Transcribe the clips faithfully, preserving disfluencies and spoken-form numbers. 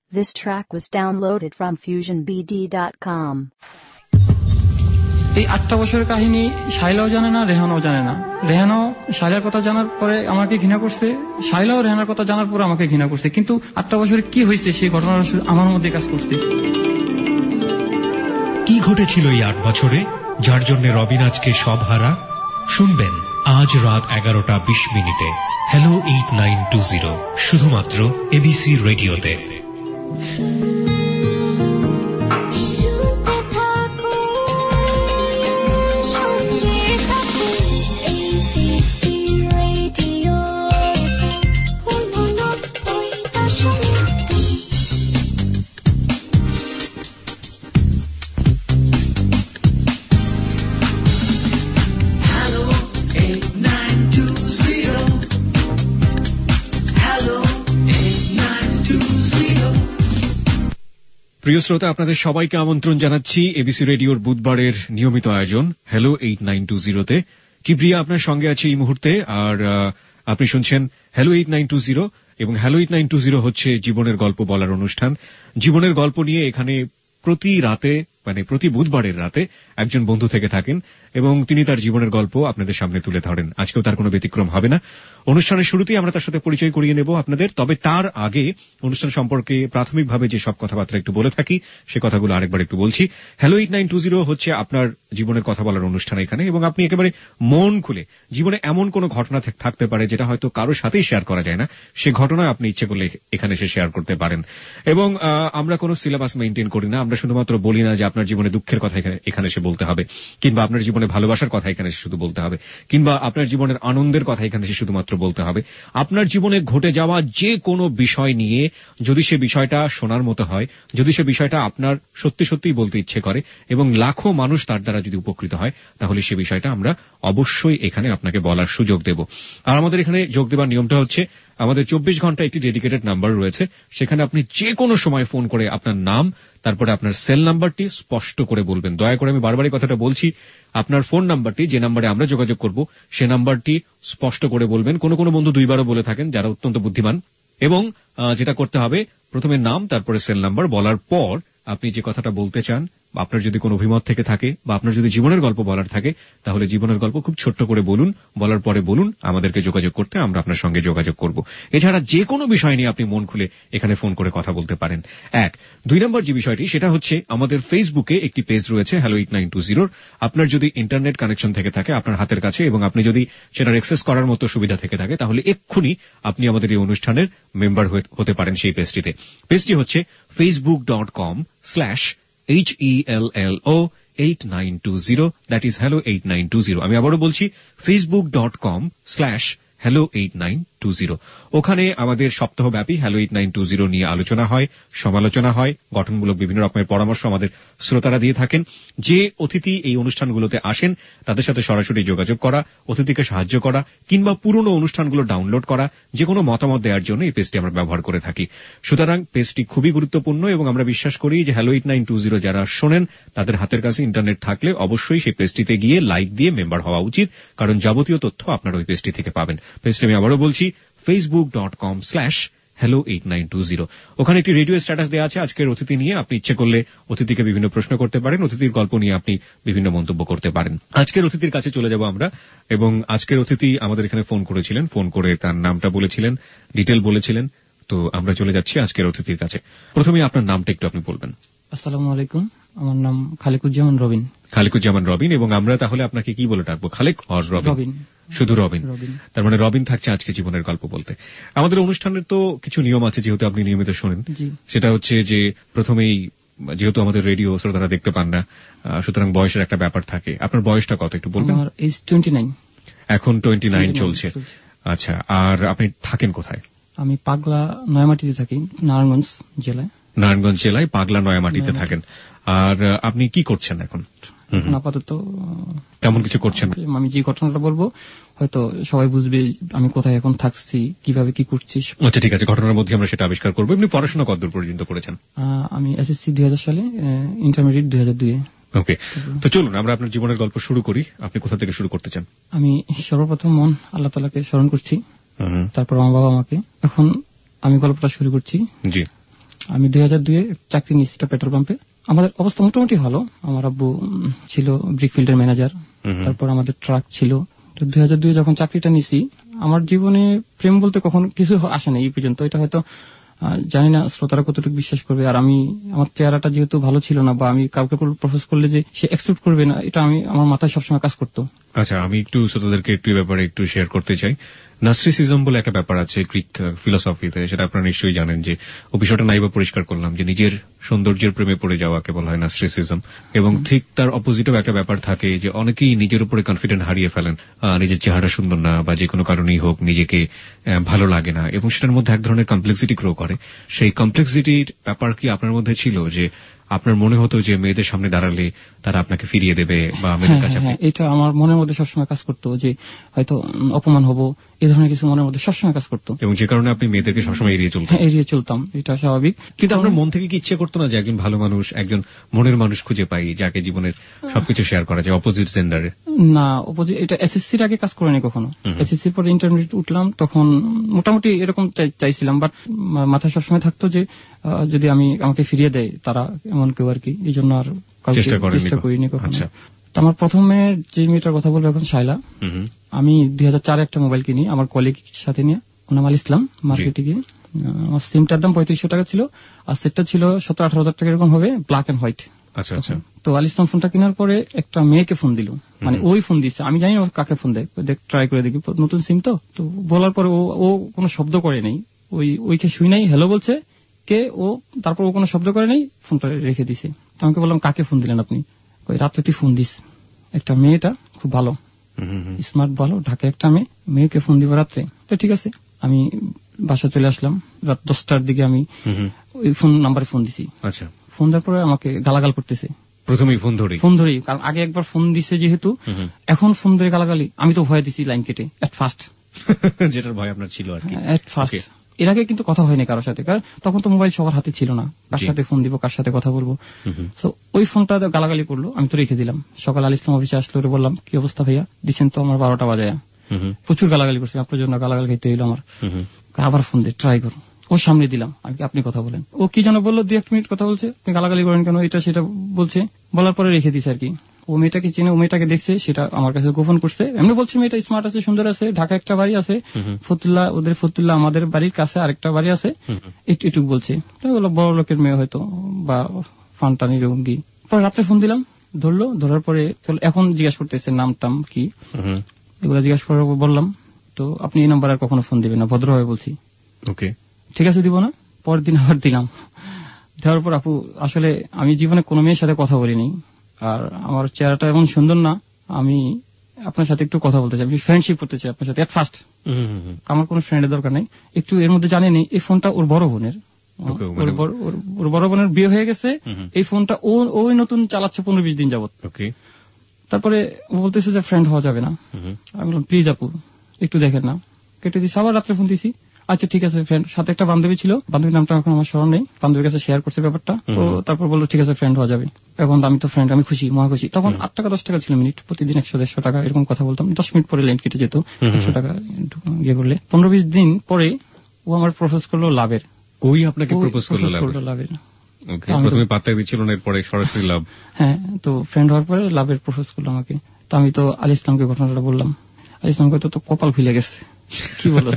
This track was downloaded from fusion b d dot com. এই আটটা বছরের কাহিনী শাইলাও জানে না, রেহানাও জানে না। রেহানাও শাইলার কথা জানার পরে আমাকে ঘৃণা করছে, শাইলাও রেহানার কথা জানার পরে আমাকে ঘৃণা করছে, কিন্তু আটটা বছরে কি হয়েছে সেই ঘটনা আমার মধ্যে কাজ করছে। কি ঘটেছিল এই আট বছরে যার জন্য রবিন আজকে সব হারা? শুনবেন আজ রাত এগারোটা বিশ মিনিটে hello eight nine two zero, শুধুমাত্র এবিসি রেডিওতে। প্রিয় শ্রোতা, আপনাদের সবাইকে আমন্ত্রণ জানাচ্ছি এবিসি রেডিওর বুধবারের নিয়মিত আয়োজন হ্যালো এইট নাইন টু জিরোতে। কিবরিয়া আপনার সঙ্গে আছে এই মুহূর্তে, আর আপনি শুনছেন hello eight nine two zero, এবং hello eight nine two zero হচ্ছে জীবনের গল্প বলার অনুষ্ঠান। জীবনের গল্প নিয়ে এখানে প্রতি রাতে, মানে প্রতি বুধবারের রাতে একজন বন্ধু থেকে থাকেন এবং তিনি তার জীবনের গল্প আপনাদের সামনে তুলে ধরেন। আজকেও তার কোনো ব্যতিক্রম হবে না। অনুষ্ঠানের শুরুতেই আমরা তার সাথে পরিচয় করিয়ে নেব আপনাদের, তবে তার আগে অনুষ্ঠান সম্পর্কে প্রাথমিকভাবে যে সব কথাবার্তা একটু বলে থাকি সে কথাগুলো আরেকবার একটু বলছি। Hello eight nine two zero হচ্ছে আপনার জীবনের কথা বলার অনুষ্ঠান এখানে, এবং আপনি একেবারে মন খুলে জীবনে এমন কোনো ঘটনা থাকতে পারে যেটা হয়তো কারোর সাথেই শেয়ার করা যায় না, সে ঘটনা আপনি ইচ্ছে করলে এখানে এসে শেয়ার করতে পারেন। এবং আমরা কোনো সিলেবাস মেইনটেইন করি না, আমরা শুধুমাত্র বলি না যে আপনার জীবনে দুঃখের কথা এখানে এসে বলতে হবে, কিংবা আপনার জীবনে ভালোবাসার কথা এখানে এসে শুধু বলতে হবে, কিংবা আপনার জীবনের আনন্দের কথা এখানে এসে শুধুমাত্র বলতে হবে। আপনার জীবনে ঘটে যাওয়া যে কোনো বিষয় নিয়ে যদি সে বিষয়টা শোনার মতো হয়, যদি সে বিষয়টা আপনার সত্যি সত্যিই বলতে ইচ্ছে করে এবং লাখো মানুষ তার দ্বারা যদি উপকৃত হয়, তাহলে সে বিষয়টা আমরা অবশ্যই এখানে আপনাকে বলার সুযোগ দেব। আর আমাদের এখানে যোগ দেবার নিয়মটা হচ্ছে, আমাদের চব্বিশ ঘন্টা একটি ডেডিকেটেড নাম্বার রয়েছে, সেখানে আপনি যে কোনো সময় ফোন করে আপনার নাম, তারপরে আপনার সেল নাম্বারটি স্পষ্ট করে বলবেন। দয়া করে আমি বারবারই কথাটা বলছি, আপনার ফোন নাম্বারটি, যে নাম্বারে আমরা যোগাযোগ করব, সে নাম্বারটি স্পষ্ট করে বলবেন। কোনো কোনো বন্ধু দুইবারও বলে থাকেন যারা অত্যন্ত বুদ্ধিমান। এবং যেটা করতে হবে, প্রথমে নাম তারপরে সেল নাম্বার বলার পর আপনি যে কথাটা বলতে চান, বা আপনার যদি কোনো অভিমত থেকে থাকে, বা আপনার যদি জীবনের গল্প বলার থাকে, তাহলে জীবনের গল্প খুব ছোট্ট করে বলুন। বলার পরে বলুন আমাদেরকে যোগাযোগ করতে, আমরা আপনার সঙ্গে যোগাযোগ করব। এছাড়া যে কোনো বিষয় নিয়ে আপনি মন খুলে এখানে ফোন করে কথা বলতে পারেন। এক দুই নম্বর যে বিষয়টি, সেটা হচ্ছে আমাদের ফেসবুকে একটি পেজ রয়েছে হ্যালো এইট নাইন টু জিরোর। আপনার যদি ইন্টারনেট কানেকশন থেকে থাকে আপনার হাতের কাছে, এবং আপনি যদি সেটার অ্যাক্সেস করার মতো সুবিধা থেকে থাকে, তাহলে এক্ষুনি আপনি আমাদের এই অনুষ্ঠানের মেম্বার হতে পারেন সেই পেজটিতে। পেজটি হচ্ছে Facebook dot com slash H E L L O eight nine two zero, that is hello eight nine two zero. আমি আবারও বলছি Facebook dot com slash hello eight nine two zero. ওখানে আমাদের সপ্তাহব্যাপী hello eight nine two zero নিয়ে আলোচনা হয়, সমালোচনা হয়, গঠনমূলক বিভিন্ন রকমের পরামর্শ আমাদের শ্রোতারা দিয়ে থাকেন। যে অতিথি এই অনুষ্ঠানগুলোতে আসেন তাদের সাথে সরাসরি যোগাযোগ করা, অতিথিকে সাহায্য করা, কিংবা পুরনো অনুষ্ঠানগুলো ডাউনলোড করা, যে কোনো মতামত দেওয়ার জন্য এই পেজটি আমরা ব্যবহার করে থাকি। সুতরাং পেজটি খুবই গুরুত্বপূর্ণ, এবং আমরা বিশ্বাস করি যে hello eight nine two zero যারা শোনেন তাদের হাতের কাছে ইন্টারনেট থাকলে অবশ্যই সেই পেজটিতে গিয়ে লাইক দিয়ে মেম্বার হওয়া উচিত, কারণ যাবতীয় তথ্য আপনারা ওই পেজটি থেকে পাবেন। পেজটি আমি আবারও বলছি Facebook dot com slash hello eight nine two zero. ওখানে একটি রেডিও স্ট্যাটাস দেওয়া আছে আজকের অতিথি নিয়ে। আপনি ইচ্ছে করলে অতিথিকে বিভিন্ন প্রশ্ন করতে পারেন, অতিথির গল্প নিয়ে আপনি বিভিন্ন মন্তব্য করতে পারেন। আজকের অতিথির কাছে চলে যাব আমরা, এবং আজকের অতিথি আমাদের এখানে ফোন করেছিলেন, ফোন করে তার নামটা বলেছিলেন, ডিটেল বলেছিলেন। তো আমরা চলে যাচ্ছি আজকের অতিথির কাছে। প্রথমে আপনার নামটা একটু আপনি বলবেন। আসসালামু আলাইকুম, আমার নাম খালেকুজ্জামান রবিন। খালেকুজ্জামান রবিন, এবং আমরা তাহলে আপনাকে কি বলে ডাকবো, খালেক আর রবিন? শুধু রবিন। তার মানে রবিন থাকছে আজকে জীবনের গল্প বলতে। আমাদের অনুষ্ঠানের তো কিছু নিয়ম আছে, যেহেতু আপনি নিয়মিত শোনেন। সেটা হচ্ছে যে প্রথমেই, যেহেতু আমাদের রেডিও শ্রোতারা দেখতে পান না, সুতরাং বয়সের একটা ব্যাপার থাকে। আপনার বয়সটা কত একটু বলবেন? আমার এজ টোয়েন্টি নাইন। এখন টোয়েন্টি নাইন চলছে। আচ্ছা, আর আপনি থাকেন কোথায়? আমি পাগলা নয়ামাটিতে থাকি, নারায়ণগঞ্জ জেলায়। নারায়ণগঞ্জ জেলায় পাগলা নয়ামাটিতে থাকেন। আর আপনি কি করছেন এখন? আপাতত তেমন কিছু করছেন? আমি যে ঘটনাটা বলবো হয়তো সবাই বুঝবে আমি কোথায় এখন থাকছি, কিভাবে কি করছি। আচ্ছা, ঠিক আছে, ঘটনার মধ্যে আমরা সেটা আবিষ্কার করবো। আপনি পড়াশোনা কতদূর পর্যন্ত করেছেন? আমি এসএসসি দুই হাজার সালে, ইন্টারমিডিয়েট দুই হাজার দুই। ওকে, তো চলুন আমরা আপনার জীবনের গল্প শুরু করি। আপনি কোথা থেকে শুরু করতে চান? আমি সর্বপ্রথম মন আল্লাহ তাআলাকে স্মরণ করছি, তারপর আমার বাবা মাকে। এখন আমি গল্পটা শুরু করছি। জি। আমি দুই হাজার দুই এ চাকরি নিয়েছি পেট্রোল পাম্পে। আমাদের অবস্থা মোটামুটি ভালো। আমার আব্বু ছিল ব্রিকফিল্ডের ম্যানেজার, তারপর আমাদের ট্রাক ছিল। তো দুই হাজার দুই যখন চাকরিটা নিছি, আমার জীবনে প্রেম বলতে কখন কিছু আসে না এই পর্যন্ত। এটা হয়তো জানি না শ্রোতারা কতটুকু বিশ্বাস করবে। আর আমি আমার চেহারাটা যেহেতু ভালো ছিল না, বা আমি কাউকে প্রপোজ করলে যে সে অ্যাকসেপ্ট করবে না, এটা আমি আমার মাথায় সবসময় কাজ করতো। আচ্ছা, আমি একটু শ্রোতাদেরকে একটু ব্যাপারে একটু শেয়ার করতে চাই। নার্সিসিজম বলে একটা ব্যাপার আছে গ্রিক ফিলোসফিতে, সেটা আপনারা নিশ্চয়ই জানেন। যে ও বিষয়টা নাইবা পরিষ্কার করলাম, যে নিজের সৌন্দর্যের প্রেমে পড়ে যাওয়াকে বলা হয় নার্সিসিজম। এবং ঠিক তার অপোজিটও একটা ব্যাপার থাকে, যে অনেকেই নিজের উপরে কনফিডেন্ট হারিয়ে ফেলেন, নিজের চেহারা সুন্দর না বা যে কোনো কারণেই হোক নিজেকে ভালো লাগে না, এবং সেটার মধ্যে এক ধরনের কমপ্লেক্সিটি গ্রো করে। সেই কমপ্লেক্সিটির ব্যাপার কি আপনার মধ্যে ছিল, যে আপনার মনে হতো যে মেয়েদের সামনে দাঁড়ালে তারা আপনাকে ফিরিয়ে দেবে, বা মেয়েদের কাছে? এটা আমার মনের মধ্যে সবসময় কাজ করতো, যে হয়তো অপমান হবো, এই ধরনের কিছু মনের মধ্যে সবসময় কাজ করতো, এবং যে কারণে আপনি মেয়েদেরকে সবসময় এড়িয়ে চলতেন? এড়িয়ে চলতাম, এটা স্বাভাবিক। কিন্তু আপনার মন থেকে কি ইচ্ছে করতো না যে একজন ভালো মানুষ, একজন মনের মানুষ খুঁজে পাই, যাকে জীবনের সবকিছু শেয়ার করা যায় অপোজিট জেন্ডারে? না, অপোজিট, এটা এসএসসির আগে কাজ করেনি কখনো। এসএসসির পরে ইন্টারমিডিয়েট উঠলাম, তখন মোটামুটি এরকম চাইছিলাম, বাট মাথায় সবসময় থাকতো যে যদি আমি আমাকে ফিরিয়ে দেয় তারা, এমন কেউ আর কি। এই জন্য আর চেষ্টা করিনি কখনো। আমার প্রথমে যে মেয়েটার কথা বলবো এখন, শাইলা। আমি দুই হাজার চারে একটা মোবাইল কিনি আমার কলিগ সাথে নিয়ে, নাম আল ইসলাম, মার্কেটে গিয়ে। আমার সিমটার দাম পঁয়ত্রিশশো টাকা ছিল, আর সেটটা ছিল সতেরো আঠারো হাজার টাকা এরকম হবে, ব্ল্যাক এন্ড হোয়াইট। আচ্ছা আচ্ছা। তো আল ইসলাম ফোনটা কেনার পরে একটা মেয়েকে ফোন দিল, মানে ওই ফোন দিচ্ছে, আমি জানি না কাকে ফোন দেয়, ট্রাই করে দেখি, নতুন সিম তো। তো বলার পরে ও কোনো শব্দ করে নাই, ওই ওইকে শুই নাই, হ্যালো বলছে কে ও, তারপর ও কোনো শব্দ করে নাই, ফোনটা রেখে দিছে। আমাকে বললাম কাকে ফোন দিলেন আপনি? ওই রাত্রে তুই ফোন দিস, একটা মেয়েটা খুব ভালো, স্মার্ট, ভালো, ঢাকা একটা মেয়ে, মেয়েকে ফোন দিব রাত্রে। তো ঠিক আছে, আমি বাসা চলে আসলাম রাত দশটার দিকে। আমি ওই ফোন নাম্বারে ফোন দিছি। আচ্ছা। ফোন দেওয়ার পরে আমাকে গালাগাল করতেছে। প্রথমেই ফোন ধরে ফোন ধরেই, কারণ আগে একবার ফোন দিছে যেহেতু, এখন ফোন ধরে গালাগালি। আমি তো ভয় দিছি লাইন কেটে, এট ফার্স্ট, যেটার ভয় আপনার ছিল আর কি। এট ফার্স্ট এর আগে কিন্তু কথা হয়নি কারোর সাথে, কারণ তখন তো মোবাইল সবার হাতে ছিল না, কার সাথে ফোন দিব, কার সাথে কথা বলবো। তো ওই ফোনটা গালাগালি করলো, আমি তো রেখে দিলাম। সকাল আল ইসলাম অফিসে আসলো, বললাম কি অবস্থা ভাইয়া, দিচ্ছেন তো আমার বারোটা বাজায়। প্রচুর গালাগালি করছে, আপনার জন্য গালাগালি খাইতে হইলো আমার। আবার ফোন দিয়ে ট্রাই করো, ওর সামনে দিলাম, আপনি কথা বলেন। ও কি যেন বললো, দুই এক মিনিট কথা বলছে, আপনি গালাগালি করেন কেন, এটা সেটা বলছে। বলার পরে রেখে দিছে আর কি। ও মেয়েটাকে চিনে, ও মেয়েটাকে দেখছে, সেটা আমার কাছে গোপন করছে। এমনি বলছে মেয়েটা স্মার্ট আছে, সুন্দর আছে, ঢাকা একটা বাড়ি আছে, ফতুল্লা, ওদের ফতুল্লা আমাদের বাড়ির কাছে আরেকটা বাড়ি আছে, এটুক বলছে। বড় লোকের মেয়ে হয়তো, বা ফানটানি এরকম কি। পরে রাত্রে ফোন দিলাম, ধরলো, ধরার পরে এখন জিজ্ঞাসা করতেছে নাম টাম কি, এগুলো জিজ্ঞাসা করার পর বললাম তো আপনি এই নাম্বার আর কখনো ফোন দিবেন না, ভদ্রভাবে বলছি। ওকে, ঠিক আছে, দিব না। পরের দিন আবার দিলাম, দেওয়ার পর আপু, আসলে আমি জীবনে কোনো মেয়ের সাথে কথা বলিনি, আর আমার চেহারাটা এমন সুন্দর না, আমি আপনার সাথে একটু কথা বলতে চাই, আমি ফ্রেন্ডশিপ করতে চাই আপনার সাথে, এট ফার্স্ট। আমার কোনো ফ্রেন্ডের দরকার নেই। একটু এর মধ্যে জানেনি, এই ফোনটা ওর বড় বোনের, ওর বড় বোনের বিয়ে হয়ে গেছে, এই ফোনটা ও ওই নতুন চালাচ্ছে পনেরো বিশ দিন যাবত। তারপরে বলতেছে যে ফ্রেন্ড হওয়া যাবে না। আমি বললাম প্লিজ আপু একটু দেখেন না, কেটে দিচ্ছি। আবার রাত্রে ফোন দিছি, আচ্ছা ঠিক আছে ফ্রেন্ড। সাথে একটা বান্ধবী ছিল, বান্ধবীর নামটা এখন আমার স্মরণ নেই, বান্ধবীর কাছে শেয়ার করছে ব্যাপারটা। তো তারপর বললো ঠিক আছে ফ্রেন্ড হওয়া যাবে। এখন আমি তো ফ্রেন্ড, আমি খুশি, মহা খুশি। তখন আট টাকা দশ টাকা ছিল মিনিট, প্রতিদিন একশো দেড়শো টাকা এরকম কথা বলতাম। দশ মিনিট পরে লাইন কেটে যেত, একশো টাকা ইয়ে করলে। পনেরো বিশ দিন পরে ও আমার প্রপোজ করলো লাভের। ওই আপনাকে প্রপোজ করলো লাভের? প্রথমে পাত্তা দিচ্ছিল না, এরপরে সরাসরি লাভ। হ্যাঁ, তো ফ্রেন্ড হওয়ার পরে লাভের প্রপোজ করলো আমাকে। তো আমি তো আল ইসলামকে ঘটনাটা বললাম। আল ইসলামকে তো কপাল খুলে গেছে, কি বলো,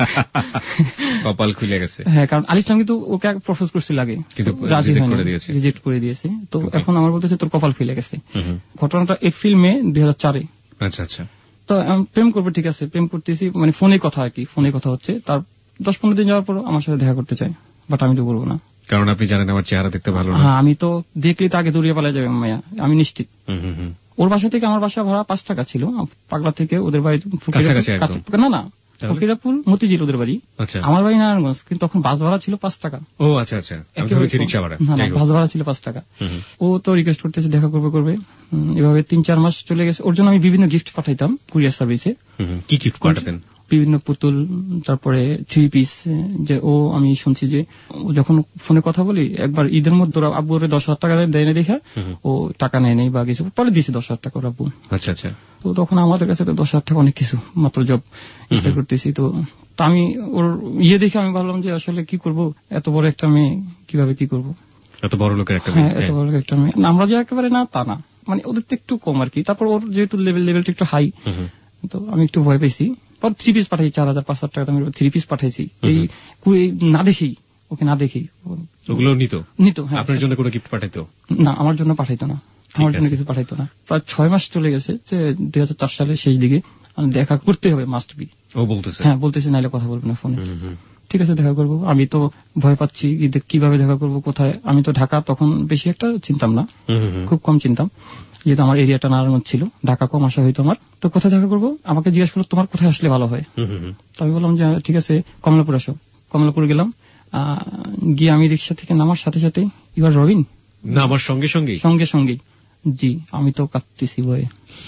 কপাল খুলে গেছে। হ্যাঁ, কারণ আল ইসলাম কিন্তু ওকে প্রপোজ করছিল আগে, কিন্তু রাজি হয়নি, রিজেক্ট করে দিয়েছে। তো এখন আমার বলতেছে তোর কপাল খুলে গেছে। ঘটনাটা এপ্রিল মে দুই হাজার চারে। আচ্ছা আচ্ছা। তো প্রেম করবো, ঠিক আছে, প্রেম করতেছি, মানে ফোনে কথা আর কি, ফোনে কথা হচ্ছে। তার দশ পনেরো দিন যাওয়ার পর আমার সাথে দেখা করতে চাই, বাট আমি তো করবো না, কারণ আপনি জানেন আমার চেহারা দেখতে ভালো না। হ্যাঁ, আমি তো দেখলে তো আগে দৌড়িয়ে পালা যাবে মায়া, আমি নিশ্চিত। ওর বাসা থেকে আমার বাসা ভাড়া পাঁচ টাকা ছিল, পাগলা থেকে ওদের বাড়ি না না ফকিরাপুর মতিঝিল ওদের বাড়ি, আমার বাড়ি নারায়ণগঞ্জ, কিন্তু তখন বাস ভাড়া ছিল পাঁচ টাকা। ও আচ্ছা আচ্ছা, বাস ভাড়া ছিল পাঁচ টাকা। ও তো রিকোয়েস্ট করতেছে দেখা করবে করবে, এভাবে তিন চার মাস চলে গেছে। ওর জন্য আমি বিভিন্ন গিফট পাঠাইতাম কুরিয়ার সার্ভিসে। কি গিফট পাঠাতেন? বিভিন্ন পুতুল, তারপরে থ্রি পিস। যে ও আমি শুনছি যে যখন ফোনে কথা বলি, একবার ঈদের মধ্যে ওরা আব্বু ওরে দশ হাজার টাকা দেয় না দেখে ও টাকা নেয় নেই বা কিছু, পরে দিয়েছে দশ হাজার টাকা ওর আব্বু। আচ্ছা আচ্ছা। তো তখন আমাদের কাছে তো দশ হাজার টাকা অনেক কিছু, মাত্র জব স্টার্ট করতেছি। তো তা আমি ওর ইয়ে দেখে আমি ভাবলাম যে আসলে কি করব, এত বড় একটা মেয়ে কিভাবে কি করব, এত বড় লোকের একটা হ্যাঁ এত বড় একটা মেয়ে। আমরা যে একেবারে না তা না, মানে ওদের তো একটু কম আর কি। তারপর ওর যেহেতু লেভেল লেভেলটা একটু হাই, তো আমি একটু ভয় পেয়েছি। পর থ্রি পিস পাঠাইছি, চার হাজার পাঁচ হাজার টাকা দামের থ্রি পিস পাঠাইছি, এই না দেখেই, ওকে না দেখেই। ওগুলো নিত নিত হ্যাঁ। আপনার জন্য কোনো গিফট পাঠাইতো না, আমার জন্য পাঠাইতো না, আমার জন্য কিছু পাঠাইতো না। প্রায় ছয় মাস চলে গেছে, যে দুই হাজার চার সালের শেষ দিকে দেখা করতে হবে, মাস্ট বি। ও বলতেছে হ্যাঁ বলতেছে, নাইলে কথা বলবে না ফোনে। ঠিক আছে দেখা করবো। আমি তো ভয় পাচ্ছি কিভাবে দেখা করবো, কোথায়। আমি তো ঢাকা তখন বেশি একটা চিনতাম না, খুব কম চিনতাম, যেহেতু আমার এরিয়াটা নারায়ণগঞ্জ ছিল, ঢাকা কম আসা হইতো আমার। তো কোথায় দেখা করবো, আমাকে জিজ্ঞেস করলো তোমার কোথায় আসলে ভালো হয়। তো আমি বললাম যে ঠিক আছে কমলাপুর আসো। কমলাপুর গেলাম, গিয়ে আমি রিক্সা থেকে নামার সাথে সাথে এবার রবিন না আমার সঙ্গে সঙ্গে সঙ্গে সঙ্গে জি আমি তো কাঁপতেছি ভয়ে,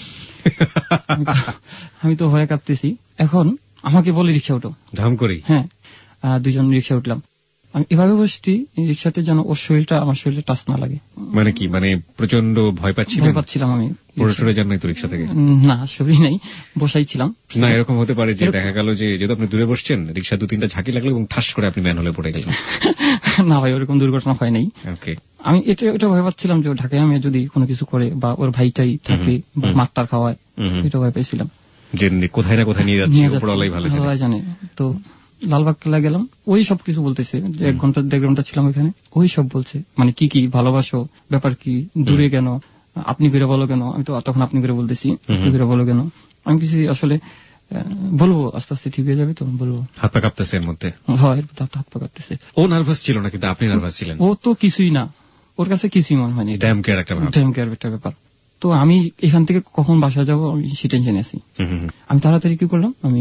আমি তো ভয়ে কাঁপতেছি। এখন আমাকে বলে রিক্সা উঠো, ধাম করি। হ্যাঁ দুজন রিক্সা উঠলাম। আমি এভাবে বসছি রিক্সাতে যেন ওর শরীরটা আমার শরীরে টাচ না লাগে। মানে কি, মানে প্রচন্ড ভয় পাচ্ছি, ভয় পাচ্ছিলাম আমি। পড়ে সরে যান নাই তো রিক্সা থেকে? না শরীর নাই, বসাই ছিলাম। না এরকম হতে পারে যে দেখা গেল যে যেহেতু আপনি দূরে বসছেন, রিক্সা দু তিনটা ঝাঁকি লাগলো এবং ঠাস করে আপনি ম্যান হলে পড়ে গেলেন। না ভাই ওরকম দুর্ঘটনা হয় নাই। আমি এটা এটা ভয় পাচ্ছিলাম যে ঢাকায় আমি যদি কোনো কিছু করে বা ওর ভাইটাই থাকে বা মারটার খাওয়ায়, এটা ভয় পেয়েছিলাম যে কোথায় না কোথায় নিয়ে যাচ্ছে, উপরওয়ালাই ভালো জানে। তো লালবাগ কেল্লা গেলাম, ওই সব কিছু বলতেছে, যে এক ঘন্টা দেড় ঘন্টা ছিলাম ওইখানে, ওই সব বলছে মানে কি কি ভালোবাসো, ব্যাপার কি, দূরে কেন, আপনি করে বলো কেন। আমি তো তখন আপনি করে বলতেছি, আপনি করে বলো কেন। আমি কিছু আসলে বলবো আস্তে আস্তে ঠিক হয়ে যাবে, তো বলবো। হাত পা কাঁপতেছে এর মধ্যে? হয় হাত পা কাঁপতেছে। ও নার্ভাস ছিল না, কিন্তু আপনি নার্ভাস ছিলেন? ও তো কিছুই না, ওর কাছে কিছুই মনে হয়নি। ড্যাম কেয়ার একটা ড্যাম কেয়ার একটা ব্যাপার। তো আমি এখান থেকে কখন বাসা যাবো আমি সে টেনশনে আছি। আমি তাড়াতাড়ি কি করলাম, আমি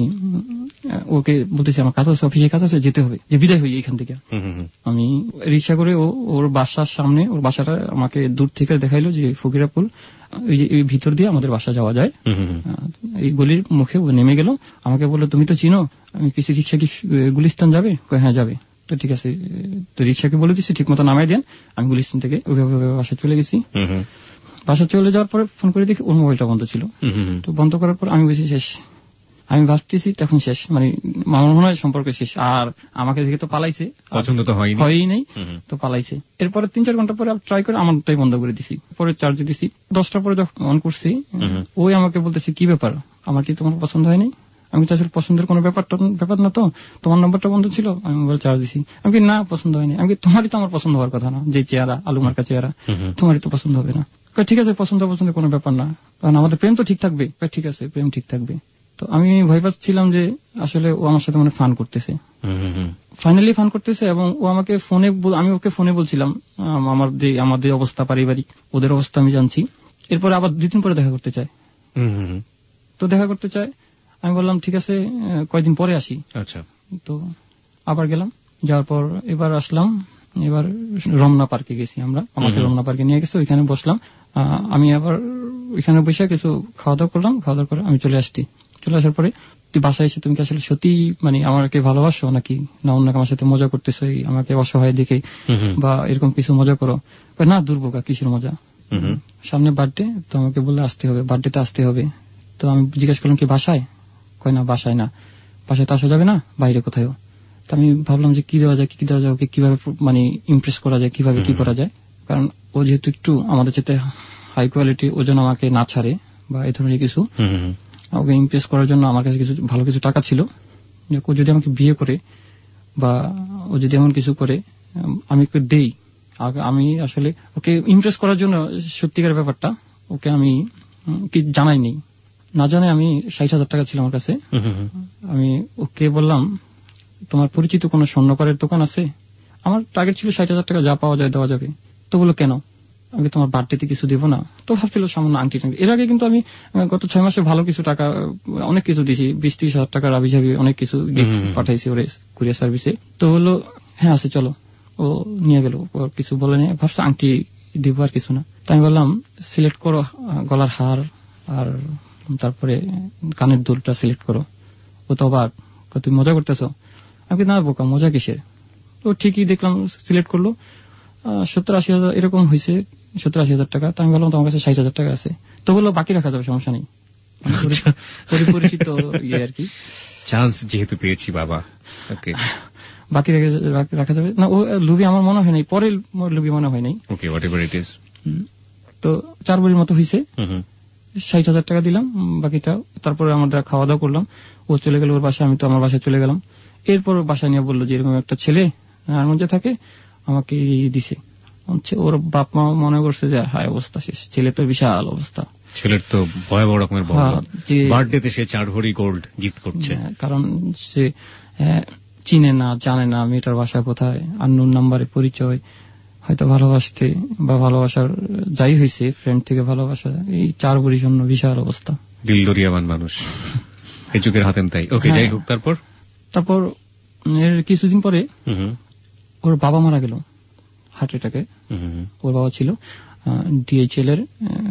ওকে বলতেছি আমার কাজ আছে, অফিসে কাজ আছে, যেতে হবে, যে বিদায় হই এখান থেকে। আমি রিক্সা করে ও ওর বাসার সামনে, ওর বাসাটা আমাকে দূর থেকে দেখাইলো যে ফকিরাপুল, ওই যে ভিতর দিয়ে আমাদের বাসা যাওয়া যায়, এই গলির মুখে ও নেমে গেল। আমাকে বললো তুমি তো চিনো, আমি কিছু রিক্সা কি গুলিস্তান যাবে? হ্যাঁ যাবে। তো ঠিক আছে, তো রিক্সাকে বলে দিচ্ছি ঠিক মতো নামাই দেন। আমি গুলিস্তান থেকে ওইভাবে বাসা চলে গেছি। বাসা চলে যাওয়ার পরে ফোন করে দেখি ওর মোবাইলটা বন্ধ ছিল। তো বন্ধ করার পর আমি বুঝি শেষ, আমি ভাবতেছি তখন শেষ, মানে আমার মনে হয় সম্পর্ক শেষ। আর আমাকে দেখে তো পালাইছে, পছন্দ তো হয়ই নাই, তো পালাইছে। এরপরে তিন চার ঘন্টা পরে ট্রাই করে আমারটাই বন্ধ করে দিছি, পরে চার্জ দিছি। দশটার পরে যখন অন করছি, ওই আমাকে বলতেছে কি ব্যাপার, আমার কি তোমার পছন্দ হয়নি? আমি তো আসলে পছন্দের কোনো ব্যাপারটা ব্যাপার না, তো তোমার নাম্বারটা বন্ধ ছিল, আমি মোবাইল চার্জ দিছি। আমি না পছন্দ হয়নি। আমি তোমারই তো আমার পছন্দ হওয়ার কথা না, যে চেহারা আলু মার্কা চেহারা, তোমারই তো পছন্দ হবে না। ঠিক আছে পছন্দ পছন্দ কোনো ব্যাপার না, কারণ আমাদের প্রেম তো ঠিক থাকবে। ঠিক আছে প্রেম ঠিক থাকবে। তো আমি ভয় পাচ্ছিলাম যে আসলে ও আমার সাথে মানে ফান করতেছে, ফাইনালি ফান করতেছে। এবং ও আমাকে ফোনে, আমি ওকে ফোনে বলছিলাম আমার আমাদের অবস্থা পারিবারিক, ওদের অবস্থা আমি জানছি। এরপরে আবার দুই দিন পরে দেখা করতে চায়। তো দেখা করতে চায়, আমি বললাম ঠিক আছে কয়দিন পরে আসি। আচ্ছা। তো আবার গেলাম, যাওয়ার পর এবার আসলাম, এবার রমনা পার্কে গেছি আমরা, আমাকে রমনা পার্কে নিয়ে গেছে, ওইখানে বসলাম। আমি আবার ওইখানে বসে কিছু খাওয়া দাওয়া করলাম, খাওয়া দাওয়া করে আমি চলে আসছি। চলে আসার পরে তুই বাসায় এসে তুমি কি আসলে সত্যি মানে আমাকে ভালোবাসো নাকি না অন্য আমার সাথে মজা করতেছো, আমাকে অসহায় দেখে বা এরকম কিছু মজা করো? না দুর্বোকা, কিসের মজা, সামনে বার্থডে, তো আমাকে বললে আসতে হবে, বার্থডেতে আসতে হবে। তো আমি জিজ্ঞেস করলাম কি বাসায়? কয় না বাসায় না, বাসায় তো আসা যাবে না, বাইরে কোথাও। তো আমি ভাবলাম যে কি দেওয়া যায়, কি দেওয়া যায়, ওকে কিভাবে মানে ইমপ্রেস করা যায়, কিভাবে কি করা যায়। কারণ ও যেহেতু একটু আমাদের সাথে হাই কোয়ালিটি, ও যেন আমাকে না ছাড়ে বা এই ধরনের কিছু। ওকে ইমপ্রেস করার জন্য আমার কাছে কিছু ভালো কিছু টাকা ছিল, ও যদি আমাকে বিয়ে করে বা ও যদি এমন কিছু করে আমি ওকে দেই। আমি আসলে ওকে ইমপ্রেস করার জন্য সত্যিকার ব্যাপারটা ওকে আমি কি জানাইনি, না জানে আমি ষাট হাজার টাকা ছিল আমার কাছে। আমি ওকে বললাম তোমার পরিচিত কোনো স্বর্ণকারের দোকান আছে? আমার টার্গেট ছিল ষাট হাজার টাকা, যা পাওয়া যায় দেওয়া যাবে। তো বললো কেন? আমি তোমার বার্থডেতে কিছু দিব না? তো ভাবছিল সামান্য আংটি টাংটি। এর আগে কিন্তু আমি গত ছয় মাসে ভালো কিছু টাকা অনেক কিছু দিয়েছি, বিশ ত্রিশ হাজার টাকার আবি ঝাবি অনেক কিছু গিফট পাঠাইছি ওরে কুরিয়ার সার্ভিসে। তো বললো হ্যাঁ আছে চলো, ও নিয়ে গেল, কিছু বলে নেই, ভাবছে আংটি দিব আর কিছু না। তো আমি বললাম সিলেক্ট করো গলার হার আর তারপরে কানের দুলটা সিলেক্ট করো। ও তো অবাক, তুমি মজা করতেছো? আমি না বোকা, মজা কিসের? তো ঠিকই দেখলাম সিলেক্ট করলো, সত্তর আশি হাজার এরকম হয়েছে, সত্তর আশি হাজার টাকা। তো আমি বললাম তোমার কাছে ষাট হাজার টাকা আছে? তো বললো বাকি রাখা যাবে, সমস্যা নেই, পরিচিত ইয়ে আর কি। চান্স যেহেতু পেয়েছি বাবা, ওকে বাকি রাখা যাবে না। ও লুবি আমার মনে হয় নাই, পরে লুবি মনে হয় নাই। Okay, whatever it is. তো চার বড়ির মতো হয়েছে, ষাট হাজার টাকা দিলাম বাকিটা। তারপরে আমরা খাওয়া দাওয়া করলাম, ও চলে গেল ওর বাসায়, আমি তো আমার বাসায় চলে গেলাম। এরপর বাসায় নিয়ে বললো যে এরকম একটা ছেলে আর মধ্যে থাকে, আমাকে দিছে। ওর বাপ মা মনে করছে যে হায় অবস্থা শেষ, ছেলে তো বিশাল অবস্থা, ছেলের তো ভয়াবহ রকমের বার্থডেতে সে চার ভরি গোল্ড গিফট করছে। কারণ সে চিনে না, জানে না মেয়েটার বাসা কোথায়, আননোন নাম্বারে পরিচয়, হয়তো ভালোবাসতে বা ভালোবাসার যাই হয়েছে ফ্রেন্ড থেকে ভালোবাসা, এই চার ভরির জন্য বিশাল অবস্থা। দিল দরিয়াবান মানুষ এই যুগের হাতেন তাই। ওকে, যাই হোক, তারপর তারপর এর কিছুদিন পরে ওর বাবা মারা গেল হার্ট অ্যাটাকে। ওর বাবা ছিল ডিএইচএল এর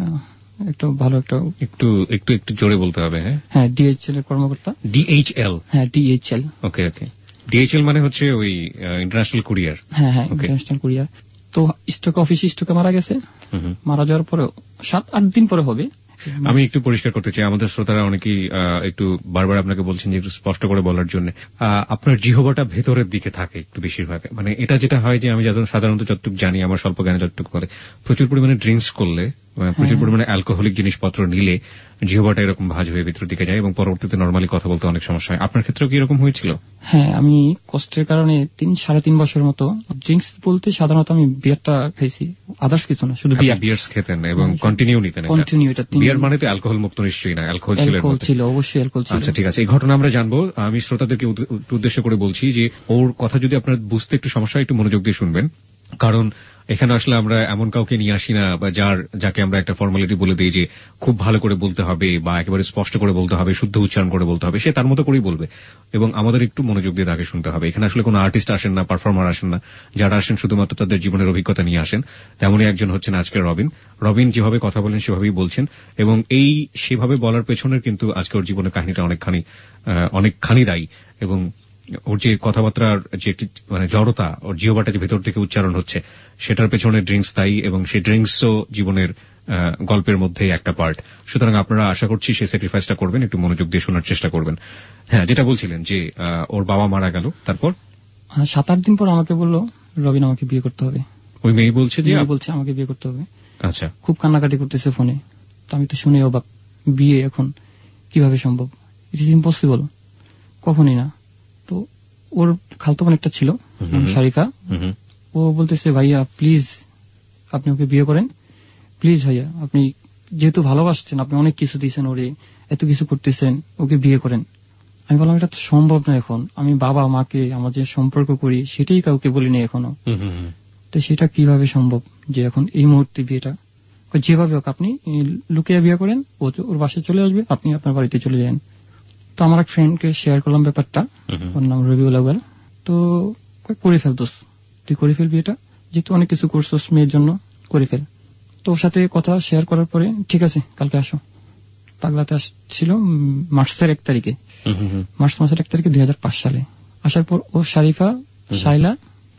একটা ভালো একটা, একটু একটু একটু জোরে বলতে হবে। হ্যাঁ হ্যাঁ ডিএইচএল এর কর্মকর্তা। ডিএইচএল? হ্যাঁ ডিএইচএল। ওকে ওকে, ডিএইচএল মানে হচ্ছে ওই ইন্টারন্যাশনাল কুরিয়ার। হ্যাঁ হ্যাঁ ইন্টারন্যাশনাল কুরিয়ার। তো স্টক অফিসে স্টকে মারা গেছে। মারা যাওয়ার পরে সাত আট দিন পরে হবে। আমি একটু পরিষ্কার করতে চাই, আমাদের শ্রোতারা অনেকেই একটু বারবার আপনাকে বলছেন যে একটু স্পষ্ট করে বলার জন্য, আপনার জিহ্বাটা ভেতরের দিকে থাকে একটু বেশিরভাগ। মানে এটা যেটা হয় যে আমি সাধারণত যতটুকু জানি, আমার স্বল্প জ্ঞানে যতটুকু বলে, প্রচুর পরিমাণে ড্রিঙ্কস করলে, প্রচুর পরিমাণে অ্যালকোহলিক জিনিসপত্র নিলে জিহ্বাটা এরকম ভাঁজ হয়ে ভেতর দিকে যায় এবং পরবর্তীতে নর্মালি কথা বলতে অনেক সমস্যা হয়। আপনার ক্ষেত্রেও কি এরকম হয়েছিল? হ্যাঁ, আমি কষ্টের কারণে তিন সাড়ে তিন বছর মতো ড্রিঙ্কস বলতে সাধারণত আমি বিয়ারটা খাইছি, আদার্স কিছু না, শুধু বিয়ার। বিয়ার্স খেতেন এবং কন্টিনিউ নিতেন? কন্টিনিউ। এটা বিয়ার মানে তো অ্যালকোহল মুক্ত নিশ্চয়ই না? অ্যালকোহল ছিল, অবশ্যই অ্যালকোহল ছিল। আচ্ছা ঠিক আছে, এই ঘটনা আমরা জানবো। আমি শ্রোতাদেরকে উদ্দেশ্য করে বলছি যে ওর কথা যদি আপনার বুঝতে একটু সমস্যা হয়, একটু মনোযোগ দিয়ে শুনবেন। কারণ এখানে আসলে আমরা এমন কাউকে নিয়ে আসি না বা যার যাকে আমরা একটা ফর্মালিটি বলে দিই যে খুব ভালো করে বলতে হবে বা একেবারে স্পষ্ট করে বলতে হবে, শুদ্ধ উচ্চারণ করে বলতে হবে। সে তার মতো করেই বলবে এবং আমাদের একটু মনোযোগ দিয়ে তাকে শুনতে হবে। এখানে আসলে কোনো আর্টিস্ট আসেন না, পারফর্মার আসেন না, যারা আসেন শুধুমাত্র তাদের জীবনের অভিজ্ঞতা নিয়ে আসেন। তেমনই একজন হচ্ছেন আজকের রবিন। রবিন যেভাবে কথা বলেন সেভাবেই বলছেন এবং এই সেভাবে বলার পেছনের কিন্তু আজকে ওর জীবনের কাহিনীটা অনেকখানি অনেকখানি দায়ী। এবং ওর যে কথাবার্তার যে মানে জড়তা, ওর জিহ্বাটা যে ভেতর থেকে উচ্চারণ হচ্ছে, সেটার পেছনে ড্রিঙ্কস দায়ী এবং সেই ড্রিঙ্কসও জীবনের গল্পের মধ্যে একটা পার্ট। সুতরাং আপনারা আশা করছি সেই স্যাক্রিফাইসটা করবেন, একটু মনোযোগ দিয়ে শোনার চেষ্টা করবেন। হ্যাঁ, যেটা বলছিলেন যে ওর বাবা মারা গেল, তারপর সাত আট দিন পর আমাকে বললো রবিন আমাকে বিয়ে করতে হবে। ওই মেয়ে বলছে যে বলছে আমাকে বিয়ে করতে হবে। আচ্ছা, খুব কান্নাকাটি করতেছে ফোনে। তো আমি তো শুনে অবাক, বিয়ে এখন কিভাবে সম্ভব? ইট ইজ ইম্পসিবল, কখনই না। তো ওর খালতো বোন একটা ছিল শারিফা, ও বলতেছে ভাইয়া প্লিজ আপনি ওকে বিয়ে করেন, প্লিজ ভাইয়া, আপনি যেহেতু ভালোবাসছেন, আপনি অনেক কিছু দিয়েছেন ওরে, এত কিছু করতেছেন, ওকে বিয়ে করেন। আমি বললাম এটা তো সম্ভব না, এখন আমি বাবা মাকে আমার যে সম্পর্ক করি সেটাই কাউকে বলিনি এখনো, তো সেটা কিভাবে সম্ভব যে এখন এই মুহূর্তে বিয়েটা? যেভাবে হোক আপনি লুকিয়ে বিয়ে করেন, ও ওর বাসায় চলে আসবে, আপনি আপনার বাড়িতে চলে যান। তো আমার এক ফ্রেন্ডকে শেয়ার করলাম ব্যাপারটা, ওর নাম রবিউল আউয়াল। তো করে ফেলতোস, তুই করে ফেল বিয়েটা, যেহেতু অনেক কিছু করছোস মেয়ের জন্য, করে ফেল। তো ওর সাথে কথা শেয়ার করার পরে ঠিক আছে কালকে আসো। পাগলাতে আসছিল মার্চের এক তারিখে, মার্চ মাসের এক তারিখে দুই হাজার পাঁচ সালে। আসার পর ও শারিফা, শাইলা,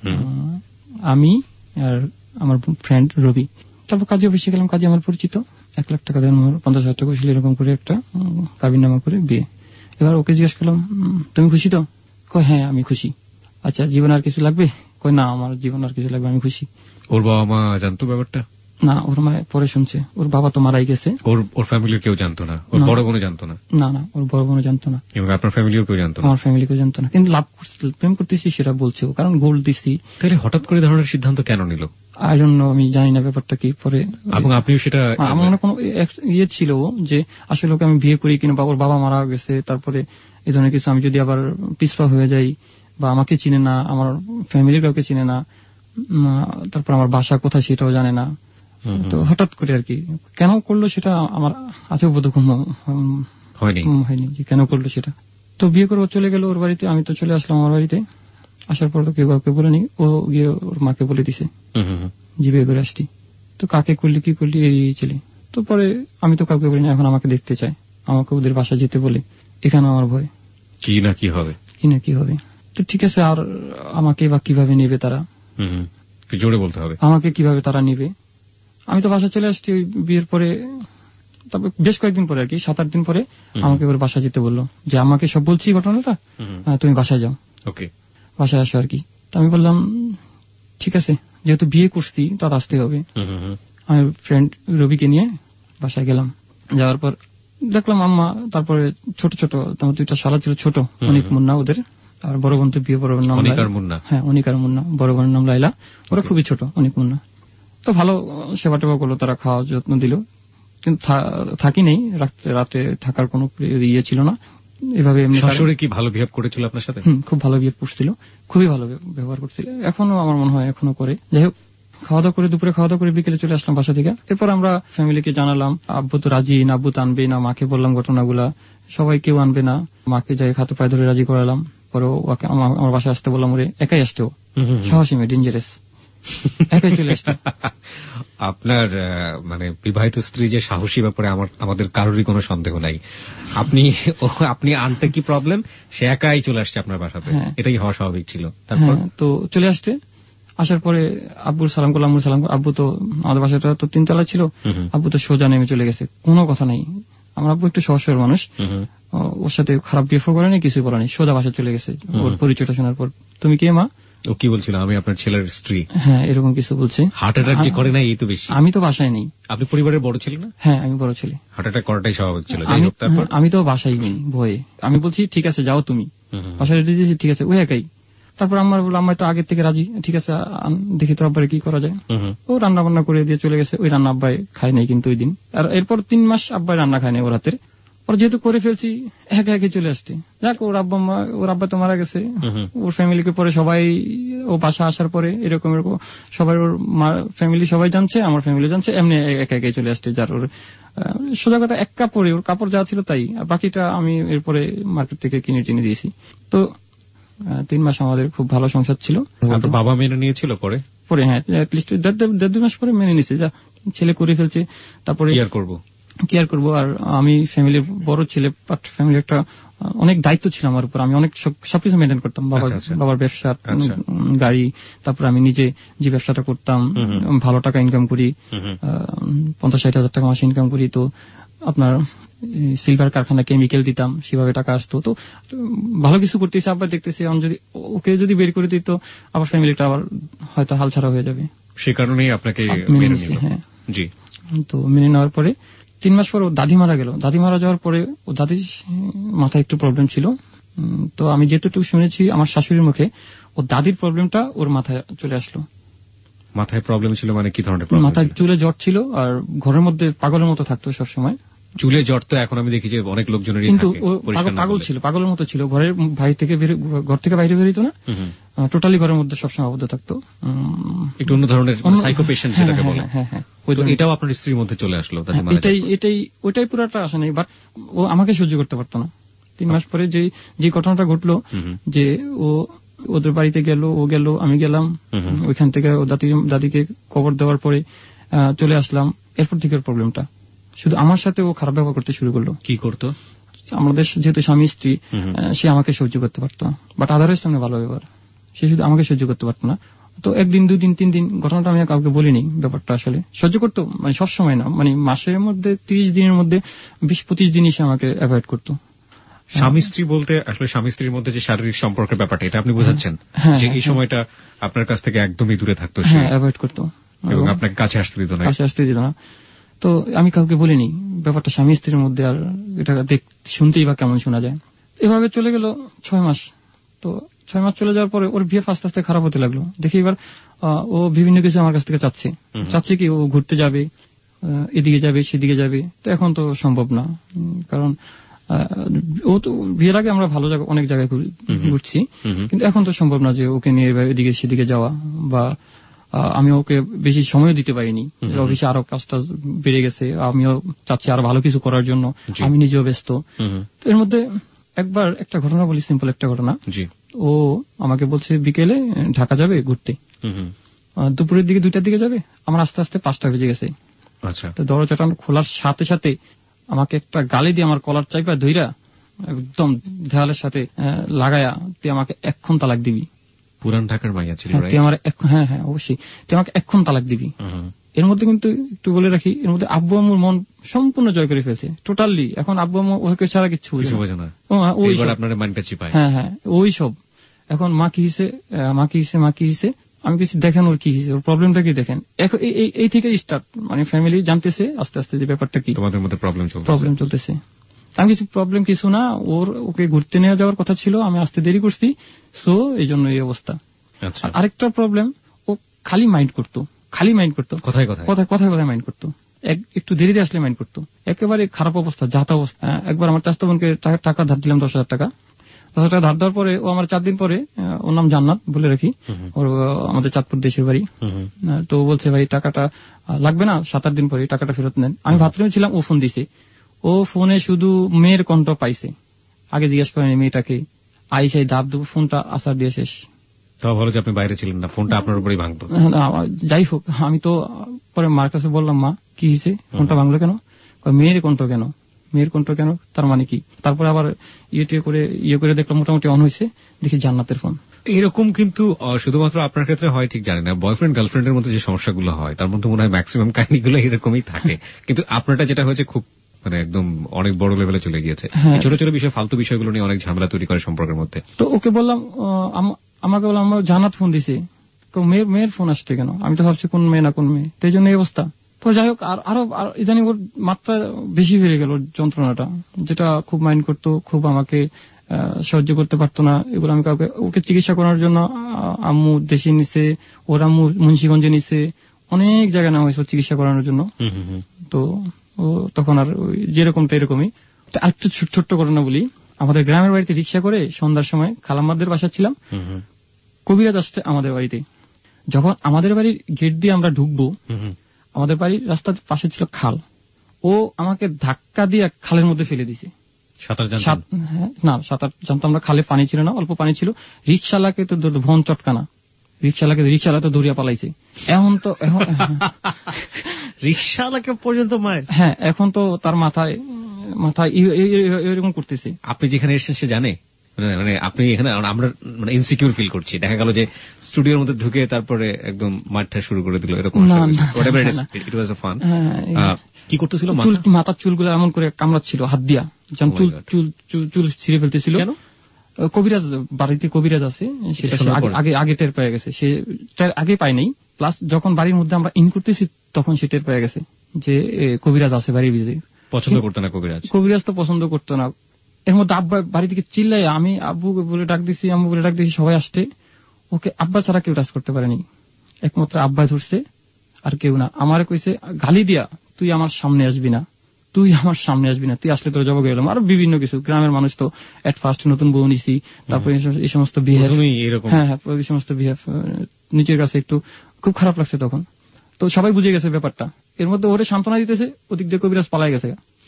আমি আর আমার ফ্রেন্ড রবি, তারপর কাজে অফিসে গেলাম। কাজে আমার পরিচিত, এক লাখ টাকা দেন, পঞ্চাশ হাজার টাকা ছিল, এরকম করে একটা কাবিননামা করে বিয়ে। এবার ওকে জিজ্ঞেস করলাম তুমি খুশি তো? কয় হ্যাঁ আমি খুশি। আচ্ছা জীবন আর কিছু লাগবে? কয় না আমার জীবন আর কিছু লাগবে, আমি খুশি। ওর বাবা মা জানতো ব্যাপারটা? না, ওর মা পরে শুনছে, ওর বাবা তো মারাই গেছে। ওর ওর ফ্যামিলির কেউ জানতো না? ওর বড় বোনও জানতো না? না না, ওর বড় বোনও জানতো না। এবং আপনার ফ্যামিলিও কেউ জানতো না? আমার ফ্যামিলি কেউ জানতো না, কিন্তু লাভ প্রেম করতেছি সেটা বলছে, কারণ গোল্ড দিছি। তাহলে হঠাৎ করে ধরনের সিদ্ধান্ত কেন নিল? আই ডোন্ট নো, আমি জানি না ব্যাপারটা কি। পরে এবং আপনিও সেটা, আমার মনে কোনো ইয়ে ছিল যে আসলে ওকে আমি বিয়ে করি কিনা, বা ওর বাবা মারা গেছে, তারপরে এই ধরনের কিছু, আমি যদি আবার পিছপা হয়ে যাই বা আমাকে চিনে না, আমার ফ্যামিলির কাউকে চিনে না, তারপর আমার বাসা কোথায় সেটাও জানে না, তো হঠাৎ করে আর কি কেন করলো সেটা আমার আজও বোধগম্য হয়নি যে কেন করলো সেটা। তো বিয়ে করে ও চলে গেল ওর বাড়িতে, আমি তো চলে আসলাম আমার বাড়িতে। আসার পর তো কেউ কাউকে বলেনি, ও গিয়ে ওর মাকে বলে দিছে যে বিয়ে করে আসছি। তো কাকে করলি কি করলি এই ছেলে। তো পরে আমি তো কাউকে বলিনি, এখন আমাকে দেখতে চায়, আমাকে ওদের বাসা যেতে বলে, এখানে আমার ভয় কি না কি হবে, কি না কি হবে। তো ঠিক আছে, আর আমাকে বা কিভাবে নেবে তারা, জোরে বলতে হবে, আমাকে কিভাবে তারা নিবে। আমি তো বাসা চলে আসছি বিয়ের পরে, তারপর বেশ কয়েকদিন পরে আর কি সাত আট দিন পরে আমাকে ওর বাসায় যেতে বললো, যে আমাকে সব বলছি ঘটনাটা, তুমি বাসায় যাও, ওকে বাসায় আসো আর কি। তো আমি বললাম ঠিক আছে, যেহেতু বিয়ে করছি তার আসতে হবে। আমি ফ্রেন্ড রবিকে নিয়ে বাসায় গেলাম। যাওয়ার পর দেখলাম আম্মা, তারপরে ছোট ছোট তোমার দুইটা শালা ছিল ছোট, অনেক মুন্না ওদের, আর বড় বোন তো বিয়ে, বড় বোনের নাম মুন্না, হ্যাঁ অনিকার মুন্না, বড় বোনের নাম লাইলা, ওরা খুবই ছোট, অনেক মুন্না। তো ভালো সেবা টেবা করলো তারা, খাওয়া যত্ন দিল, কিন্তু থাকি নেই রাতে, থাকার কোনো ইয়ে ছিল না। এভাবে শাশুড়ি কি ভালো বিহেভ করেছিল আপনার সাথে? খুব ভালো বিহেভ করছিল, খুবই ভালো ব্যবহার করছিল, এখনো আমার মনে হয় এখনো করে। যাই হোক, খাওয়া দাওয়া করে দুপুরে খাওয়া দাওয়া করে বিকেলে চলে আসলাম বাসা থেকে। এরপর আমরা ফ্যামিলিকে জানালাম, আব্বু তো রাজি না, আব্বু তো আনবে না, মাকে বললাম ঘটনাগুলা, সবাই কেউ আনবে না, মাকে যাই হাতে পায়ে ধরে রাজি করালাম। পরে ওকে আমার বাসায় আসতে বললাম, ওরে একাই আসতে, ও সাহসী মেয়ে, ডেঞ্জারাস, একাই চলে আসতে। আপনার মানে বিবাহিত স্ত্রী যে সাহসী, ব্যাপারে আমার আমাদের কারোরই কোনো সন্দেহ নাই। আপনি আপনি আনতে কি প্রবলেম, সে একাই চলে আসছে আপনার বাসাতে, এটাই হওয়া স্বাভাবিক ছিল। তারপর তো চলে আসতে, আসার পরে আব্বুর সালাম করলাম, আম্মুর সালাম। আব্বু তো আমাদের বাসাটা তো তিনতলা ছিল, আব্বু তো সোজা নেমে চলে গেছে, কোনো কথা নাই। আমার আব্বু একটু সহসর মানুষ, ওর সাথে খারাপ বিহেভ করেনি, কিছুই বলেনি, সোজা বাসায় চলে গেছে। ওর পরিচয়টা শোনার পর, তুমি কে মা? ও কি বলছিল, আমি আপনার ছেলের স্ত্রী? হ্যাঁ, এরকম কিছু বলছে। হার্ট অ্যাটাক যে করে না, এই তো বেশি। আমি তো বাসায় নেই। আপনি পরিবারের বড় ছিলেন না? হ্যাঁ, আমি বড় ছেলে। হার্ট অ্যাটাক করাটাই স্বাভাবিক ছিল। আমি তো বাসায় নেই, ভয়ে। আমি বলছি ঠিক আছে যাও তুমি, বাসায় রেডি দিয়েছি, ঠিক আছে, ওই একাই। তারপর আমার বললাম, আম্মা তো আগের থেকে রাজি, ঠিক আছে দেখি তো আব্বারে কি করা যায়। ও রান্না বান্না করে দিয়ে চলে গেছে, ওই রান্না আব্বাই খায় নাই কিন্তু ওই দিন। আর এরপর তিন মাস আব্বাই রান্না খায় নাই ওর হাতের। ওর যেহেতু করে ফেলছি, একা একে চলে আসতে। যাক, ওর আব্বা ওর আব্বা তো মারা গেছে, ওর ফ্যামিলিকে পরে সবাই, ও বাসা আসার পরে এরকম এরকম সবাই, ওর ফ্যামিলি সবাই জানছে, আমার ফ্যামিলি জানছে, এমনি একা একে চলে আসছে। যার ওর সোজা কথা এক কাপড়ে, ওর কাপড় যা ছিল তাই, আর বাকিটা আমি এরপরে মার্কেট থেকে কিনে টিনে দিয়েছি। তো তিন মাস আমাদের খুব ভালো সংসার ছিল। বাবা মেনে নিয়েছিল পরে? পরে হ্যাঁ, দেড় দুই মাস পরে মেনে নিয়েছে, যা ছেলে করে ফেলছে, তারপরে কি আর করবো কেয়ার করবো। আর আমি ফ্যামিলির বড় ছেলে, বাট ফ্যামিলির একটা অনেক দায়িত্ব ছিল আমার উপর, আমি অনেক সবকিছু মেনটেন করতাম। বাবার বাবার ব্যবসা, গাড়ি, তারপর আমি নিজে যে ব্যবসাটা করতাম, ভালো টাকা ইনকাম করি, পঞ্চাশ ষাট হাজার টাকা মাসে ইনকাম করি। তো আপনার সিলভার কারখানা কেমিক্যাল দিতাম, সেভাবে টাকা আসতো। তো ভালো কিছু করতেছি, আবার দেখতেছি যদি ওকে যদি বের করে দিত, আবার ফ্যামিলিটা আবার হয়তো হালছাড়া হয়ে যাবে। সে কারণেই আপনাকে মেনে নিয়েছি। হ্যাঁ, জি। তো মেনে নেওয়ার পরে তিন মাস পর ও দাদি মারা গেল। দাদি মারা যাওয়ার পরে ও দাদির মাথায় একটু প্রবলেম ছিল। তো আমি যেটুকু শুনেছি আমার শাশুড়ির মুখে, ও দাদির প্রবলেমটা ওর মাথায় চলে আসলো। মাথায় প্রবলেম ছিল মানে কি ধরনের প্রবলেম? মাথায় চুলে জ্বর ছিল, আর ঘরের মধ্যে পাগলের মতো থাকতো সবসময়। চুলে জ্বর তো এখন আমি দেখি যে অনেক লোকজনেরই, কিন্তু পাগল ছিল, পাগলের মতো ছিল, ঘরের বাইরে থেকে ঘর থেকে বাইরে বেরোতো না, টোটালি ঘরের মধ্যে সবসময় আবদ্ধ থাকতো। একটু অন্য ধরনের সাইকো পেশেন্ট যেটাকে বলে। হ্যাঁ হ্যাঁ, এটাও আপনার স্ত্রীর মধ্যে চলে আসলো? এটাই এটাই ওইটাই পুরাটা আসে নাই, বাট ও আমাকে সহ্য করতে পারতো না। তিন মাস পরে যে যে ঘটনাটা ঘটলো, যে ও ওদের বাড়িতে গেল, ও গেল, আমি গেলাম, ওইখান থেকে ও দাদি দাদিকে কবর দেওয়ার পরে চলে আসলাম। এরপর থেকে প্রবলেমটা শুধু আমার সাথে ও খারাপ ব্যবহার করতে শুরু করলো। কি করতো? আমাদের যেহেতু স্বামী স্ত্রী, সে আমাকে সহ্য করতে পারতো না, বাট আদারের সামনে ভালো ব্যবহার, সে শুধু আমাকে সহ্য করতে পারতো না। তো একদিন দুই দিন তিন দিন ঘটনাটা আমি কাউকে বলিনি, ব্যাপারটা আসলে সহ্য করতো, মানে সবসময় না, মানে মাসের মধ্যে তিরিশ দিনের মধ্যে বিশ পঁচিশ দিনই সে আমাকে অ্যাভয়েড করতো। স্বামী স্ত্রী বলতে আসলে স্বামী স্ত্রীর মধ্যে যে শারীরিক সম্পর্কের ব্যাপারটা, এটা আপনি বোঝাচ্ছেন যে এই সময়টা আপনার কাছ থেকে একদমই দূরে থাকতো, হ্যাঁ অ্যাভয়েড করতো এবং আপনাকে কাছে আসতে দিত না, কাছে আসতে দিত না। তো আমি কাউকে বলিনি ব্যাপারটা স্বামী স্ত্রীর মধ্যে, আর এটা শুনতেই বা কেমন শোনা যায়। এভাবে চলে গেল ছয় মাস। তো ছয় মাস চলে যাওয়ার পরে ওর বিয়ে আস্তে আস্তে খারাপ হতে লাগলো। দেখি এবার ও বিভিন্ন কিছু আমার কাছ থেকে চাচ্ছে, চাচ্ছে কি ও ঘুরতে যাবে, এদিকে যাবে সেদিকে যাবে। তো এখন তো সম্ভব না, কারণ ও তো বিয়ের আগে আমরা ভালো জায়গা অনেক জায়গায় ঘুরছি, কিন্তু এখন তো সম্ভব না যে ওকে নিয়ে এদিকে সেদিকে যাওয়া, বা আমি ওকে বেশি সময় দিতে পারিনি। অফিসে আরো কাজটা বেড়ে গেছে, আমিও চাচ্ছি আরো ভালো কিছু করার জন্য, আমি নিজেও ব্যস্ত। তো এর মধ্যে একবার একটা ঘটনা বলি, সিম্পল একটা ঘটনা। ও আমাকে বলছে বিকেলে ঢাকা যাবে ঘুরতে, দুপুরের দিকে দুইটার দিকে যাবে, আমার আস্তে আস্তে পাঁচটা বেজে গেছে। তো দরজাটা খোলার সাথে সাথে আমাকে একটা গালি দিয়ে আমার কলার চাইপা ধইরা একদম দেওয়ালের সাথে লাগায়া, তুই আমাকে এক্ষণ তালাক দিবি। পুরান ঢাকার মাইয়া ছিল? হ্যাঁ হ্যাঁ অবশ্যই, তুই আমাকে এক্ষণ তালাক দিবি। এর মধ্যে কিন্তু একটু বলে রাখি, এর মধ্যে আব্বু আম্মুর মন সম্পূর্ণ জয় করে ফেলছে টোটালি। এখন আব্বু আম্মু ওকে ছাড়া কিচ্ছু বোঝে না। হ্যাঁ হ্যাঁ ওই সব। এখন মা কি হিসে মা কি হিসে মা কি হিসে আমি কিছু দেখেন ওর কি হিসে, ওর প্রবলেমটা কি দেখেন। এখন এই থেকে স্টার্ট, মানে ফ্যামিলি জানতেছে আস্তে আস্তে যে ব্যাপারটা কি, তোমাদের মধ্যে প্রবলেম প্রবলেম চলতেছে। আমি কিছু প্রবলেম কিছু না, ওর ওকে ঘুরতে নিয়ে যাওয়ার কথা ছিল, আমি আসতে দেরি করছি, সো এই জন্য এই অবস্থা। আরেকটা প্রবলেম, ও খালি মাইন্ড করতো, খালি মাইন্ড করতো কথায় কথায় কথায় কথায় কথায় মাইন্ড করতো, একটু দেরিতে আসলে মাইন্ড করতো, একেবারে খারাপ অবস্থা, যাতা অবস্থা। একবার আমার চাচতো বোনকে টাকা ধার দিলাম, দশ হাজার টাকা দশ হাজার টাকা ধার দেওয়ার পরে ও আমার চার দিন পরে, ওর নাম জান্নাত বলে রাখি, ওর আমাদের চাঁদপুর দেশের বাড়ি, তো বলছে ভাই টাকাটা লাগবে না, সাত আট দিন পরে টাকাটা ফেরত নেন। আমি বাথরুমে ছিলাম, ও ফোন দিছে, ও ফোনে শুধু মেয়ের কণ্ঠ পাইছে, আগে জিজ্ঞেস করেনি মেয়েটাকে, আইসাই দাব দেবো, ফোনটা আসার দিয়ে শেষ। তাও ভালো যে আপনি বাইরে ছিলেন না, ফোনটা আপনার উপরেই ভাঙতো। যাই হোক, আমি তো পরে মার কাছে বললাম, মা কি হয়েছে, ফোনটা ভাঙলো কেন? মেয়ের কণ্ঠ কেন, মেয়ের কণ্ঠ কেন, তার মানে কি? তারপরে আবার ইয়ে করে ইয়ে করে দেখলাম মোটামুটি অন হয়েছে, দেখি জান্নাতের ফোন। এরকম কিন্তু শুধুমাত্র আপনার ক্ষেত্রে হয় ঠিক জানি না, বয়ফ্রেন্ড গার্লফ্রেন্ডের মধ্যে যে সমস্যাগুলো হয় তার মধ্যে মনে হয় ম্যাক্সিমাম কাহিনীগুলো এরকমই থাকে, কিন্তু আপনারটা যেটা হয়েছে খুব মানে একদম অনেক বড় লেভেলে চলে গিয়েছে। ছোট ছোট বিষয়, ফালতু বিষয়গুলো নিয়ে অনেক ঝামেলা তৈরি করে সম্পর্কের মধ্যে। তো ওকে বললাম, আমাকে বললাম আমার জান্নাত ফোন দিছে, মেয়ের মেয়ের ফোন আসছে কেন? আমি তো ভাবছি কোন মেয়ে না কোন মেয়ে, তো এই জন্য এই অবস্থা। তো যাই হোক, আরো ইদানিং ওর মাত্রা বেশি বেড়ে গেল যন্ত্রণাটা, যেটা খুব মাইন্ড করতো, খুব আমাকে সাহায্য করতে পারতো না। এগুলো আমি কাউকে, ওকে চিকিৎসা করার জন্য আম্মু দেশে নিছে, ওর আম্মু মুন্সিগঞ্জে নিছে, অনেক জায়গায় নেওয়া হয়েছে চিকিৎসা করানোর জন্য। তো ও তখন আর যেরকমটা এরকমই। আরেকটু ছোট্ট ঘটনা বলি, আমাদের গ্রামের বাড়িতে রিক্সা করে সন্ধ্যার সময় খালাম্মাদের বাসা ছিলাম, কবিরাজ আসছে আমাদের বাড়িতে। যখন আমাদের বাড়ির গেট দিয়ে আমরা ঢুকবো, আমাদের বাড়ির রাস্তার পাশে ছিল খাল, ও আমাকে ধাক্কা দিয়ে খালের মধ্যে ফেলে দিছে। না সাঁতার জানতাম না, খালে পানি ছিল না, অল্প পানি ছিল। রিক্সালাকে তো ভন চটকানা, রিক্সালাকে রিক্সালা তো দৌড়িয়া পালাইছে। এখন তো রিক্সালাকে পর্যন্ত মায়ের, হ্যাঁ এখন তো তার মাথায় মাথায় এরকম করতেছে। আপনি যেখানে এসেছেন সে জানে, মানে আপনি এখানে আমরা মানে ইনসিকিউর ফিল করছি, দেখা গেল যে স্টুডিওর মধ্যে ঢুকে তারপরে একদম মাঠটা শুরু করে দিল, এরকম কি করতেছিল? মাথার চুলগুলো এমন করে কামড়াচ্ছিল হাত দিয়া, যেমন চুল চুল চুল ছিঁড়ে ফেলতেছিল। কবিরাজ বাড়িতে কবিরাজ আছে, সেটা আগে আগে টের পেয়ে গেছে, সে আগে পায় নাই, প্লাস যখন বাড়ির মধ্যে আমরা ইন করতেছি তখন সে টের পেয়ে গেছে যে কবিরাজ আছে বাড়ির ভিতরে। পছন্দ করতো না কবিরাজ, কবিরাজ তো পছন্দ করতো না। এর মধ্যে আব্বা বাড়ি থেকে চিল্লাই, আমি আব্বু বলে ডাক দিছি, আম্মু বলে ডাক দিছি, সবাই আসছে, ওকে আব্বা ছাড়া কেউ টাচ করতে পারেনি, একমাত্র আব্বাই ধরছে, আর কেউ না। আমারে কইছে গালি দিয়া, তুই আমার সামনে আসবি না, তুই আমার সামনে আসবি না, তুই আসলে তোর জবাব গেলাম। আর বিভিন্ন কিছু, গ্রামের মানুষ তো এট ফার্স্ট নতুন বউ নিছি, তারপরে এই সমস্ত বিহেভ, হ্যাঁ হ্যাঁ এই সমস্ত বিহেভ নিজের কাছে একটু খুব খারাপ লাগছে তখন। তো সবাই বুঝে গেছে ব্যাপারটা। এর মধ্যে ওরে সান্ত্বনা দিতেছে, ওদিক দিয়ে কবিরাজ পালাই গেছে।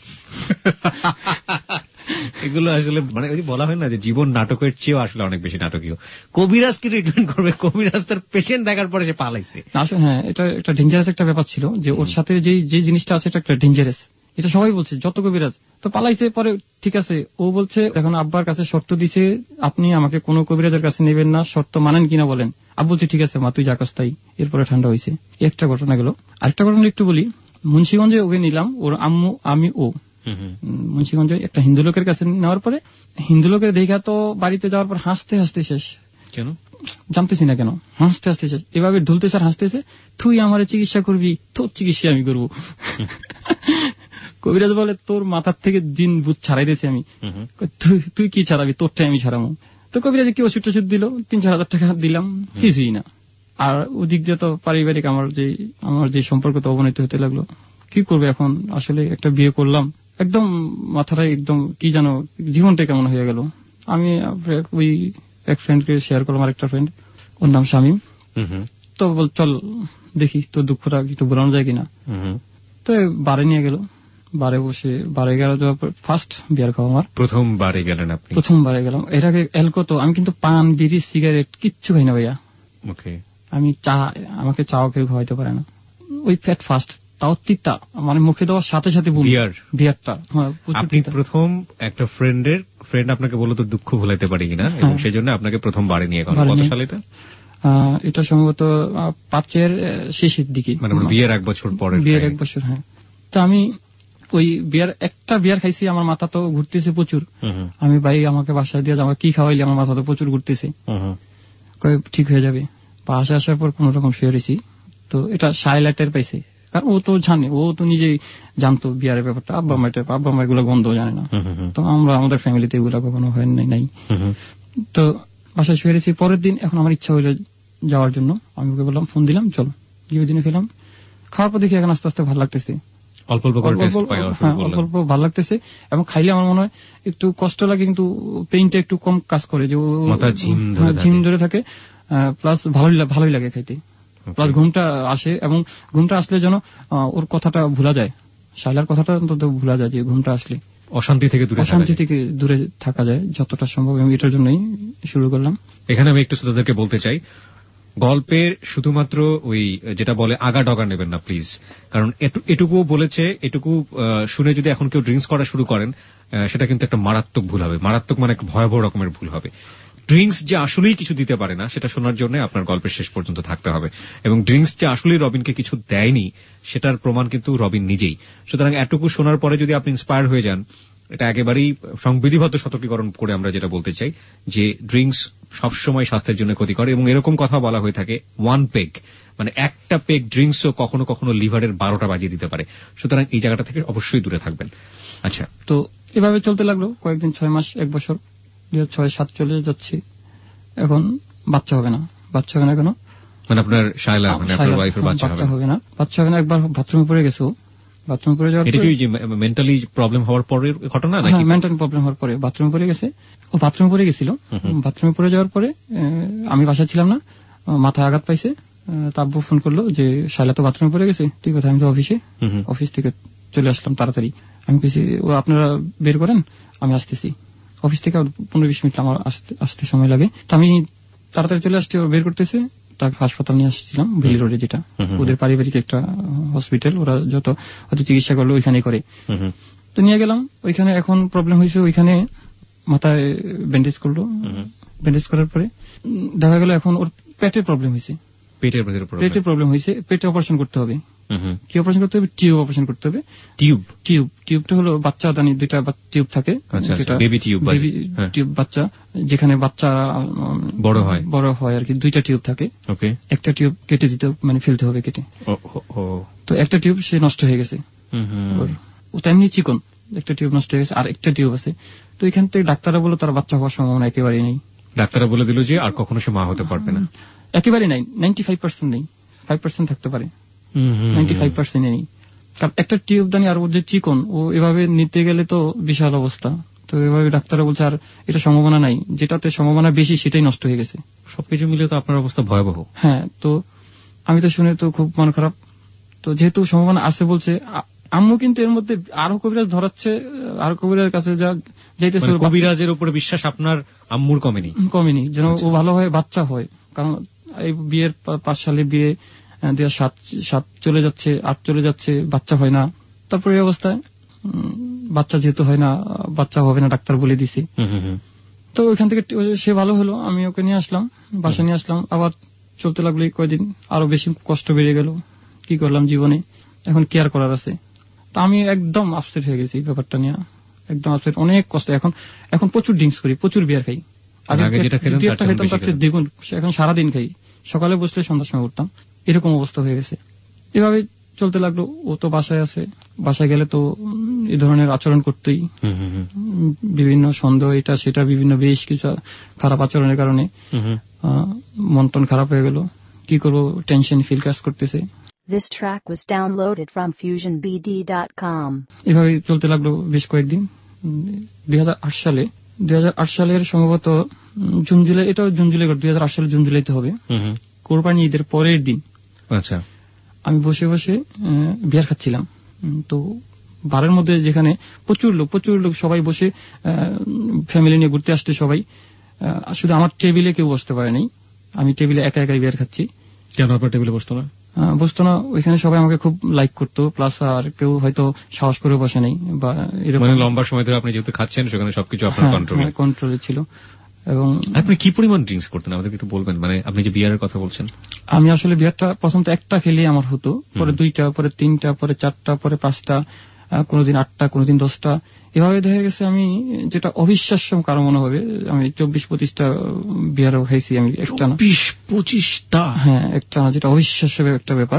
এগুলো আসলে মানে বলা হয় না যে জীবন নাটকের চেয়েও আসলে অনেক বেশি নাটকীয়। কবিরাজ কি ট্রিটমেন্ট করবে, কবিরাজ তার পেশেন্ট দেখার পরে সে পালাইছে। হ্যাঁ এটা একটা ডেঞ্জারাস একটা ব্যাপার ছিল, যে ওর সাথে যে যে জিনিসটা আছে এটা একটা ডেঞ্জারাস, এটা সবাই বলছে, যত কবিরাজ তো পালাইছে। পরে ঠিক আছে, ও বলছে এখন আব্বার কাছে শর্ত দিছে, আপনি আমাকে কোনো কবিরাজের কাছে নেবেন না, শর্ত মানেন কিনা বলেন। আব্বু বলছে ঠিক আছে মা, তুই যা কাজ তাই। এরপরে ঠান্ডা হয়েছে। একটা ঘটনা গেল। আরেকটা ঘটনা একটু বলি, মুন্সিগঞ্জে ওকে নিলাম, ওর আম্মু আমি ও মুন্সিগঞ্জে একটা হিন্দু লোকের কাছে নেওয়ার পরে, হিন্দু লোকের দেখা তো বাড়িতে যাওয়ার পর হাসতে হাসতে শেষ, কেন জানতেছি না কেন, হাসতে হাসতে শেষ। এভাবে ঢুলতে স্যার হাসতেছে, তুই আমার চিকিৎসা করবি, তোর চিকিৎসা আমি করবো। কবিরাজ বলে তোর মাথার থেকে জিন ভূত ছাড়াই দিয়েছি আমি। তুই কি ছাড়াবি, তোরটাই আমি ছাড়াবো। তো কবিরাজ কি ওষুধ টষুধ দিল, তিন চার হাজার টাকা দিলাম, কিছুই না। আর ওদিক দিয়ে তো পারিবারিক আমার যে আমার যে সম্পর্ক তো অবনতি হতে লাগলো। কি করবে এখন, আসলে একটা বিয়ে করলাম, একদম মাথাটাই একদম কি জানো, জীবনটা কেমন হয়ে গেল। আমি ওই এক ফ্রেন্ডকে শেয়ার করলাম, আরেকটা ফ্রেন্ড, ওর নাম শামীম। তো বল চল দেখি তোর দুঃখটা একটু বোলানো যায় কিনা। তো বারে নিয়ে গেল, বারে বসে বারে গেল, ফার্স্ট বিয়ার খাওয়া আমার। প্রথম বারে গেলেন আপনি? প্রথম বারে গেলাম। এর আগে অ্যালকো তো আমি কিন্তু পান বিড়ি সিগারেট কিচ্ছু খাই না ভাইয়া। আমি চা, আমাকে চাও কেউ খাওয়াইতে পারে না। ওই ফ্যাট ফার্স্ট, তাও তিতা, মানে মুখে দেওয়ার সাথে সাথে বিয়ারটা। আপনি প্রথম একটা ফ্রেন্ডের ফ্রেন্ড আপনাকে বললো তো দুঃখ ভুলাইতে পারি কিনা, এবং সেই জন্য আপনাকে প্রথম বারে নিয়ে গেল। কত সালে এটা? আহ, এটা সম্ভবত আহ, পাঁচের আহ, শেষের দিকে, মানে বিয়ের এক বছর পরে। বিয়ের এক বছর, হ্যাঁ। তো আমি ওই বিয়ার একটা বিয়ার খাইছি, আমার মাথা তো ঘুরতেছে প্রচুর। আমি ভাই আমাকে বাসায় দিয়ে আমাকে কি খাওয়াইলে, আমার মাথা তো প্রচুর ঘুরতেছে, ঠিক হয়ে যাবে। বাসা আসার পর কোন রকম শুয়ে রয়েছি। তো এটা সাইলাইটের পাইছে, কারণ ও তো জানে, ও তো নিজেই জানতো বিয়ারের ব্যাপারটা। আব্বা মাইটা আব্বা মা এগুলো গন্ধ জানে না, তো আমরা আমাদের ফ্যামিলিতে এগুলো কখনো হয় নাই নাই তো বাসায় শুয়ে রয়েছি। পরের দিন এখন আমার ইচ্ছা হইলো যাওয়ার জন্য, আমি ওকে বললাম, ফোন দিলাম, চল। গিয়ে দিনে খেলাম, খাওয়ার পর দেখি এখন আস্তে আস্তে ভালো লাগতেছে, অল্প অল্প অল্প ভালো লাগতেছে। এবং খাইলে আমার মনে হয় একটু কষ্ট লাগে, কিন্তু পেইনটা একটু কম কাজ করে, যে ঝিম ধরে থাকে, প্লাস ভালোই ভালোই লাগে খাইতে, প্লাস ঘুমটা আসে। এবং ঘুমটা আসলে যেন ওর কথাটা ভুলা যায়, শাইলার কথাটা অন্তত ভুলা যায়, যে ঘুমটা আসলে অশান্তি থেকে দূরে অশান্তি থেকে দূরে থাকা যায় যতটা সম্ভব। আমি এটার জন্যই শুরু করলাম। এখানে আমি একটু শ্রোতাদেরকে বলতে চাই, গল্পের শুধুমাত্র ওই যেটা বলে আগা ডগা নেবেন না প্লিজ, কারণ এটুকু বলেছে, এটুকু শুনে যদি এখন কেউ ড্রিঙ্কস করা শুরু করেন, সেটা কিন্তু একটা মারাত্মক ভুল হবে। মারাত্মক মানে একটা ভয়াবহ রকমের ভুল হবে। ড্রিঙ্কস যে আসলেই কিছু দিতে পারে না, সেটা শোনার জন্য আপনার গল্পের শেষ পর্যন্ত থাকতে হবে। এবং ড্রিঙ্কস যে আসলেই রবিনকে কিছু দেয়নি, সেটার প্রমাণ কিন্তু রবিন নিজেই। সুতরাং এটুকু শোনার পরে যদি আপনি ইন্সপায়ার হয়ে যান, এটা একেবারেই সংবিধিবদ্ধ সতর্কীকরণ করে আমরা যেটা বলতে চাই, যে ড্রিঙ্কস সবসময় স্বাস্থ্যের জন্য ক্ষতিকর। এবং এরকম কথা বলা হয়ে থাকে, ওয়ান পেগ মানে একটা পেগ ড্রিঙ্কসও কখনো কখনো লিভারের বারোটা বাজিয়ে দিতে পারে। সুতরাং এই জায়গাটা থেকে অবশ্যই দূরে থাকবেন। আচ্ছা, তো এভাবে চলতে লাগলো কয়েকদিন, ছয় মাস, এক বছর, দুই হাজার ছয় সাত চলে যাচ্ছে। এখন বাচ্চা হবে না। বাচ্চা হবে না কেন? মানে আপনার শায়লা, মানে আপনার ওয়াইফের বাচ্চা হবে না। বাচ্চা হবে না। একবার বাথরুমে পড়ে গেছে, বাথরুমে পড়ে যাওয়ার, এটা কি মেন্টালি প্রবলেম হওয়ার পরে ঘটনা নাকি? মেন্টালি প্রবলেম হওয়ার পরে বাথরুমে পড়ে গেছে। ও বাথরুমে পড়ে গেছিল। বাথরুমে পড়ে যাওয়ার পরে আমি বাসায় ছিলাম না, মাথায় আঘাত পাইছে। তাব্বু ফোন করলো যে শায়লা তো বাথরুমে পড়ে গেছে। ঠিক আছে, আমি তো অফিসে, অফিস থেকে চলে আসলাম তাড়াতাড়ি। আমি কেছি, ও আপনারা বের করেন, আমি আসতেছি। অফিস থেকে পনেরো বিশ মিনিট আমার আসতে সময় লাগে। তো আমি তাড়াতাড়ি চলে আসছি, বের করতেছে। তাকে হাসপাতাল নিয়ে আসছিলাম, ভেলি রোডে, যেটা ওদের পারিবারিক একটা হসপিটাল, ওরা যত হয়তো চিকিৎসা করলো ওইখানে করে। তো নিয়ে গেলাম ওইখানে। এখন প্রবলেম হয়েছে, ওইখানে মাথায় ব্যান্ডেজ করলো। ব্যান্ডেজ করার পরে দেখা গেল এখন ওর পেটের প্রবলেম হয়েছে। পেটের পেটের প্রবলেম হয়েছে, পেটে অপারেশন করতে হবে। কি অপারেশন করতে হবে? টিউব অপারেশন করতে হবে। টিউব টিউব টিউবটা হলো বাচ্চা দানি, দুইটা টিউব থাকে, বেবি টিউব, টিউব বাচ্চা, যেখানে বাচ্চা বড় হয় বড় হয় আর কি। দুইটা টিউব থাকে, একটা টিউব কেটে দিতে, মানে ফেলতে হবে কেটে। তো একটা টিউব সে নষ্ট হয়ে গেছে, ও তো এমনি চিকন, একটা টিউব নষ্ট হয়ে গেছে, আর একটা টিউব আছে। তো এখান থেকে ডাক্তাররা বললো তার বাচ্চা হওয়ার সম্ভাবনা একেবারেই নেই। ডাক্তাররা বলে দিল যে আর কখনো সে মা হতে পারবে না। একেবারেই নাই, নাইনটি ফাইভ পার্সেন্ট নেই, ফাইভ পার্সেন্ট থাকতে পারে, নাইনটি ফাইভ পার্সেন্ট নেই। কারণ একটা টিউব দানি, আর ওর যে চিকন, ও এভাবে নিতে গেলে তো বিশাল অবস্থা। তো এভাবে ডাক্তাররা বলছে আর এটা সম্ভাবনা নাই, যেটাতে সম্ভাবনা বেশি সেটাই নষ্ট হয়ে গেছে। সবকিছু মিলে তো আপনার অবস্থা ভয়াবহ। হ্যাঁ, তো আমি তো শুনে তো খুব মন খারাপ। তো যেহেতু সম্ভাবনা আছে বলছে, আম্মু কিন্তু এর মধ্যে আরো কবিরাজ ধরাচ্ছে, আরো কবিরাজের কাছে যা যাইতেছে। কবিরাজের উপরে বিশ্বাস আপনার আম্মুর কমেনি? কমেনি, যেন ও ভালো হয়, বাচ্চা হয়। কারণ এই বিয়ের পাঁচ সালে বিয়ে, দুই হাজার সাত সাত চলে যাচ্ছে, আট চলে যাচ্ছে, বাচ্চা হয় না। তারপরে এই অবস্থায় বাচ্চা যেহেতু হয় না, বাচ্চা হবে না ডাক্তার বলে দিছে। তো ওইখান থেকে সে ভালো হলো, আমি ওকে নিয়ে আসলাম, বাসা নিয়ে আসলাম। আবার চলতে লাগলো কয়েকদিন, আরো বেশি কষ্ট বেড়ে গেল। কি করলাম জীবনে, এখন কেয়ার করার আছে। তা আমি একদম আপসেট হয়ে গেছি ব্যাপারটা নিয়ে, একদম আপসেট, অনেক কষ্ট। এখন এখন প্রচুর ড্রিঙ্কস করি, প্রচুর বিয়ার খাই। আগে বিয়ারটা খেতাম তার চেয়ে দ্বিগুণ, এখন সারাদিন খাই। সকালে বসলে সন্ধ্যার সময় উঠতাম, এরকম অবস্থা হয়ে গেছে। এভাবে চলতে লাগলো। ও তো বাসায় আছে, বাসায় গেলে তো এই ধরনের আচরণ করতেই, বিভিন্ন সন্দেহ, এটা সেটা, বিভিন্ন বেশ কিছু খারাপ আচরণের কারণে মন টন খারাপ হয়ে গেল। কি করবো, টেনশন ফিল কাজ করতেছে। This track was downloaded from fusion b d dot com. এভাবে চলতে লাগলো বেশ কয়েকদিন। দুই হাজার আট সালে দুই হাজার আট সালের সম্ভবত জুন জুলাই, এটাও জুন জুলাই, দুই হাজার আট সালে জুন জুলাইতে হবে, কোরবানি ঈদের পরের দিন। আচ্ছা, আমি বসে বসে বিয়ার খাচ্ছিলাম। তো বারের মধ্যে যেখানে প্রচুর লোক প্রচুর লোক সবাই বসে ফ্যামিলি নিয়ে ঘুরতে আসতে, সবাই, শুধু আমার টেবিলে কেউ বসতে পারেনি। আমি টেবিলে একা একাই বিয়ার খাচ্ছি। কেন আপনার টেবিলে বসতো না? বসতো না, ওইখানে সবাই আমাকে খুব লাইক করতো, প্লাস আর কেউ হয়তো সাহস করে বসে নেই বা এরকম। মানে লম্বা সময় ধরে আপনি যেহেতু খাচ্ছেন, সেখানে সবকিছু আপনার কন্ট্রোলে কন্ট্রোলে ছিল। এবং আপনি কি পরিমাণ ড্রিঙ্কস করতেন আমাদেরকে একটু বলবেন? মানে আপনি যে বিয়ারের কথা বলছেন। আমি আসলে বিয়ারটা প্রথম তো একটা খেলে আমার হতো, পরে দুইটা, পরে তিনটা, পরে চারটা, পরে পাঁচটা, কোনোদিন আটটা, কোনোদিন দশটা, এভাবে দেখা গেছে আমি, যেটা অবিশ্বাস্য কারো মনে হবে, আমি চব্বিশ পঁচিশটা বিয়ারও খাইছি আমি একটা না। চব্বিশ পঁচিশটা? হ্যাঁ, একটা না, যেটা অবিশ্বাস্য একটা ব্যাপার,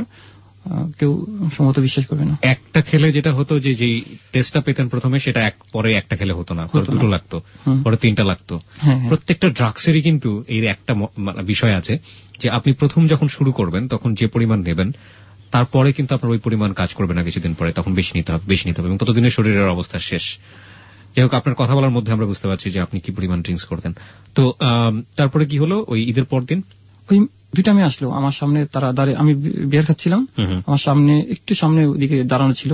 কেউ সম্ভবত বিশ্বাস করবে না। একটা খেলে যেটা হতো যে যে টেস্টটা পেতেন প্রথমে, সেটা এক পরে একটা খেলে হতো না, পরে দুটো লাগতো, পরে তিনটা লাগতো। প্রত্যেকটা ড্রাগসেরই কিন্তু এই একটা বিষয় আছে যে আপনি প্রথম যখন শুরু করবেন তখন যে পরিমাণ নেবেন, তারপরে কিন্তু আপনার ওই পরিমাণ কাজ করবে না, কিছুদিন পরে তখন বেশি নিতে হবে, বেশি নিতে হবে, এবং ততদিনে শরীরের অবস্থা শেষ। যাই হোক, আপনার কথা বলার মধ্যে আমরা বুঝতে পারছি যে আপনি কি পরিমাণ ড্রিঙ্কস করতেন। তো তারপরে কি হলো ওই ঈদের পর দিন? ওই দুইটা মেয়ে আসলো আমার সামনে, তারা দাঁড়িয়ে, আমি বিয়ার খাচ্ছিলাম, আমার সামনে একটু সামনে ওদিকে দাঁড়ানো ছিল,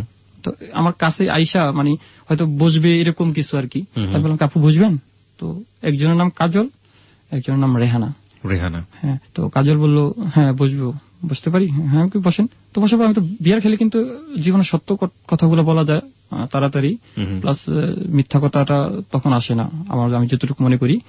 তো আমার কাছে আইসা মানে হয়তো বসবে এরকম কিছু আর কি। আমি বললাম, কাপু বসবেন? তো একজনের নাম কাজল, একজনের নাম রেহানা। রেহানা? হ্যাঁ। তো কাজল বললো, হ্যাঁ বসবো, বসতে পারি? হ্যাঁ, বসেন। তো বসার পর আমি তো বিয়ার খেলে কিন্তু জীবনে সত্য কথাগুলো বলা যায় তাড়াতাড়ি, প্লাস মিথ্যা কথাটা তখন আসে না আমার, আমি যতটুকু মনে করি।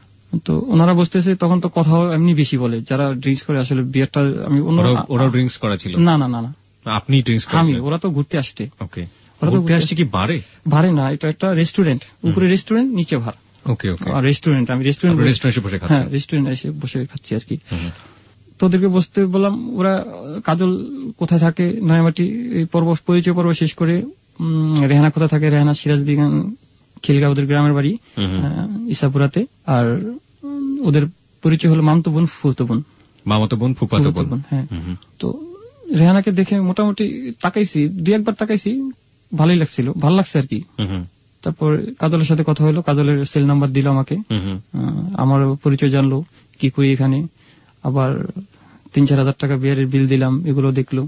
তো ওনারা বসতেছে, তখন তো কথা এমনি বেশি বলে যারা ড্রিঙ্কস করে। আসলে বিয়ারটা আমি, ওরাও ড্রিঙ্কস করা ছিল? না না না না, আপনি ড্রিঙ্কস করেন? আমি, ওরা তো ঘুরতে আসছে। ওকে, ঘুরতে আসছে কি বারে? বারে না, এটা একটা রেস্টুরেন্ট, উপরে রেস্টুরেন্ট, নিচে ভার। ওকে ওকে, রেস্টুরেন্ট, আমি রেস্টুরেন্ট রেস্টুরেন্টে বসে খাচ্ছি। হ্যাঁ, রেস্টুরেন্টে এসে বসে খাচ্ছি আর কি। তো ওদেরকে বসতে বললাম, ওরা কাজল কোথায় থাকে নয়ামাটি পর্ব, পরিচয় পর্ব শেষ করে, রেহানা কোথায় থাকে, রেহানা সিরাজদিগান খিলগা, ওদের গ্রামের বাড়ি ইসাপুরাতে। আর ওদের পরিচয় হলো মামতো বোন, ফুফাতো বোন। মামাতো বোন, ফুফাতো বোন। হ্যাঁ। তো রেহানাকে দেখে মোটামুটি তাকাইছি, দুই একবার তাকাইছি, ভালোই লাগছিল, ভালো লাগছে আর কি। তারপর কাজলের সাথে কথা হলো, কাজলের সেল নাম্বার দিল আমাকে, আমার পরিচয় জানলো, কি করি এখানে, আবার তিন চার হাজার টাকা বিয়ারের বিল দিলাম, এগুলো দেখলো।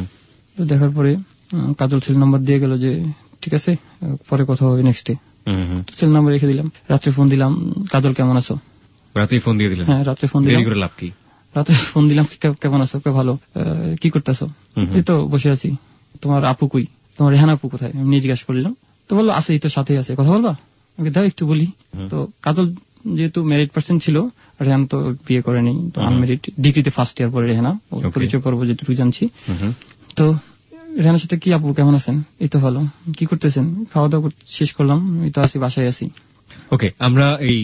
তো দেখার পরে কাজল সেল নাম্বার দিয়ে গেল যে ঠিক আছে, পরে কথা হবে নেক্সট ডে। সেল নাম্বার রেখে দিলাম। রাত্রে ফোন দিলাম, কাজল কেমন আছো? রাতে ফোন দিয়ে দিলেন? হ্যাঁ, রাত্রে ফোন দিলাম। লাভ কি? রাতে ফোন দিলাম, কেমন আছো? ভালো। কি করতেছো? এই তো বসে আছি। তোমার আপু কই? তোমার রেহানা আপু কোথায়? আমি নিয়ে জিজ্ঞাসা করলাম। তো বললো, আছে, এই তো সাথে আছে, কথা বলবা? আমাকে দাও একটু বলি। তো কাজল যেহেতু ম্যারিড পার্সন ছিল, রেহানা তো বিয়ে করেনি, তো আনম্যারিড, ডিগ্রিতে ফার্স্ট ইয়ার পরে রেহানা, পরিচয় পর্ব যেটুকু জানছি। তো রেহানার সাথে, কি আপু কেমন আছেন? এই তো ভালো। কি করতেছেন? খাওয়া দাওয়া শেষ করলাম, এই তো আছি, বাসায় আছি। ওকে, আমরা এই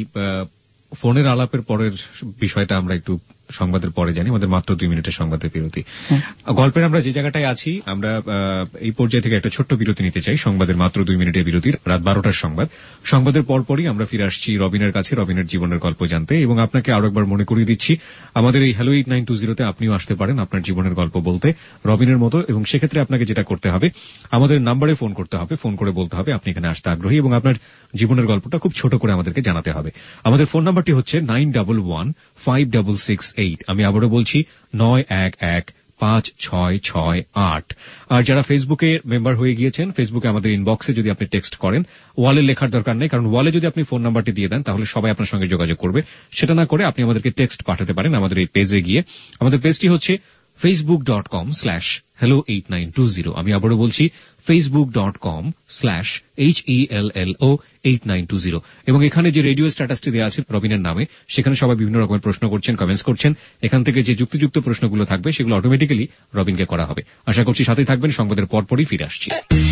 ফোনের আলাপের পরের বিষয়টা আমরা একটু সংবাদের পরে জানি। আমাদের মাত্র দুই মিনিটের সংবাদের বিরতি। গল্পের আমরা যে জায়গাটায় আছি, আমরা এই পর্যায়ে থেকে একটা ছোট্ট বিরতি নিতে চাই। সংবাদের মাত্র দুই মিনিটের বিরতির, রাত বারোটার সংবাদ। সংবাদের পরপরই আমরা ফিরে আসছি রবিনের কাছে, রবিনের জীবনের গল্প জানতে। এবং আপনাকে আরো একবার মনে করিয়ে দিচ্ছি, আমাদের এই হ্যালো এইট নাইন টু জিরোতে আপনিও আসতে পারেন আপনার জীবনের গল্প বলতে, রবিনের মতো। এবং সেক্ষেত্রে আপনাকে যেটা করতে হবে, আমাদের নাম্বারে ফোন করতে হবে, ফোন করে বলতে হবে আপনি এখানে আসতে আগ্রহী, এবং আপনার জীবনের গল্পটা খুব ছোট করে আমাদেরকে জানাতে হবে। আমাদের ফোন নাম্বারটি হচ্ছে nine double one five double six eight. আমি আবারও বলছি, নয় এক এক পাঁচ ছয় ছয় আট। আর যারা ফেসবুকে মেম্বার হয়ে গিয়েছেন, ফেসবুকে আমাদের ইনবক্সে যদি আপনি টেক্সট করেন, ওয়ালে লেখার দরকার নেই, কারণ ওয়ালে যদি আপনি ফোন নাম্বারটি দিয়ে দেন তাহলে সবাই আপনার সঙ্গে যোগাযোগ করবে। সেটা না করে আপনি আমাদেরকে টেক্সট পাঠাতে পারেন আমাদের এই পেজে গিয়ে। আমাদের পেজটি হচ্ছে Facebook dot com slash hello eight nine two zero. আমি আবারও বলছি, Facebook dot com slash H E L L O eight nine two zero. এবং এখানে যে রেডিও স্ট্যাটাসটি দেওয়া আছে রবিনের নামে, সেখানে সবাই বিভিন্ন রকমের প্রশ্ন করছেন, কমেন্টস করছেন। এখান থেকে যে যুক্তিযুক্ত প্রশ্নগুলো থাকবে সেগুলো অটোমেটিক্যালি রবিনকে করা হবে। আশা করছি সাথেই থাকবেন। সংবাদের পরপরই ফিরে আসছি।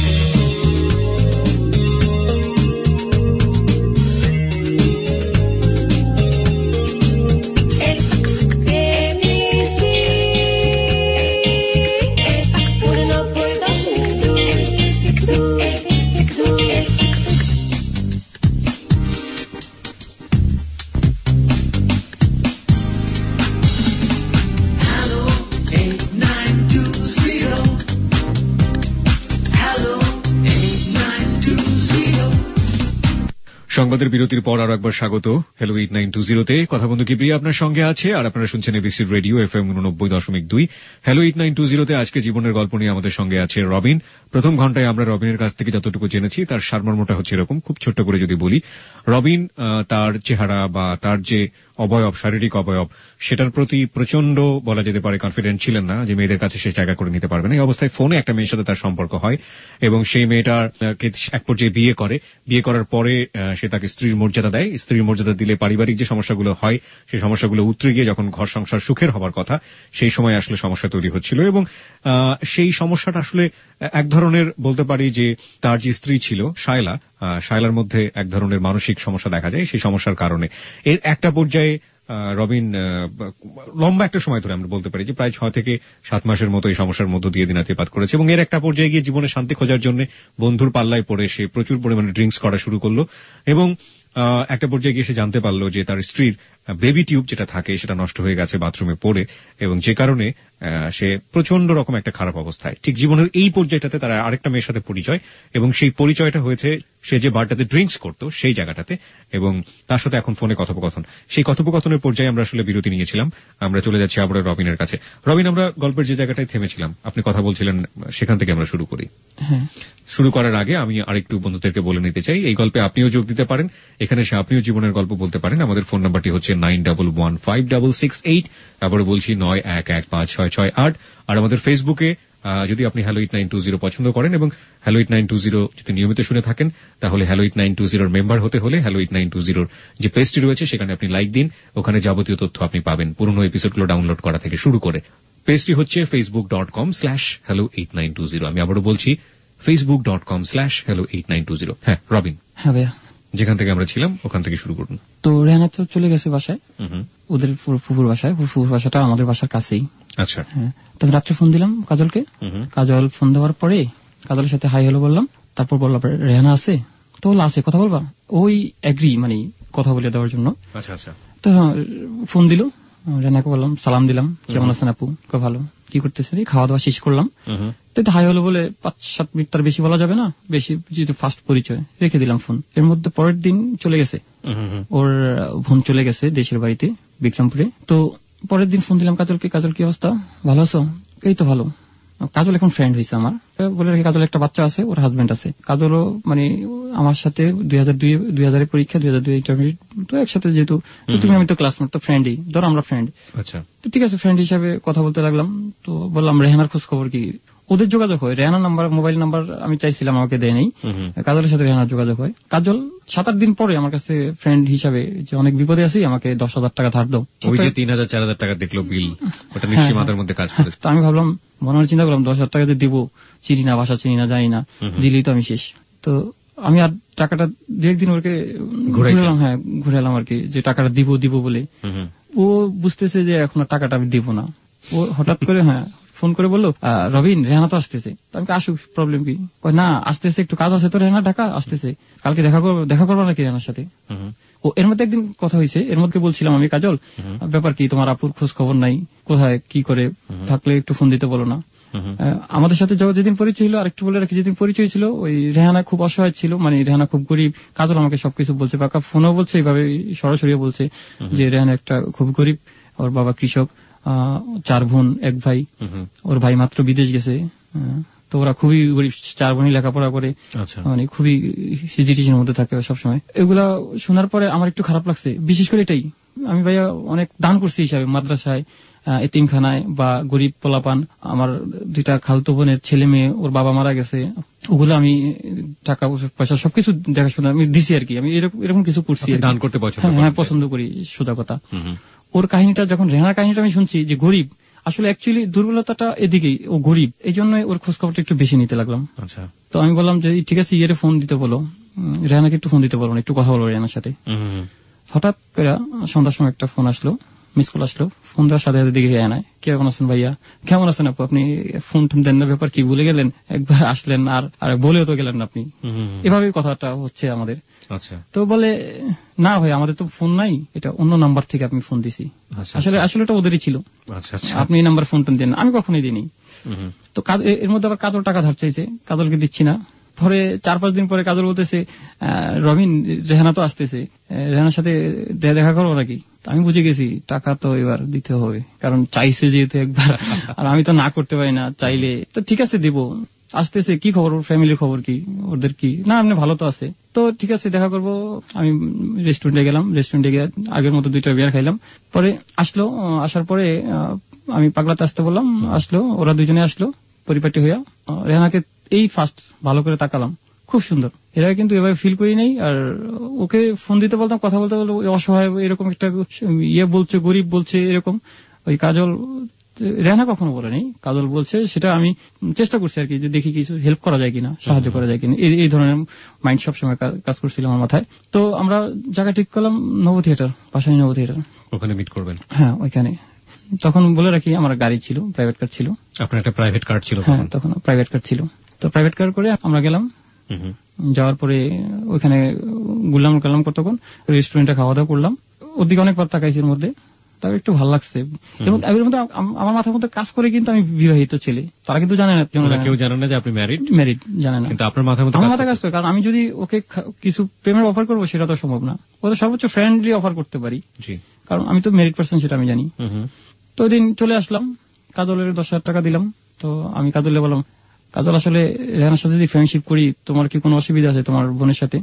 সংবাদের বিরতির পর আরো একবার স্বাগত হ্যালো এইট নাইন টু জিরোতে। কথা বন্ধু কিপ্রিয়া আপনার সঙ্গে আছে, আর আপনারা শুনছেন এবিসি রেডিও এফ এম উননব্বই দশমিক দুই। হ্যালো এইট নাইন টু জিরোতে আজকে জীবনের গল্প নিয়ে আমাদের সঙ্গে আছে রবিন। প্রথম ঘন্টায় আমরা রবিনের কাছ থেকে যতটুকু জেনেছি তার সারমর্মটা হচ্ছে এরকম, খুব ছোট্ট করে যদি বলি। রবিন তার চেহারা বা তার যে অবয়ব, শারীরিক অবয়ব, সেটার প্রতি প্রচন্ড বলা যেতে পারে কনফিডেন্ট ছিলেন না যে মেয়েদের কাছে সে জায়গা করে নিতে পারবে না। এই অবস্থায় ফোনে একটা মেয়ের সাথে তার সম্পর্ক হয় এবং সেই মেয়েটাকে এক পর্যায়ে বিয়ে করে। বিয়ে করার পরে সে তাকে স্ত্রীর মর্যাদা দেয়। স্ত্রীর মর্যাদা দিলে পারিবারিক যে সমস্যাগুলো হয় সেই সমস্যাগুলো উতরে গিয়ে যখন ঘর সংসার সুখের হবার কথা সেই সময় আসলে সমস্যা তৈরি হচ্ছিল এবং সেই সমস্যাটা আসলে এক ধরনের বলতে পারি যে তার যে স্ত্রী ছিল শায়লা, শায়লার মধ্যে এক ধরনের মানসিক সমস্যা দেখা যায় সেই সমস্যার কারণে। এর একটা পর্যায়ে রবিন লম্বা একটা সময় ধরে আমরা বলতে পারি যে প্রায় ছয় থেকে সাত মাসের মতো এই সমস্যার মধ্য দিয়ে দিনাতিপাত করেছে এবং এর একটা পর্যায়ে গিয়ে জীবনে শান্তি খোঁজার জন্য বন্ধুর পাল্লায় পড়ে সে প্রচুর পরিমাণে ড্রিঙ্কস করা শুরু করলো এবং একটা পর্যায়ে গিয়ে সে জানতে পারলো যে তার স্ত্রীর বেবি টিউব যেটা থাকে সেটা নষ্ট হয়ে গেছে বাথরুমে পড়ে এবং যে কারণে সে প্রচন্ড রকম একটা খারাপ অবস্থায়। ঠিক জীবনের এই পর্যায়টাতে তার আরেকটা মেয়ের সাথে পরিচয় এবং সেই পরিচয়টা হয়েছে সে যে বারটাতে ড্রিঙ্কস করতো সেই জায়গাটাতে এবং তার সাথে এখন ফোনে কথোপকথন। সেই কথোপকথনের পর্যায়ে আমরা আসলে বিরতি নিয়েছিলাম। আমরা চলে যাচ্ছি আবার রবিনের কাছে। রবিন, আমরা গল্পের যে জায়গাটায় থেমেছিলাম আপনি কথা বলছিলেন সেখান থেকে আমরা শুরু করি। হ্যাঁ, শুরু করার আগে আমি আরেকটু বন্ধুদেরকে বলে নিতে চাই এই গল্পে আপনিও যোগ দিতে পারেন, এখানে এসে আপনিও জীবনের গল্প বলতে পারেন। আমাদের ফোন নাম্বারটি হচ্ছে nine double one five double six eight, তারপরে বলছি নয় এক এক পাঁচ ছয় ছয় আট। আর আমাদের ফেসবুকে যদি আপনি hello eight nine two zero পছন্দ করেন এবং hello eight nine two zero যদি নিয়মিত শুনে থাকেন তাহলে হ্যালো এইট নাইন টু জিরোর মেম্বার হতে হলে হ্যালো এইট নাইন টু জিরোর যে পেজটি রয়েছে সেখানে আপনি লাইক দিন, ওখানে যাবতীয় তথ্য আপনি পাবেন পুরনো এপিসোডগুলো ডাউনলোড করা থেকে শুরু করে। পেজটি হচ্ছে Facebook dot com slash hello eight nine two zero. আমি আবারও বলছি Facebook dot com slash hello eight nine two zero. হ্যাঁ রবিন। হ্যাঁ ভাইয়া, যেখান থেকে আমরা ছিলাম ওখান থেকে শুরু করুন। তো রেহানা তো চলে গেছে বাসায়, ওদের ফুফুর বাসায়। ফুফুর বাসাটা আমাদের বাসার কাছেই। আচ্ছা। হ্যাঁ, তো আমি রাত্রে ফোন দিলাম কাজলকে। কাজল ফোন দেওয়ার পরে কাজলের সাথে হাই হ্যালো বললাম, তারপর বললাম রেহানা আছে? তো বললো আছে, কথা বলবা? ওই এগ্রি মানে কথা বলে দেওয়ার জন্য। আচ্ছা আচ্ছা। তো ফোন দিল, রেহানাকে বললাম, সালাম দিলাম, কেমন আছেন আপু? ভালো। কি করতেছে? খাওয়া দাওয়া শেষ করলাম। তো হাই হলো বলে পাঁচ সাত মিনিট তার বেশি বলা যাবে না, বেশি যেহেতু ফার্স্ট পরিচয়, রেখে দিলাম ফোন। এর মধ্যে পরের দিন চলে গেছে, ওর বোন চলে গেছে দেশের বাড়িতে বিক্রমপুরে। তো পরের দিন ফোন দিলাম কাজলকে, কাজল কি অবস্থা, ভালো আছো? এই তো ভালো। কাজল এখন ফ্রেন্ড হয়েছে আমার, বলে রেখে কাজল একটা বাচ্চা আছে, ওর হাজবেন্ড আছে। কাজলও মানে আমার সাথে দুই হাজার দুই দুই হাজারের পরীক্ষা, দুই হাজার দুই ইন্টারমিডিয়েট তো একসাথে, যেহেতু তুমি আমি তো ক্লাসমেট, তো ফ্রেন্ডই, ধরো আমরা ফ্রেন্ড। আচ্ছা, তো ঠিক আছে, ফ্রেন্ড হিসাবে কথা বলতে লাগলাম। তো বললাম রেহানার খোঁজ খবর কি? ওদের যোগাযোগ হয়, রেহানার নাম্বার, মোবাইল নাম্বার আমি চাইছিলাম, আমাকে দেয় নেই। কাজলের সাথে রেহানার যোগাযোগ হয়। কাজল সাত আট দিন পরে আমার কাছে ফ্রেন্ড হিসাবে, যে অনেক বিপদে আছি, আমাকে দশ হাজার টাকা ধার দাও। ওই যে তিন হাজার চার হাজার টাকা দেখলো বিল, ওটা নিশ্চয়ই মাথার মধ্যে কাজ করে। তো আমি ভাবলাম, মনে মনে চিন্তা করলাম, দশ হাজার টাকা দিব, চিনি না, বাসা চিনি না, জানি না, দিলেই তো আমি শেষ। তো আমি আর টাকাটা দু একদিন ওকে ঘুরাইলাম, হ্যাঁ ঘুরাইলাম আর কি, যে টাকাটা দিব দিব বলে। ও বুঝতেছে যে এখন আর টাকাটা আমি দিব না। ও হঠাৎ করে হ্যাঁ ফোন করে বললো, রবিন রেহানা তো আসতেছে। আমি আসুক, প্রবলেম কি? না আসতেছে, একটু কাজ আছে তো, রেহানা ঢাকা আসতেছে, কালকে দেখা করবো, দেখা করবো নাকি রেহানার সাথে? ও এর মধ্যে একদিন কথা হয়েছে, এর মধ্যে বলছিলাম আমি, কাজল ব্যাপার কি, তোমার আপুর খোঁজ খবর নাই, কোথায় কি করে, থাকলে একটু ফোন দিতে বলো না। আমাদের সাথে যেদিন পরিচয় ছিল, আরেকটু বলে রাখি, যেদিন পরিচয় ছিল ওই রেহানা খুব অসহায় ছিল, মানে রেহানা খুব গরিব। কাজল আমাকে সবকিছু বলছে, বাকা ফোনও বলছে, এইভাবে সরাসরি বলছে যে রেহানা একটা খুব গরিব, ওর বাবা কৃষক, চার বোন এক ভাই, ওর ভাই মাত্র বিদেশ গেছে। তো ওরা খুবই গরিব, চার বোনই লেখাপড়া করে, মানে খুবই সিচুয়েশনের মধ্যে থাকে সবসময়। এগুলা শোনার পরে আমার একটু খারাপ লাগছে, বিশেষ করে এটাই, আমি ভাইয়া অনেক দান করছি হিসাবে, মাদ্রাসায়, এতিমখানায় বা গরিব পোলাপান, আমার দুইটা খালতো বোনের ছেলে মেয়ে, ওর বাবা মারা গেছে, ওগুলো আমি টাকা পয়সা সবকিছু দেখাশোনা আমি দিছি আর কি। আমি এরকম কিছু করছি, দান করতে হ্যাঁ পছন্দ করি, সোজা কথা। ওর কাহিনীটা যখন, রেহানার কাহিনীটা আমি শুনছি যে গরিব, আসলে অ্যাকচুয়ালি দুর্বলতাটা এদিকেই, ও গরিব, এই জন্য ওর খোঁজ খবরটা একটু বেশি নিতে লাগলাম। আচ্ছা, তো আমি বললাম যে ঠিক আছে, ইয়েরে ফোন দিতে বলো, রেহানাকে একটু ফোন দিতে বলো, একটু কথা বলবো রেহানার সাথে। হঠাৎ করে সন্ধ্যার সময় একটা ফোন আসলো, মিস কল আসলো। ফোন দেওয়ার সাথে সাথে দেখি রেহানা, কেমন আছেন ভাইয়া, কেমন আছেন আপু, আপনি ফোন টোন দেন না, ব্যাপার কি, ভুলে গেলেন, একবার আসলেন আর আর বলেও তো গেলেন আপনি। এভাবেই কথাটা হচ্ছে আমাদের। আচ্ছা, তো বলে না ভাই, আমাদের তো ফোন নাই, এটা অন্য নাম্বার থেকে আপনি ফোন দিছি। আসলে আসলে এটা ওদেরই ছিল, আপনি এই নাম্বার ফোন টোন দেন। আমি কখনোই দিইনি। তো এর মধ্যে আবার কাজল টাকা ধার চাইছে, কাজলকে দিচ্ছি না। পরে চার পাঁচ দিন পরে কাজল বলতেছে, রবিন রেহানা তো আসতেছে, রেহানার সাথে দেখা করবো নাকি? আমি বুঝে গেছি টাকা তো এবার দিতে হবে, কারণ চাইছে যেহেতু একবার, আর আমি তো না করতে পারি না চাইলে। তো ঠিক আছে দিব। আসতেছে, কি খবর, ফ্যামিলির খবর কি, ওদের কি, না এমনি ভালো তো আছে, তো ঠিক আছে দেখা করবো। আমি রেস্টুরেন্টে গেলাম, রেস্টুরেন্টে গিয়ে আগের মতো দুইটা বিয়ার খাইলাম। পরে আসলো, আসার পরে আমি পাগলাতে আসতে বললাম, আসলো, ওরা দুজনে আসলো পরিপাটি হইয়া। রেহানাকে এই ফার্স্ট ভালো করে তাকালাম, খুব সুন্দর, এরা কিন্তু এভাবে ফিল করি নাই। আর ওকে ফোন দিতে বলতাম, কথা বলতে বলতো অসহায়, এরকম একটা ইয়ে বলছে, গরিব বলছে এরকম। ওই কাজল, রেহানা কখনো বলে নেই, কাজল বলছে, সেটা আমি চেষ্টা করছি আর কি, যে দেখি কিছু হেল্প করা যায় কিনা, সাহায্য করা যায় কিনা, এই ধরনের মাইন্ড সবসময় কাজ করছিল আমার মাথায়। তো আমরা জায়গা ঠিক করলাম, নব থিয়েটার, পাশানি নব থিয়েটার, ওখানে মিট করবেন। হ্যাঁ ওইখানে। তখন বলে রাখি আমার গাড়ি ছিল, প্রাইভেট কার ছিল। আপনার একটা প্রাইভেট কার ছিল? হ্যাঁ তখন প্রাইভেট কার ছিল। তো প্রাইভেট কার করে আমরা গেলাম। যাওয়ার পরে ওইখানে গুলাম কালাম তখন রেস্টুরেন্টে খাওয়া দাওয়া করলাম। ওর দিকে অনেকবার তাকাইছি, এর মধ্যে তার একটু ভালো লাগছে। এর মধ্যে আমার মাথার মধ্যে কাজ করে কিন্তু আমি বিবাহিত ছেলে, তারা কিন্তু জানে না, কেউ জানে না যে আপনি ম্যারিড, ম্যারিড জানে না, কিন্তু আপনার মাথার মধ্যে আমার মাথায় কাজ করে। কারণ আমি যদি ওকে কিছু প্রেমের অফার করবো সেটা তো সম্ভব না, ওদের সর্বোচ্চ ফ্রেন্ডলি অফার করতে পারি, কারণ আমি তো ম্যারিড পার্সন, সেটা আমি জানি। তো ওই দিন চলে আসলাম, কাজলের দশ হাজার টাকা দিলাম। তো আমি কাজলে বললাম, কাজল আসলে রেহানার সাথে যদি ফ্রেন্ডশিপ করি, তোমার কি কোনো অসুবিধা আছে তোমার বোনের সাথে?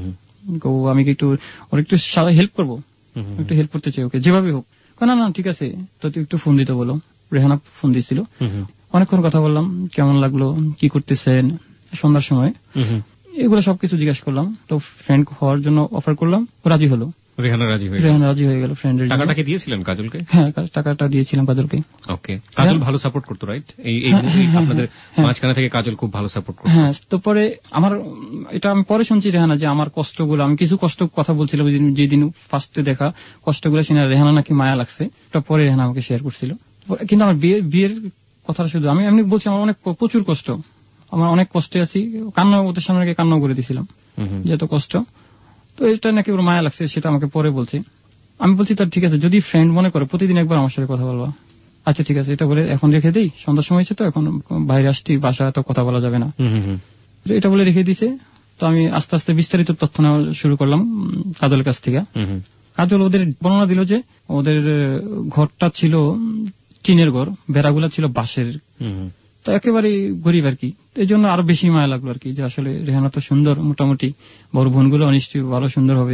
আমি কি একটু ওর একটু হেল্প করবো, একটু হেল্প করতে চাই ওকে যেভাবে হোক। না না ঠিক আছে, তো তুই একটু ফোন দিতে বলো। রেহানা ফোন দিছিল, অনেকক্ষণ কথা বললাম, কেমন লাগলো, কি করতেছেন, সন্ধ্যার সময় এগুলো সবকিছু জিজ্ঞাসা করলাম। তো ফ্রেন্ড হওয়ার জন্য অফার করলাম, রাজি হলো। রেহানা রাজি হয়ে রেহানা রাজি হয়ে গেল ফ্রেন্ডের। টাকাটা কি দিয়েছিলেন কাজলকে? হ্যাঁ টাকাটা দিয়েছিলাম কাজলকে। ওকে, কাজল ভালো সাপোর্ট করতো, রাইট? এই আপনাদের মাঝখানে থেকে কাজল খুব ভালো সাপোর্ট করতো। হ্যাঁ, তো পরে আমার এটা আমি পরে শুনছি রেহানা যে আমার কষ্টগুলো, আমি কিছু কষ্ট কথা বলছিলাম যেদিন ফার্স্টে দেখা, কষ্টগুলো শুনে রেহানা নাকি মায়া লাগছে, এটা পরে রেহানা আমাকে শেয়ার করছিল। কিন্তু আমার বিয়ে বিয়ের কথাটা শুধু আমি এমনি বলছি, আমার অনেক প্রচুর কষ্ট, আমার অনেক কষ্টে আছি, কান্না ওদের সামনে কান্না করে দিয়েছিলাম যে এত কষ্ট। তো এটা নাকি ওর মায়া লাগছে, সেটা আমাকে পরে বলছে। আমি বলছি তার ঠিক আছে, যদি ফ্রেন্ড মনে করে প্রতিদিন একবার আমার সাথে কথা বলবা। আচ্ছা ঠিক আছে, এটা বলে এখন রেখে দিই, সন্ধ্যার সময় হয়েছে তো, এখন বাইরে আসছি, বাসা তো কথা বলা যাবে না, এটা বলে রেখে দিছে। তো আমি আস্তে আস্তে বিস্তারিত তথ্য নেওয়া শুরু করলাম কাজলের কাছ থেকে। কাজল ওদের বর্ণনা দিল যে ওদের ঘরটা ছিল টিনের ঘর, বেড়াগুলা ছিল বাঁশের, তো একেবারে গরিব আর কি। এই জন্য আরো বেশি মায়া লাগলো আর কি, যে আসলে রেহানা তো সুন্দর, মোটামুটি বড় বোনগুলো নিশ্চয়ই ভালো সুন্দর হবে,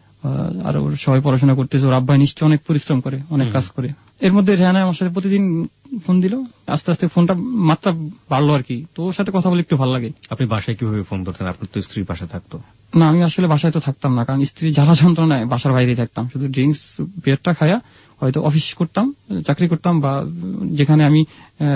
আর ওর সবাই পড়াশোনা করতেছে, ওর আব্বাই নিশ্চয় অনেক পরিশ্রম করে, অনেক কাজ করে। এর মধ্যে রেহানা আমার সাথে প্রতিদিন ফোন দিল, আস্তে আস্তে ফোনটা মাত্রা বাড়লো আর কি। তো ওর সাথে কথা বলে একটু ভালো লাগে। আপনি বাসায় কিভাবে ফোন করতেন? আপনার তো স্ত্রী বাসায় থাকতো না? আমি আসলে বাসায় তো থাকতাম না, কারণ স্ত্রী জ্বালা যন্ত্রণায় বাসার বাইরে থাকতাম, শুধু ড্রিঙ্কস বিয়ারটা খায়া হয়তো অফিস করতাম, চাকরি করতাম, বা যেখানে আমি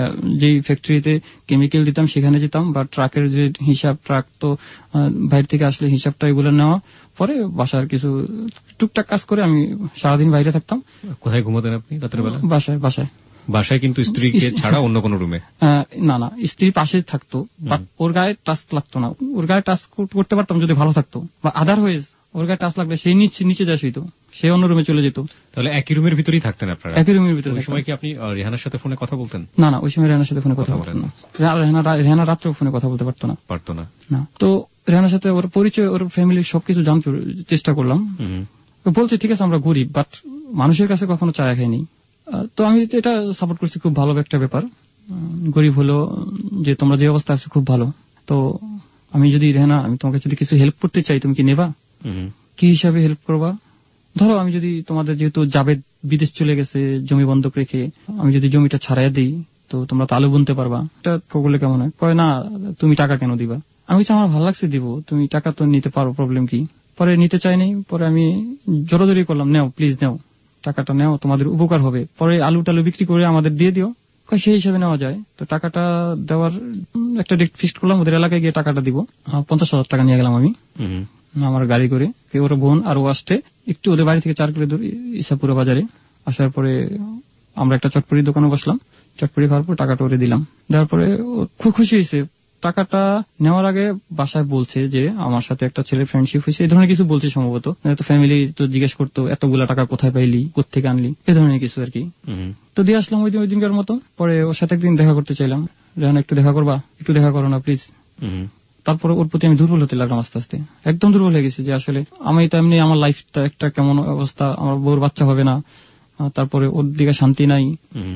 যে ফ্যাক্টরিতে কেমিক্যাল দিতাম সেখানে যেতাম, বা ট্রাকের যে হিসাব, ট্রাক তো বাইরে থেকে আসলে হিসাবটা এগুলো নেওয়া, পরে বাসার কিছু টুকটাক কাজ করে আমি সারাদিন বাইরে থাকতাম। কোথায় ঘুমাতেন আপনি রাতের বেলা? বাসায়। বাসায় বাসায় কিন্তু স্ত্রীকে ছাড়া অন্য কোন রুমে? না না, স্ত্রী পাশে থাকতো, বাট ওর গায়ে টাচ লাগতো না। ওর গায়ে টাচ করতে পারতাম যদি ভালো থাকতো, বা আদারওয়াইজ ওর গায়ে টাচ লাগলে সেই নিচে নিচে যা শুইতো, সে অন্য রুমে চলে যেত। তাহলে একই রুমের ভিতরেই থাকতেন আপনারা? একই রুমের ভিতরে। ওই সময় কি আপনি রেহানার সাথে ফোনে কথা বলতেন? না না, ওই সময় রেহানার সাথে ফোনে কথা বলতেন না। রেহানা রাত্রেও ফোনে কথা বলতে পারতো না। পারতো না না। তো রেহানার সাথে ওর পরিচয়, ওর ফ্যামিলির সবকিছু জানতে চেষ্টা করলাম। বলছে ঠিক আছে আমরা গরিব, বাট মানুষের কাছে কখনো চায়া খাইনি। তো আমি এটা সাপোর্ট করছি, খুব ভালো একটা ব্যাপার। গরিব হলো যে তোমরা যে অবস্থা আছে খুব ভালো। তো আমি যদি রেহানা, আমি তোমাকে যদি কিছু হেল্প করতে চাই, তুমি কি নেবা? কি হিসাবে হেল্প করবা? ধরো আমি যদি তোমাদের, যেহেতু জাবেদ বিদেশ চলে গেছে জমি বন্ধক রেখে, আমি যদি জমিটা ছাড়াই দিই, তো তোমরা তো আলু বুনতে পারবা, এটা করলে কেমন হয়? কয় না, তুমি টাকা কেন দিবা? আমি বলছি আমার ভালো লাগছে দিব, তুমি টাকা তো নিতে পারো, প্রবলেম কি? পরে নিতে চাই নাই, পরে আমি জোরাজোরি করলাম, নেও প্লিজ নেও, টাকাটা নেও, তোমাদের উপকার হবে, পরে আলু টালু বিক্রি করে আমাদের দিয়ে দিও। সেই হিসাবে নেওয়া যায়। তো টাকাটা দেওয়ার একটা ডেট ফিক্সড করলাম, ওদের এলাকায় গিয়ে টাকাটা দিব। পঞ্চাশ হাজার টাকা নিয়ে গেলাম আমি আমার গাড়ি করে, ওর বোন আর ও আসতে একটু ওদের বাড়ি থেকে চার কিলো দূর ইসাপুরা বাজারে। আসার পরে আমরা একটা চটপটির দোকানে বসলাম, চটপটি খাওয়ার পর টাকাটা ওরে দিলাম। দেওয়ার পরে খুব খুশি হয়েছে। টাকাটা নেওয়ার আগে বাসায় বলছে যে আমার সাথে একটা ছেলের ফ্রেন্ডশিপ হয়েছে, এই ধরনের কিছু বলছে সম্ভবত। তো ফ্যামিলি তো জিজ্ঞেস করতো এতগুলা টাকা কোথায় পাইলি, কোথেকে আনলি, এই ধরনের কিছু আর কি। তো দিয়ে আসলাম ওই দিন ওই দিনকার মতো। পরে ওর সাথে একদিন দেখা করতে চাইলাম, রেহানা একটু দেখা করবা, একটু দেখা করো না প্লিজ। তারপরে ওর প্রতি আমি দুর্বল হতে লাগলাম, আস্তে আস্তে একদম দুর্বল হয়ে গেছি, যে আসলে আমি তো এমনি আমার লাইফটা একটা কেমন অবস্থা, আমার বউর বাচ্চা হবে না, তারপরে ওর দিকে শান্তি নাই।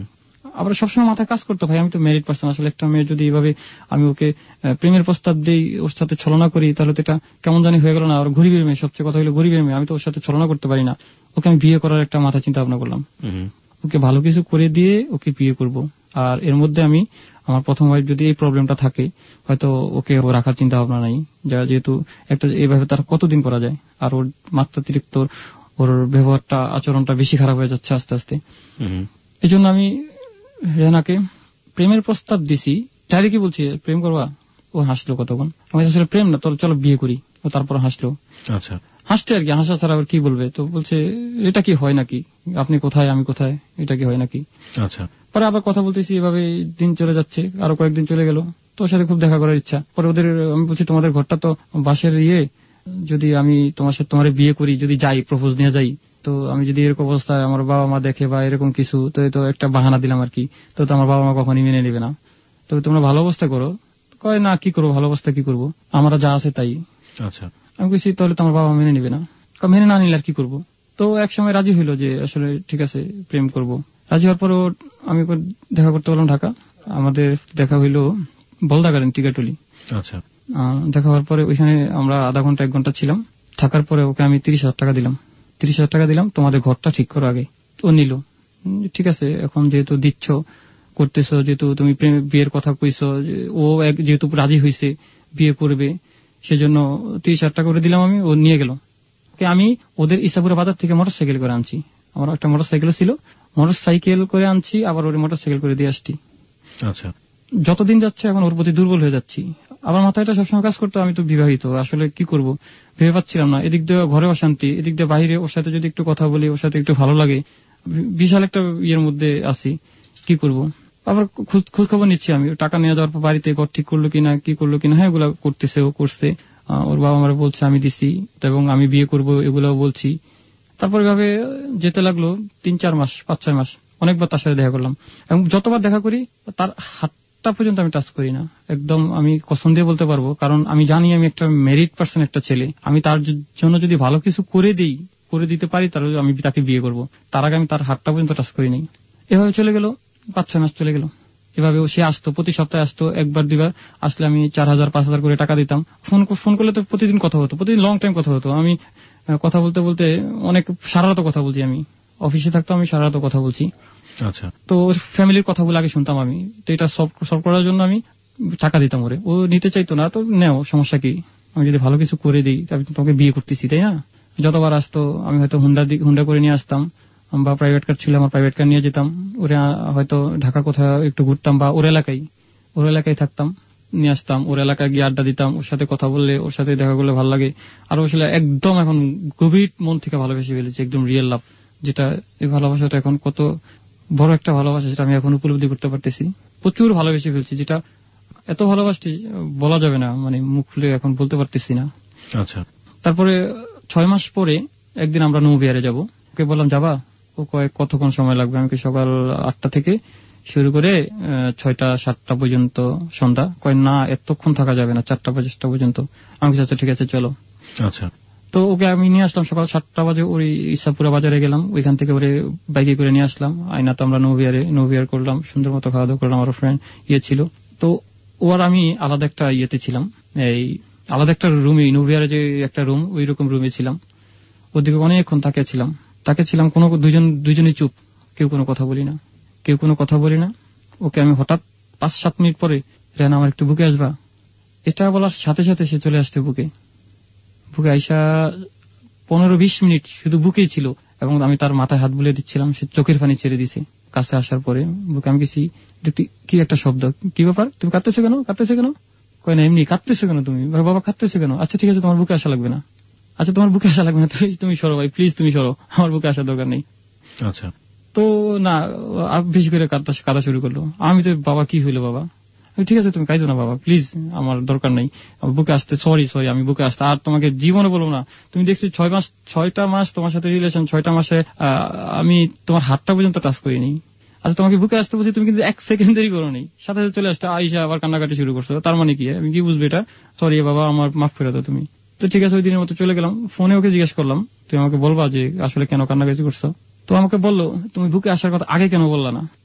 আবার সবসময় মাথায় কাজ করতো, ভাই আমি তো ম্যারিড পার্সন, আসলে একটা মেয়ে যদি এইভাবে আমি ওকে প্রেমের প্রস্তাব দিই, ওর সাথে ছলনা করি, তাহলে তো এটা কেমন জানি হয়ে গেল না। আর গরিবের মেয়ে, সবচেয়ে কথা হলো গরিবের মেয়ে, আমি তো ওর সাথে ছলনা করতে পারি না। ওকে আমি বিয়ে করার একটা মাথা চিন্তা ভাবনা করলাম, ওকে ভালো কিছু করে দিয়ে ওকে বিয়ে করব। আর এর মধ্যে আমি আমার প্রথম ওয়াইফ যদি এই প্রবলেমটা থাকে, হয়তো ওকে রাখার চিন্তা ভাবনা নাই, যেহেতু একটা এইভাবে তার কতদিন করা যায়। আর ওর মাত্রাতিরিক্ত ওর ব্যবহারটা, আচরণটা বেশি খারাপ হয়ে যাচ্ছে আস্তে আস্তে। এই জন্য আমি রেহানাকে প্রেমের প্রস্তাব দিছি, ডাইরেক্টই বলছি প্রেম করবা। ও হাসলো কতক্ষণ, আমি আসলে প্রেম না, তোর চলো বিয়ে করি। ও তারপর হাসলো, আচ্ছা হাসতে আর কি, হাসা ছাড়া আর কি বলবে। তো বলছে এটা কি হয় নাকি, আপনি কোথায় আমি কোথায়, এটা কি হয় নাকি। আচ্ছা পরে আবার কথা বলতেছি, এভাবে দিন চলে যাচ্ছে, আরো কয়েকদিন চলে গেল। তোর সাথে খুব দেখা করার ইচ্ছা। পরে ওদের আমি বলছি তোমাদের ঘরটা তো বাসের ইয়ে, যদি আমি তোমার সাথে তোমার বিয়ে করি, যদি যাই প্রপোজ নিয়ে যাই, তো আমি যদি এরকম অবস্থায় আমার বাবা মা দেখে বা এরকম কিছু, তো তো একটা বাহানা দিলাম আর কি, তো আমার বাবা মা কখনই মেনে নেবে না। তো তোমরা ভালো অবস্থা করো। কয় না কি করবো, ভালো অবস্থা কি করবো, আমরা যা আছে তাই। আচ্ছা আমি বলছি তাহলে তোমার বাবা মেনে নেবে না। মেনে না নিলে আর কি করবো। তো এক সময় রাজি হইলো যে আসলে ঠিক আছে প্রেম করব। রাজি হওয়ার পর আমি দেখা করতে বললাম ঢাকা। আমাদের দেখা হইলো বলদা গার্ডেন টিকাটুলি। আচ্ছা দেখা হওয়ার পরে ওইখানে আমরা আধা ঘন্টা এক ঘন্টা ছিলাম। থাকার পরে ওকে আমি তিরিশ হাজার টাকা দিলাম তিরিশ হাজার টাকা দিলাম তোমাদের ঘরটা ঠিক করো আগে। তো নিল, ঠিক আছে এখন যেহেতু দিচ্ছ করতেছো, যেহেতু তুমি বিয়ের কথা কইছো, ও যেহেতু রাজি হয়েছে বিয়ে করবে, সেজন্য তিরিশ হাজার টাকা করে দিলাম আমি। ও নিয়ে গেল। আমি ওদের ইসাপুরা বাজার থেকে মোটর সাইকেল করে আনছি, আমার একটা মোটর সাইকেল ছিল, মোটর সাইকেল করে আনছি, আবার ওর মোটর সাইকেল করে দিয়ে আসছি। আচ্ছা যতদিন যাচ্ছে এখন ওর প্রতি দুর্বল হয়ে যাচ্ছি। আমার মাথায় এটা সবসময় কাজ করতো, আমি তো বিবাহিত, আসলে কি করব ভেবে পাচ্ছিলাম না। এদিক দিয়ে ঘরে অশান্তি, এদিক দিয়ে বাইরে ওর সাথে যদি একটু কথা বলি, ওর সাথে একটু ভালো লাগে, বিশাল একটা ইয়ের মধ্যে আছি, কি করব। আবার খোঁজ খবর নিচ্ছি আমি, টাকা নিয়ে যাওয়ার পর বাড়িতে ঘর ঠিক করলো কিনা, কি করলো কিনা, হ্যাঁ এগুলা করতেছে, ও করছে, ওর বাবা মারা বলছে আমি দিছি, এবং আমি বিয়ে করব এগুলাও বলছি। তারপর এভাবে যেতে লাগলো তিন চার মাস পাঁচ ছয় মাস। অনেকবার তার সাথে দেখা করলাম, এবং যতবার দেখা করি তার হাতটা পর্যন্ত আমি টাচ করি না। একদম আমি কসম দিয়ে বলতে পারবো, কারণ আমি জানি আমি একটা ম্যারিড পার্সন, একটা ছেলে, আমি তার জন্য যদি ভালো কিছু করে দিই, করে দিতে পারি, তাহলে আমি তাকে বিয়ে করব। তার আগে আমি তার হাতটা পর্যন্ত টাচ করি নাই। এভাবে চলে গেল পাঁচ ছয় মাস চলে গেল। এভাবে সে আসতো, প্রতি সপ্তাহে আসতো, একবার দুইবার আসলে আমি চার হাজার পাঁচ হাজার করে টাকা দিতাম। ফোন ফোন করলে তো প্রতিদিন কথা হতো, প্রতিদিন লং টাইম কথা হতো। আমি কথা বলতে বলতে অনেক সারা রাত কথা বলছি, আমি অফিসে থাকতো, আমি সারা রাত কথা বলছি। আচ্ছা তো ফ্যামিলির কথাগুলো আগে শুনতাম আমি, তো এটা সলভ করার জন্য আমি টাকা দিতাম ওরে। ও নিতে চাইতো না, তো নেও সমস্যা কি, আমি যদি ভালো কিছু করে দিই আমি তোমাকে বিয়ে করতেছি, তাই না। যতবার আসতো আমি হয়তো হুন্ডা হুন্ডা করে নিয়ে আসতাম, বা প্রাইভেট কার ছিল আমার, প্রাইভেট কার নিয়ে যেতাম। ওরে হয়তো ঢাকা কোথাও একটু ঘুরতাম, বা ওর এলাকায় ওর এলাকায় থাকতাম, নিয়ে আসতাম, ওর এলাকায় গিয়ে আড্ডা দিতাম। ওর সাথে কথা বললে, ওর সাথে দেখা করলে ভালো লাগে। আর আসলে একদম এখন গভীর মন থেকে ভালোবেসে ফেলেছি, একদম রিয়েল লাভ, যেটা এই ভালোবাসাটা এখন কত বড় একটা ভালোবাসা, যেটা আমি এখন উপলব্ধি করতে পারতেছি। প্রচুর ভালোবেসে ফেলছি, যেটা এত ভালোবাসছি বলা যাবে না, মানে মুখ খুলে এখন বলতে পারতেছি না। আচ্ছা তারপরে ছয় মাস পরে একদিন আমরা নৌবিহারে যাব। ওকে বললাম যাবা? ও কয়েক কতক্ষণ সময় লাগবে? আমাকে সকাল আটটা থেকে শুরু করে ছয়টা সাতটা পর্যন্ত সন্ধ্যা। কয় না এতক্ষণ থাকা যাবে না, চারটা পাঁচটা পর্যন্ত। আমি আচ্ছা ঠিক আছে চলো। আচ্ছা তো ওকে আমি নিয়ে আসলাম সকাল সাতটা বাজে, ওই ইসাপুরা বাজারে গেলাম, ওইখান থেকে ওরে বাইকে করে নিয়ে আসলাম। আইনা তো আমরা নৌবিহারে নৌবিহার করলাম, সুন্দর মতো খাওয়া দাওয়া করলাম। আমার ফ্রেন্ড ইয়ে ছিল, তো ও আর আমি আলাদা একটা ইয়েতে ছিলাম, এই আলাদা একটা রুমে, নৌবিহারে যে একটা রুম, ওই রকম রুমে ছিলাম। ওদিকে অনেকক্ষণ তাকে ছিলাম তাকে ছিলাম কোনো দুজন দুজনই চুপ, কেউ কোনো কথা বলি না, কেউ কোনো কথা বলি না। ওকে আমি হঠাৎ পাঁচ সাত মিনিট পরে, রেহানা আমার একটু বুকে আসবা, এটা বলার সাথে সাথে সে চলে আসছে বুকে। বুকে আইসা পনেরো বিশ মিনিট শুধু বুকেই ছিল, এবং আমি তার মাথায় হাত বুলিয়ে দিচ্ছিলাম। সে চোখের পানি ছেড়ে দিছে। কাছে আসার পরে বুকে আমি গেছি, দেখতে কি একটা শব্দ, কি ব্যাপার তুমি কাঁদতেছো কেন? কাঁদতেছো কেন? কয় না এমনি। কাঁদতেছো কেন তুমি? বাবা কাঁদতেছো কেন? আচ্ছা ঠিক আছে তোমার বুকে আসা লাগবে না, আচ্ছা তোমার বুকে আসা লাগবে না, তুমি তুমি সরো ভাই প্লিজ, তুমি সরো, আমার বুকে আসার দরকার নেই। আচ্ছা তো না বেশি করে কাঁদা কাঁদা শুরু করলো। আমি তো বাবা কি হইলো বাবা? ঠিক আছে তুমি কাঁদো না বাবা প্লিজ, আমার দরকার নেই, বুকে আসতে সরি সরি আমি বুকে আসতে আর তোমাকে জীবনে বলবো না। তুমি দেখছি ছয় মাস ছয়টা মাস তোমার সাথে রিলেশন, ছয়টা মাসে আমি তোমার হাতটা পর্যন্ত টাচ করিনি। আচ্ছা তোমাকে বুকে আসতে বলছি, তুমি কিন্তু এক সেকেন্ড দেরি করো নি, সাথে সাথে চলে আসতে আইসা আবার কান্নাকাটি শুরু করছো। তার মানে কি? আমি কি বুঝবো এটা? সরি বাবা আমার মাফ করে দাও তুমি। তো ঠিক আছে ওই দিনের মতো চলে গেলাম। ফোনে ওকে জিজ্ঞেস করলাম তুমি আমাকে বলবা যে আসলে কেন কান্নাকাটি করছো? তো আমাকে বললো তুমি বুকে আসার কথা আগে কেন বললা না?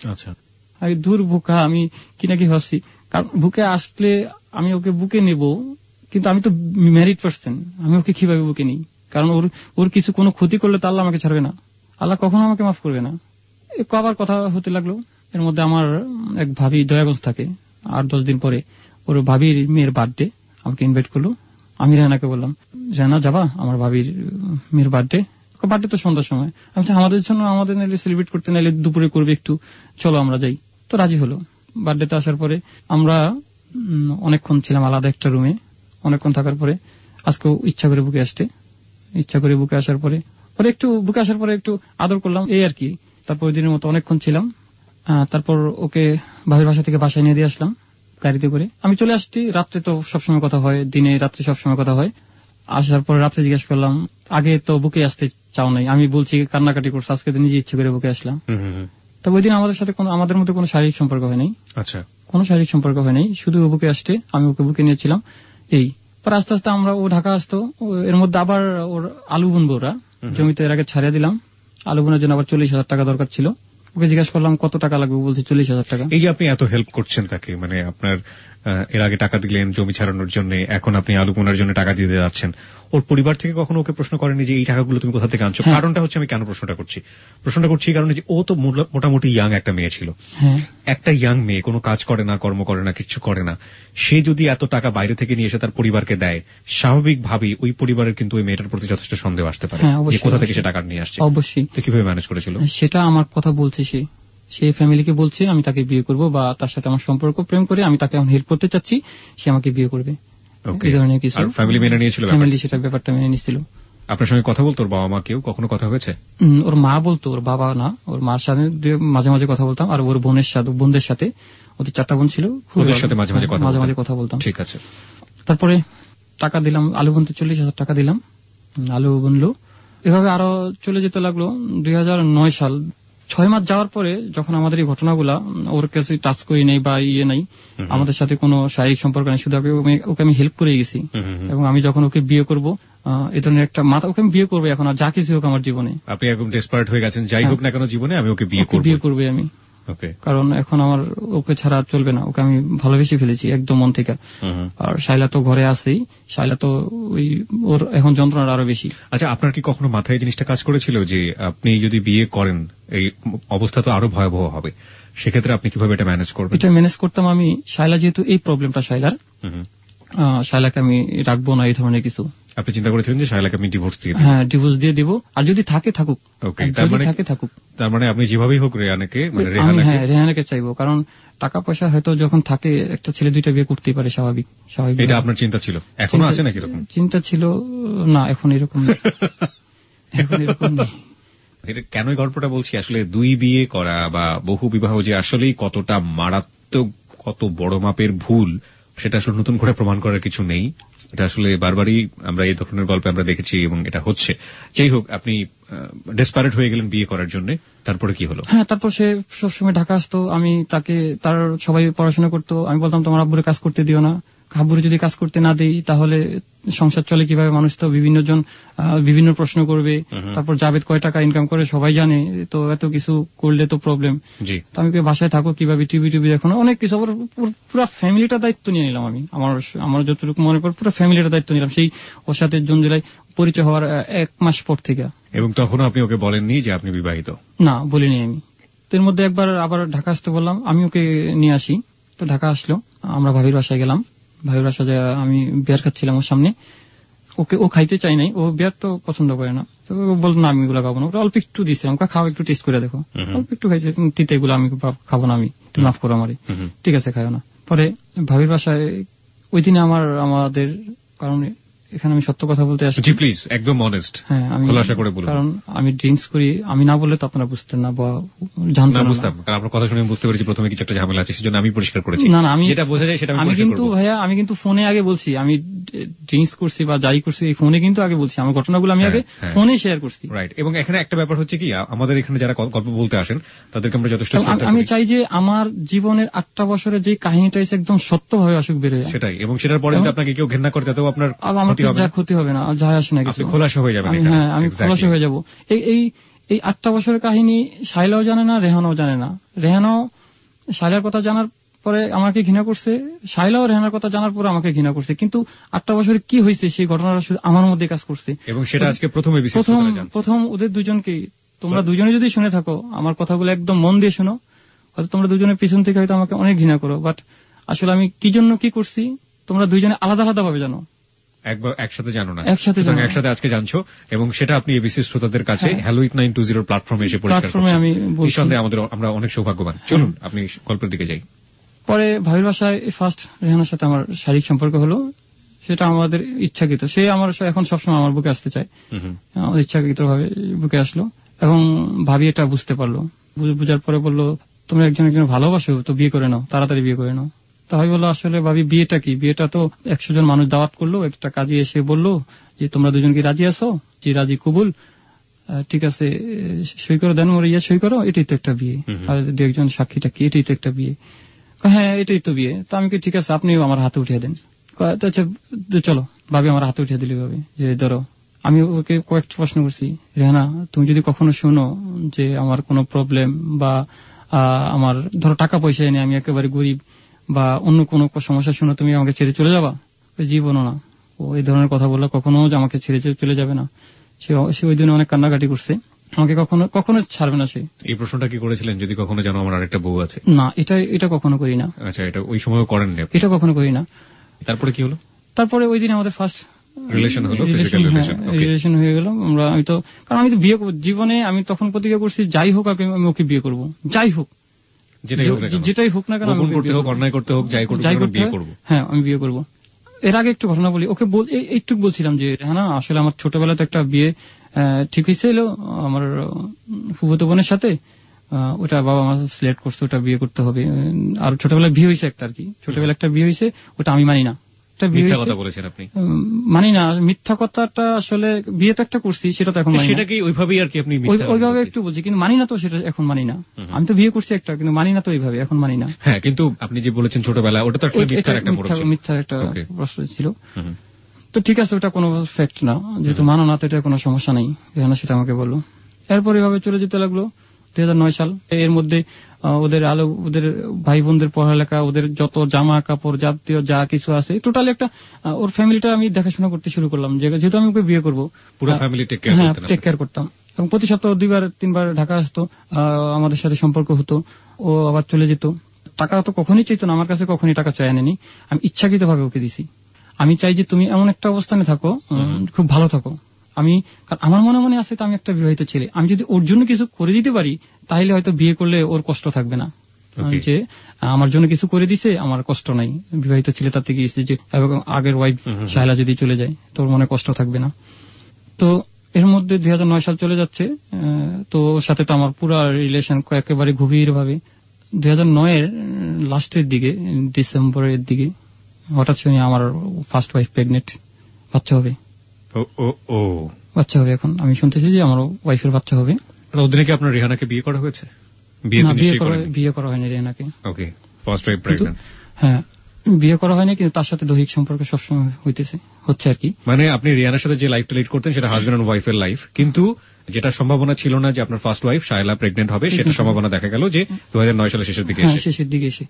আচ্ছা, আমি দূর বুকা, আমি কি নাকি ভাবছি, কারণ বুকে আসলে আমি ওকে বুকে নেব, কিন্তু আমি তো ম্যারিড পার্সন, আমি ওকে কিভাবে বুকে নিই? কারণ ওর ওর কিছু কোনো ক্ষতি করলে তো আল্লাহ আমাকে ছাড়বে না, আল্লাহ কখনো আমাকে মাফ করবে না। আবার কথা হতে লাগলো। এর মধ্যে আমার এক ভাবি দয়াগঞ্জ থাকে, আট দশ দিন পরে ওর ভাবির মেয়ের বার্থডে, আমাকে ইনভাইট করলো। আমি রেহানাকে বললাম, রেহানা যাবা আমার ভাবির মেয়ের বার্থডে? বার্থডে তো সন্ধ্যার সময়। আমি আমাদের জন্য আমাদের নাইলে সেলিব্রেট করতে, নাইলে দুপুরে করবে, একটু চলো আমরা যাই। তো রাজি হলো। বার্থডেতে আসার পরে আমরা অনেকক্ষণ ছিলাম আলাদা একটা রুমে। অনেকক্ষণ থাকার পরে আজকে ইচ্ছা করে বুকে আসতে, ইচ্ছা করে বুকে আসার পরে পরে একটু বুকে আসার পরে একটু আদর করলাম, এই আর কি। তারপর ওই দিনের মতো অনেকক্ষণ ছিলাম। তারপর ওকে ভাবির বাসা থেকে বাসায় নিয়ে দিয়ে আসলাম গাড়িতে করে। আমি চলে আসছি। রাত্রে তো সবসময় কথা হয়, দিনে রাত্রে সবসময় কথা হয়। আসার পর রাত্রে জিজ্ঞেস করলাম, আগে তো বুকে আসতে চাও নাই, আমি বলছি কান্নাকাটি করছো, আজকে তো নিজে ইচ্ছে করে বুকে আসলাম। তবে ওই দিন আমাদের সাথে আমাদের মধ্যে কোনো শারীরিক সম্পর্ক হয় নাই। আচ্ছা, কোনো শারীরিক সম্পর্ক হয় নাই, শুধু ও বুকে আসতে, আমি ওকে বুকে নিয়েছিলাম। এই পর আস্তে আস্তে আমরা, ও ঢাকা আসতো, এর মধ্যে আবার ওর আলু বুনবো, ওরা জমিতে এর আগে ছাড়িয়ে দিলাম। আলু বোনার জন্য আবার চল্লিশ হাজার টাকা দরকার ছিল। ওকে জিজ্ঞাসা করলাম কত টাকা লাগবে, বলছে চল্লিশ হাজার টাকা। এই যে আপনি এত হেল্প করছেন তাকে, মানে আপনার এর আগে টাকা দিলেন জমি ছাড়ানোর জন্য, এখন আপনি আলু বোনার জন্য টাকা দিতে যাচ্ছেন, ওর পরিবার থেকে কখনো ওকে প্রশ্ন করেনি যে এই টাকাগুলো তুমি কোথা থেকে আনছো? কারণটা হচ্ছে, আমি কেন প্রশ্নটা করছি, প্রশ্নটা করছি এই কারণে যে ও তো মোটামুটি ইয়াং একটা মেয়ে ছিল। একটা ইয়াং মেয়ে, কোনো কাজ করে না, কর্ম করে না, কিছু করে না, সে যদি এত টাকা বাইরে থেকে নিয়ে এসে তার পরিবারকে দেয়, স্বাভাবিকভাবেই ওই পরিবারের কিন্তু ওই মেয়েটার প্রতি যথেষ্ট সন্দেহ আসতে পারে যে কোথা থেকে সে টাকা নিয়ে আসছে। অবশ্যই। তো কিভাবে ম্যানেজ করেছিল সেটা আমার কথা বলছে, সে সেই ফ্যামিলিকে বলছে আমি তাকে বিয়ে করব, বা তার সাথে আমার সম্পর্ক, প্রেম করে আমি তাকে এখন হেল্প করতে চাচ্ছি, সে আমাকে বিয়ে করবে, এই ধরনের কিছু। ফ্যামিলি মেনে নিয়েছিল? ফ্যামিলি সেটা ব্যাপারটা মেনে নিয়েছিল। আপনার সঙ্গে কথা বলতো ওর বাবা মা? কেউ কখনো কথা হয়েছে? ওর মা বলতো, ওর বাবা না। ওর মার সাথে মাঝে মাঝে কথা বলতাম, আর ওর বোনের সাথে, বোনদের সাথে, ওদের চারটা বোন ছিল, ওদের সাথে মাঝে মাঝে মাঝে মাঝে কথা বলতাম। ঠিক আছে। তারপরে টাকা দিলাম, আলু বুনতে চল্লিশ হাজার টাকা দিলাম, আলু বুনলো। এভাবে আরো চলে যেতে লাগলো। দুই হাজার নয় সাল, ছয় মাস যাওয়ার পরে যখন আমাদের এই ঘটনাগুলা, ওর কাছে টাচ করি নাই বা ইয়ে নাই, আমাদের সাথে কোনো শারীরিক সম্পর্ক নেই, শুধু ওকে আমি হেল্প করে গেছি। এবং আমি যখন ওকে বিয়ে করবো, এই ধরনের একটা মাথা, ওকে আমি বিয়ে করবো এখন, আর যা কিছু হোক আমার জীবনে। আপনি একদম ডেসপারেট হয়ে গেছেন, যাই হোক না কেন জীবনে আমি ওকে বিয়ে করবো, বিয়ে করবো আমি। কারণ এখন আমার ওকে ছাড়া চলবে না, ওকে আমি ভালোবেসে ফেলেছি একদম মন থেকে। আর শাইলা তো ঘরে আছেই, শাইলা তো ওই ওর এখন যন্ত্রণা আরো বেশি। আচ্ছা, আপনার কি কখনো মাথায় জিনিসটা কাজ করেছিল যে আপনি যদি বিয়ে করেন এই অবস্থা তো আরো ভয়াবহ হবে, সেক্ষেত্রে আপনি কিভাবে এটা ম্যানেজ করবেন? এটা ম্যানেজ করতাম আমি। শাইলা যেহেতু এই প্রবলেমটা শাইলার, শাইলাকে আমি রাখবো না, এই ধরনের কিছু। আপনি চিন্তা করেছিলেন যে শাইলাকে আপনি ডিভোর্স দিয়ে? হ্যাঁ, ডিভোর্স দিয়ে দিব, আর যদি থাকে থাকুক। যদি থাকে থাকুক। তার মানে আপনি যেভাবেই হোক রেহানাকে, মানে রেহানাকে, হ্যাঁ রেহানাকে চাইবো, কারণ টাকা পয়সা হয়তো যখন থাকে, একটা ছেলে দুইটা বিয়ে করতেই পারে, স্বাভাবিক। স্বাভাবিক। এটা আপনার চিন্তা ছিল? এখনো আছে নাকি এরকম চিন্তা? ছিল না, এখন এরকম নেই। এখন এরকম নেই। কেন এই গল্পটা বলছি, আসলে দুই বিয়ে করা বা বহু বিবাহ যে আসলেই কতটা মারাত্মক, কত বড় মাপের ভুল, সেটা আসলে নতুন করে প্রমাণ করার কিছু নেই। এটা আসলে বারবারই আমরা এই ধরনের গল্পে আমরা দেখেছি এবং এটা হচ্ছে। যাই হোক, আপনি ডেসপারেট হয়ে গেলেন বিয়ে করার জন্য, তারপরে কি হলো? হ্যাঁ, তারপর সে সবসময় ঢাকা আসতো, আমি তাকে, তার সবাই পড়াশোনা করতো, আমি বলতাম তোমার আব্বুরে কাজ করতে দিও না, আব্বুরে যদি কাজ করতে না দেই তাহলে সংসার চলে কিভাবে, মানুষ তো বিভিন্ন জন বিভিন্ন প্রশ্ন করবে। তারপর জাবেদ কয় টাকা ইনকাম করে সবাই জানে, তো এত কিছু করলে তো প্রবলেম। তো আমি বাসায় থাকো কিভাবে, টিভি টিভি দেখো না, অনেক কিছু। পুরো ফ্যামিলিটা দায়িত্ব নিয়ে নিলাম আমি, আমার আমার যতটুকু মনে পড়ে পুরো ফ্যামিলিটা দায়িত্ব নিলাম সেই ওর সাথে জুন জুলাই পরিচয় হওয়ার এক মাস পর থেকে। এবং তখন আপনি ওকে বলেননি যে আপনি বিবাহিত? না, বলিনি আমি। এর মধ্যে একবার আবার ঢাকা আসতে বললাম, আমি ওকে নিয়ে আসি। তো ঢাকা আসলো, আমরা ভাবির বাসায় গেলাম। ভাবির বাসায় আমি বিয়ার খাচ্ছিলাম ওর সামনে, ওকে ও খাইতে চাই নাই, ও বিয়ার তো পছন্দ করে না। তো বলতো না আমি এগুলো খাবো না, অল্প একটু দিয়েছিলাম, খাও একটু টেস্ট করে দেখো। অল্প একটু খাইছে, তিতে এগুলো আমি খাবো না, আমি তুমি মাফ করো আমারে। ঠিক আছে, খাইও না। পরে ভাবির বাসায় ওই দিনে আমার আমাদের, কারণ এখানে আমি সত্য কথা বলতে আসছি, প্লিজ একদম অনেস্ট। হ্যাঁ, আমি খোলাসা করে বলুন। কারণ আমি ড্রিঙ্কস করি, আমি না বললে তো আপনারা বুঝতেন না বা জানতেন না। বুঝতাম, কারণ আপনার কথা শুনে বুঝতে পেরেছি প্রথমে কিছু একটা ঝামেলা আছে, সেজন্য আমি পরিষ্কার করেছি। না না, আমি যেটা বোঝা যায় সেটা আমি কিন্তু ভাইয়া, আমি কিন্তু ফোনে আগে বলছি আমি ড্রিঙ্কস করছি বা যাই করছি, এই ফোনে কিন্তু আগে বলছি, আমার ঘটনাগুলো আমি আগে ফোনে শেয়ার করছি। রাইট। এবং এখানে একটা ব্যাপার হচ্ছে কি, আমাদের এখানে যারা গল্প বলতে আসেন তাদেরকে আমরা যথেষ্ট শ্রদ্ধা করি। আমি চাই যে আমার জীবনের আটটা বছরের যে কাহিনীটা একদম সত্যভাবে আসুক বের হয়ে, সেটাই। এবং সেটার পরে যদি আপনাকে কেউ ঘৃণা করে তাতেও আপনার ক্ষতি হবে না, যা ক্ষতি হবে না, যা আসে না কিছু, খোলাসা হয়ে যাবে। হ্যাঁ, আমি খোলাসা হয়ে যাবো। এই এই আটটা বছরের কাহিনী শাইলাও জানে না, রেহানাও জানে না। রেহানাও শাইলার কথা জানার পরে আমাকে ঘৃণা করছে, শাইলাও রেহানার কথা জানার পরে আমাকে ঘৃণা করছে। কিন্তু আটটা বছরে কি হয়েছে সেই ঘটনাটা শুধু আমার মধ্যে কাজ করছে। এবং সেটা আজকে প্রথম প্রথম প্রথম ওদের দুজনকে, তোমরা দুজনে যদি শুনে থাকো আমার কথাগুলো একদম মন দিয়ে শোনো, হয়তো তোমরা দুজনের পিছন থেকে হয়তো আমাকে অনেক ঘৃণা করো, বাট আসলে আমি কি জন্য কি করছি তোমরা দুইজনে আলাদা আলাদা ভাবে জানো, একবার একসাথে জানো না। একসাথে একসাথে আজকে জানছো, এবং সেটা আপনি এবিসি শ্রোতাদের কাছে hello eight nine two zero প্ল্যাটফর্মে এসে পরিষ্কার করছেন। আমি নিঃসন্দেহে আমাদের আমরা অনেক সৌভাগ্যবান। চলুন আপনি গল্পের দিকে যাই। পরে ভাবির বাসায় ফার্স্ট রেহানার সাথে আমার শারীরিক সম্পর্ক হলো, সেটা আমাদের ইচ্ছাকৃত। সে আমার এখন সবসময় আমার বুকে আসতে চায়, আমাদের ইচ্ছাকৃত ভাবে বুকে আসলো এবং ভাবি এটা বুঝতে পারলো। বুঝার পরে বললো তোমরা একজন একজন ভালোবাসো তো বিয়ে করে নাও, তাড়াতাড়ি বিয়ে করে নাও। তাই বললো আসলে ভাবি বিয়েটা কি, বিয়েটা তো একশো জন মানুষ দাওয়াত করলো, একটা কাজী এসে বললো যে তোমরা দুজন কি রাজি আছো, যে রাজি কবুল, ঠিক আছে সই করে দেন, ওর ইয়ে সই করো, এটাই তো একটা বিয়ে। আর দু একজন সাক্ষীটা কি, এটাই তো একটা বিয়ে। হ্যাঁ এটাই তো বিয়ে। তো আমি কি ঠিক আছে আপনিও আমার হাতে উঠিয়ে দেন। আচ্ছা চলো, ভাবি আমার হাতে উঠিয়ে দিলি ভাবে যে ধরো। আমি ওকে কয়েকটা প্রশ্ন করছি, রেহানা তুমি যদি কখনো শুনো যে আমার কোনো প্রবলেম বা আমার ধরো টাকা পয়সা এনে আমি একেবারে গরিব বা অন্য কোনো সমস্যা শুনো, তুমি আমাকে ছেড়ে চলে যাবা? জীবনও না। ও এই ধরনের কথা বললে কখনো আমাকে ছেড়ে চলে যাবে না। সে ওই দিনে অনেক কান্নাকাটি করছে, আমাকে কখনো কখনো ছাড়বে না। সে এই প্রশ্নটা কি করেছিলেন যদি কখনো জানো আমার আরেকটা বউ আছে? না, এটা এটা কখনো করি না। আচ্ছা, এটা ওই সময় করেন না? এটা কখনো করি না। তারপরে কি হলো? তারপরে ওই দিন আমাদের ফার্স্ট রিলেশন হলো, ফিজিক্যাল রিলেশন। রিলেশন হয়ে গেল। আমরা আমি তো কারণ আমি তো বিয়ে জীবনে আমি তখন প্রতিজ্ঞা করছি যাই হোক আমি ওকে বিয়ে করব, যাই হোক যেটাই হোক না কেন, গোপন করতে হোক, অন্যায় করতে হোক, যাই করতে হোক বিয়ে করব। হ্যাঁ আমি বিয়ে করব। এর আগে একটু ঘটনা বলি, ওকে এইটুকু বলছিলাম যে হ্যাঁ না আসলে আমার ছোটবেলাতে একটা বিয়ে ঠিক হয়েছিল আমার ফুফুতো বোনের সাথে, ওটা বাবা আমার সিলেক্ট করছে, ওটা বিয়ে করতে হবে। আর ছোটবেলায় বিয়ে হয়েছে একটা, আর কি ছোটবেলা একটা বিয়ে হয়েছে, ওটা আমি মানি না। মিথ্যা কথা বলেছেন আপনি? মানি না মিথ্যা কথাটা, আসলে বিয়ে তো একটা করছি সেটা তো এখন মানি না। সেটাকে ওইভাবেই আর কি আপনি ওইভাবে একটু বলছি, কিন্তু মানি না তো, সেটা এখন মানি না। আমি তো বিয়ে করছি একটা, কিন্তু মানি না তো ওইভাবে, এখন মানি না। হ্যাঁ, কিন্তু আপনি যে বলেছেন ছোটবেলা, ওটা তো আসলে মিথ্যার একটা মিথ্যার একটা প্রশ্ন ছিল। তো ঠিক আছে, ওটা কোনো ফ্যাক্ট না, যেহেতু মানো না তো এটা কোনো সমস্যা নেই, সেটা আমাকে বললো। এরপর এভাবে চলে যেতে লাগলো দুই হাজার নয় সাল। এর মধ্যে ওদের আলো ওদের ভাই বোনদের পড়ালেখা, ওদের যত জামা কাপড় জাতীয় যা কিছু আছে টোটালি একটা ওর ফ্যামিলিটা আমি দেখাশোনা করতে শুরু করলাম, যেহেতু আমি ওকে বিয়ে করবো পুরো ফ্যামিলি টেক কেয়ার করতাম। এবং প্রতি সপ্তাহ দুইবার তিনবার ঢাকা আসতো, আমাদের সাথে সম্পর্ক হতো, ও আবার চলে যেত। টাকা তো কখনই চাইতো না আমার কাছে, কখনই টাকা চাই আনেনি, আমি ইচ্ছাকৃত ভাবে ওকে দিছি। আমি চাই যে তুমি এমন একটা অবস্থানে থাকো, খুব ভালো থাকো। আমি আমার মনে মনে আছে তো আমি একটা বিবাহিত ছেলে, আমি যদি ওর জন্য কিছু করে দিতে পারি তাহলে হয়তো বিয়ে করলে ওর কষ্ট থাকবে না, যে আমার জন্য কিছু করে দিছে আমার কষ্ট নাই। বিবাহিত ছেলে তার থেকে যে আগের ওয়াইফ শায়লা যদি চলে যায় তোর মনে কষ্ট থাকবে না। তো এর মধ্যে দুই হাজার নয় সাল চলে যাচ্ছে, তো ওর সাথে তো আমার পুরো রিলেশন একেবারে গভীর ভাবে। দুই হাজার নয়ের লাস্টের দিকে, ডিসেম্বরের দিকে হঠাৎ শুনি আমার ফার্স্ট ওয়াইফ প্রেগনেন্ট, বাচ্চা হবে। বাচ্চা হবে এখন আমি শুনতেছি যে আমার ওয়াইফের বাচ্চা হবে। ওদিনে কি আপনার রেহানাকে বিয়ে করা হয়েছে? বিয়ে করা হয়নি রেহানাকে। Okay, first wife pregnant. হ্যাঁ, বিয়ে করা হয়নি, কিন্তু তার সাথে দৈহিক সম্পর্ক সবসময় হইতেছে, হচ্ছে আর কি। মানে আপনি রেহানার সাথে যে লাইফটা লিড করতেন সেটা হাজবেন্ড এন্ড ওয়াইফের লাইফ, কিন্তু যেটা সম্ভাবনা ছিল না যে আপনার ফার্স্ট ওয়াইফ শায়লা প্রেগন্যান্ট হবে, সেটা সম্ভাবনা দেখা গেল যে দুই হাজার নয় সালের শেষের দিকে এসে। শেষের দিকে এসে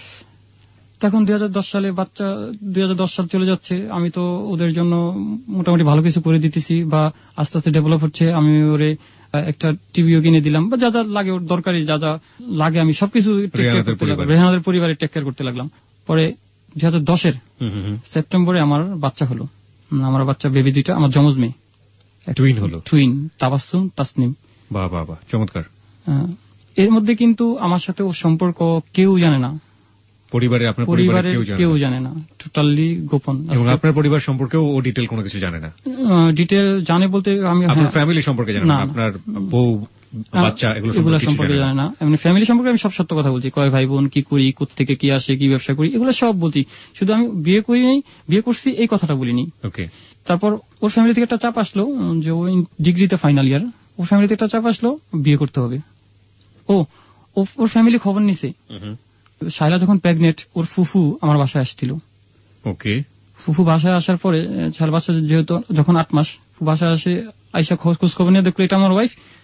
তখন দুই হাজার দশ সালে বাচ্চা, দুই হাজার দশ সাল চলে যাচ্ছে। আমি তো ওদের জন্য মোটামুটি ভালো কিছু করে দিতেছি বা আস্তে আস্তে ডেভেলপ হচ্ছে। আমি ওরে একটা টিভিও কিনে দিলাম বা যা যা লাগে ওর দরকারি যা যা লাগে আমি সবকিছু রেহানাদের পরিবারে টেক কেয়ার করতে লাগলাম। পরে দুই হাজার দশের সেপ্টেম্বরে আমার বাচ্চা হলো, আমার বাচ্চা বেবি দুইটা, আমার জমজ মেয়ে টুইন হলো, টুইন তাবাসসুম তাসনিম। বাহ বাহ বাহ, চমৎকার। এর মধ্যে কিন্তু আমার সাথে ওর সম্পর্ক কেউ জানে না, পরিবারে আপনার পরিবারে কেউ জানে না, টোটালি গোপন। এবং আপনার পরিবার সম্পর্কেও ও ডিটেল কোনো কিছু জানে না? ডিটেল জানে বলতে আমি আপনার ফ্যামিলি সম্পর্কে জানে না, আপনার বউ বাচ্চা এগুলো সম্পর্কে জানে না। এমনি ফ্যামিলি সম্পর্কে আমি সব সত্য কথা বলছি, কয় ভাই বোন, কি করি, কোত্থেকে কি আসে, কি ব্যবসা করি, এগুলো সব বলছি। শুধু আমি বিয়ে করি নাই, বিয়ে করছি এই কথাটা বলিনি। ওকে। তারপর ওর ফ্যামিলি থেকে একটা চাপ আসলো যে ও ডিগ্রিতে ফাইনাল ইয়ার, ওর ফ্যামিলি থেকে একটা চাপ আসলো বিয়ে করতে হবে। ও ওর ফ্যামিলি খবর নিছে শায়লা যখন প্রেগনেন্ট, ওর ফুফু আমার বাসায় আসছিল। ওকে। ফুফু বাসায় আসার পরে শায়লা বাচ্চা যেহেতু যখন আট মাস, বাসায় আসে আইসা খোঁজ খোঁজ খবর নিয়ে দেখলো এটা আমার ওয়াইফ,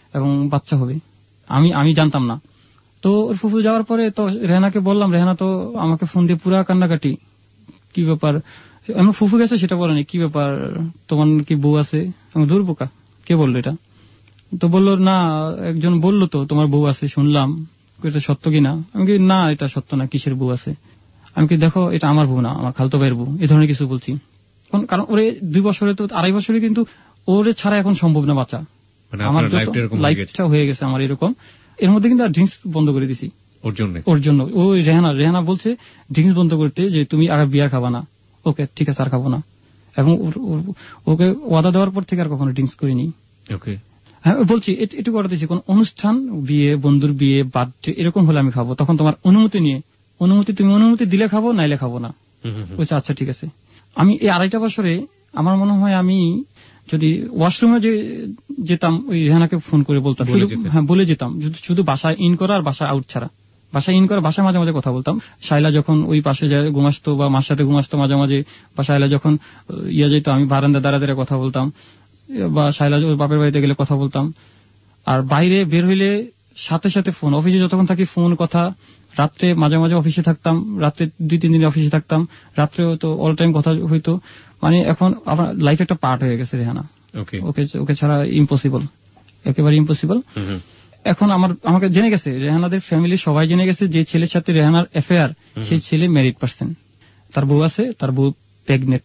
এবং বাচ্চা হবে। আমি আমি জানতাম না। তো ওর ফুফু যাওয়ার পরে তো রেহানাকে বললাম, রেহানা তো আমাকে ফোন দিয়ে পুরা কান্নাকাটি, কি ব্যাপার, এমন ফুফু গেছে সেটা বলেনি, কি ব্যাপার তোমার কি বউ আছে? আমি দূর বোকা, কে বললো এটা? তো বললো না একজন বললো তো তোমার বউ আছে, শুনলাম, এটা সত্য কিনা? আমি কি না এটা সত্য না, কিসের বউ আছে? আমি কি দেখো এটা আমার বউ না, আমার খালতো ভাইয়ের বউ, এ ধরনের কিছু বলছি। কারণ ওরে দুই বছরে তো আড়াই বছরে কিন্তু ওরে ছাড়া এখন সম্ভব না বাচ্চা, আমার লাইফটা হয়ে গেছে আমার এরকম। এর মধ্যে কিন্তু ড্রিঙ্কস বন্ধ করে দিছি ওর জন্য ওর জন্য ওই রেহানা রেহানা বলছে ড্রিঙ্কস বন্ধ করতে, যে তুমি আগে বিয়ার খাবা না। ওকে ঠিক আছে আর খাবো না। এবং ওকে ওয়াদা দেওয়ার পর থেকে আর কখনো ড্রিঙ্কস করিনি। ওকে হ্যাঁ বলছি এটুকু করে দিয়েছি, কোন অনুষ্ঠান, বিয়ে, বন্ধুর বিয়ে, বার্থডে এরকম হলে আমি খাবো, তখন তোমার অনুমতি নিয়ে, অনুমতি তুমি অনুমতি দিলে খাবো, নাইলে খাবো না। বলছে আচ্ছা ঠিক আছে। আমি এই আড়াইটা বছরে আমার মনে হয় আমি যদি ওয়াশরুমে যেতাম ওই রেহানাকে ফোন করে বলতাম, হ্যাঁ বলে যেতাম, শুধু বাসায় ইন করা আর বাসায় আউট ছাড়া। বাসায় ইন করা, বাসায় মাঝে মাঝে কথা বলতাম। শাইলা যখন ওই পাশে যায় ঘুমাসতো বা মার সাথে ঘুমাসতো মাঝে মাঝে, বা শাইলা যখন ইয়ে যেত আমি বারান্দা দাঁড়া দাঁড়া কথা বলতাম, বা শাইলা ওর বাপের বাড়িতে গেলে কথা বলতাম। আর বাইরে বের হইলে সাথে সাথে ফোন, অফিসে যতক্ষণ থাকি ফোন কথা, রাত্রে মাঝে মাঝে অফিসে থাকতাম, রাত্রে দুই তিন দিন অফিসে থাকতাম, রাত্রেও তো অল টাইম কথা হইতো। মানে এখন আমার লাইফ একটা পার্ট হয়ে গেছে রেহানা, ওকে ওকে ছাড়া ইম্পসিবল, একেবারে ইম্পসিবল। এখন আমার আমাকে জেনে গেছে, রেহানাদের ফ্যামিলি সবাই জেনে গেছে যে ছেলের সাথে রেহানার অ্যাফেয়ার, সেই ছেলে ম্যারিড পার্সন, তার বউ আছে, তার বউ প্রেগনেন্ট,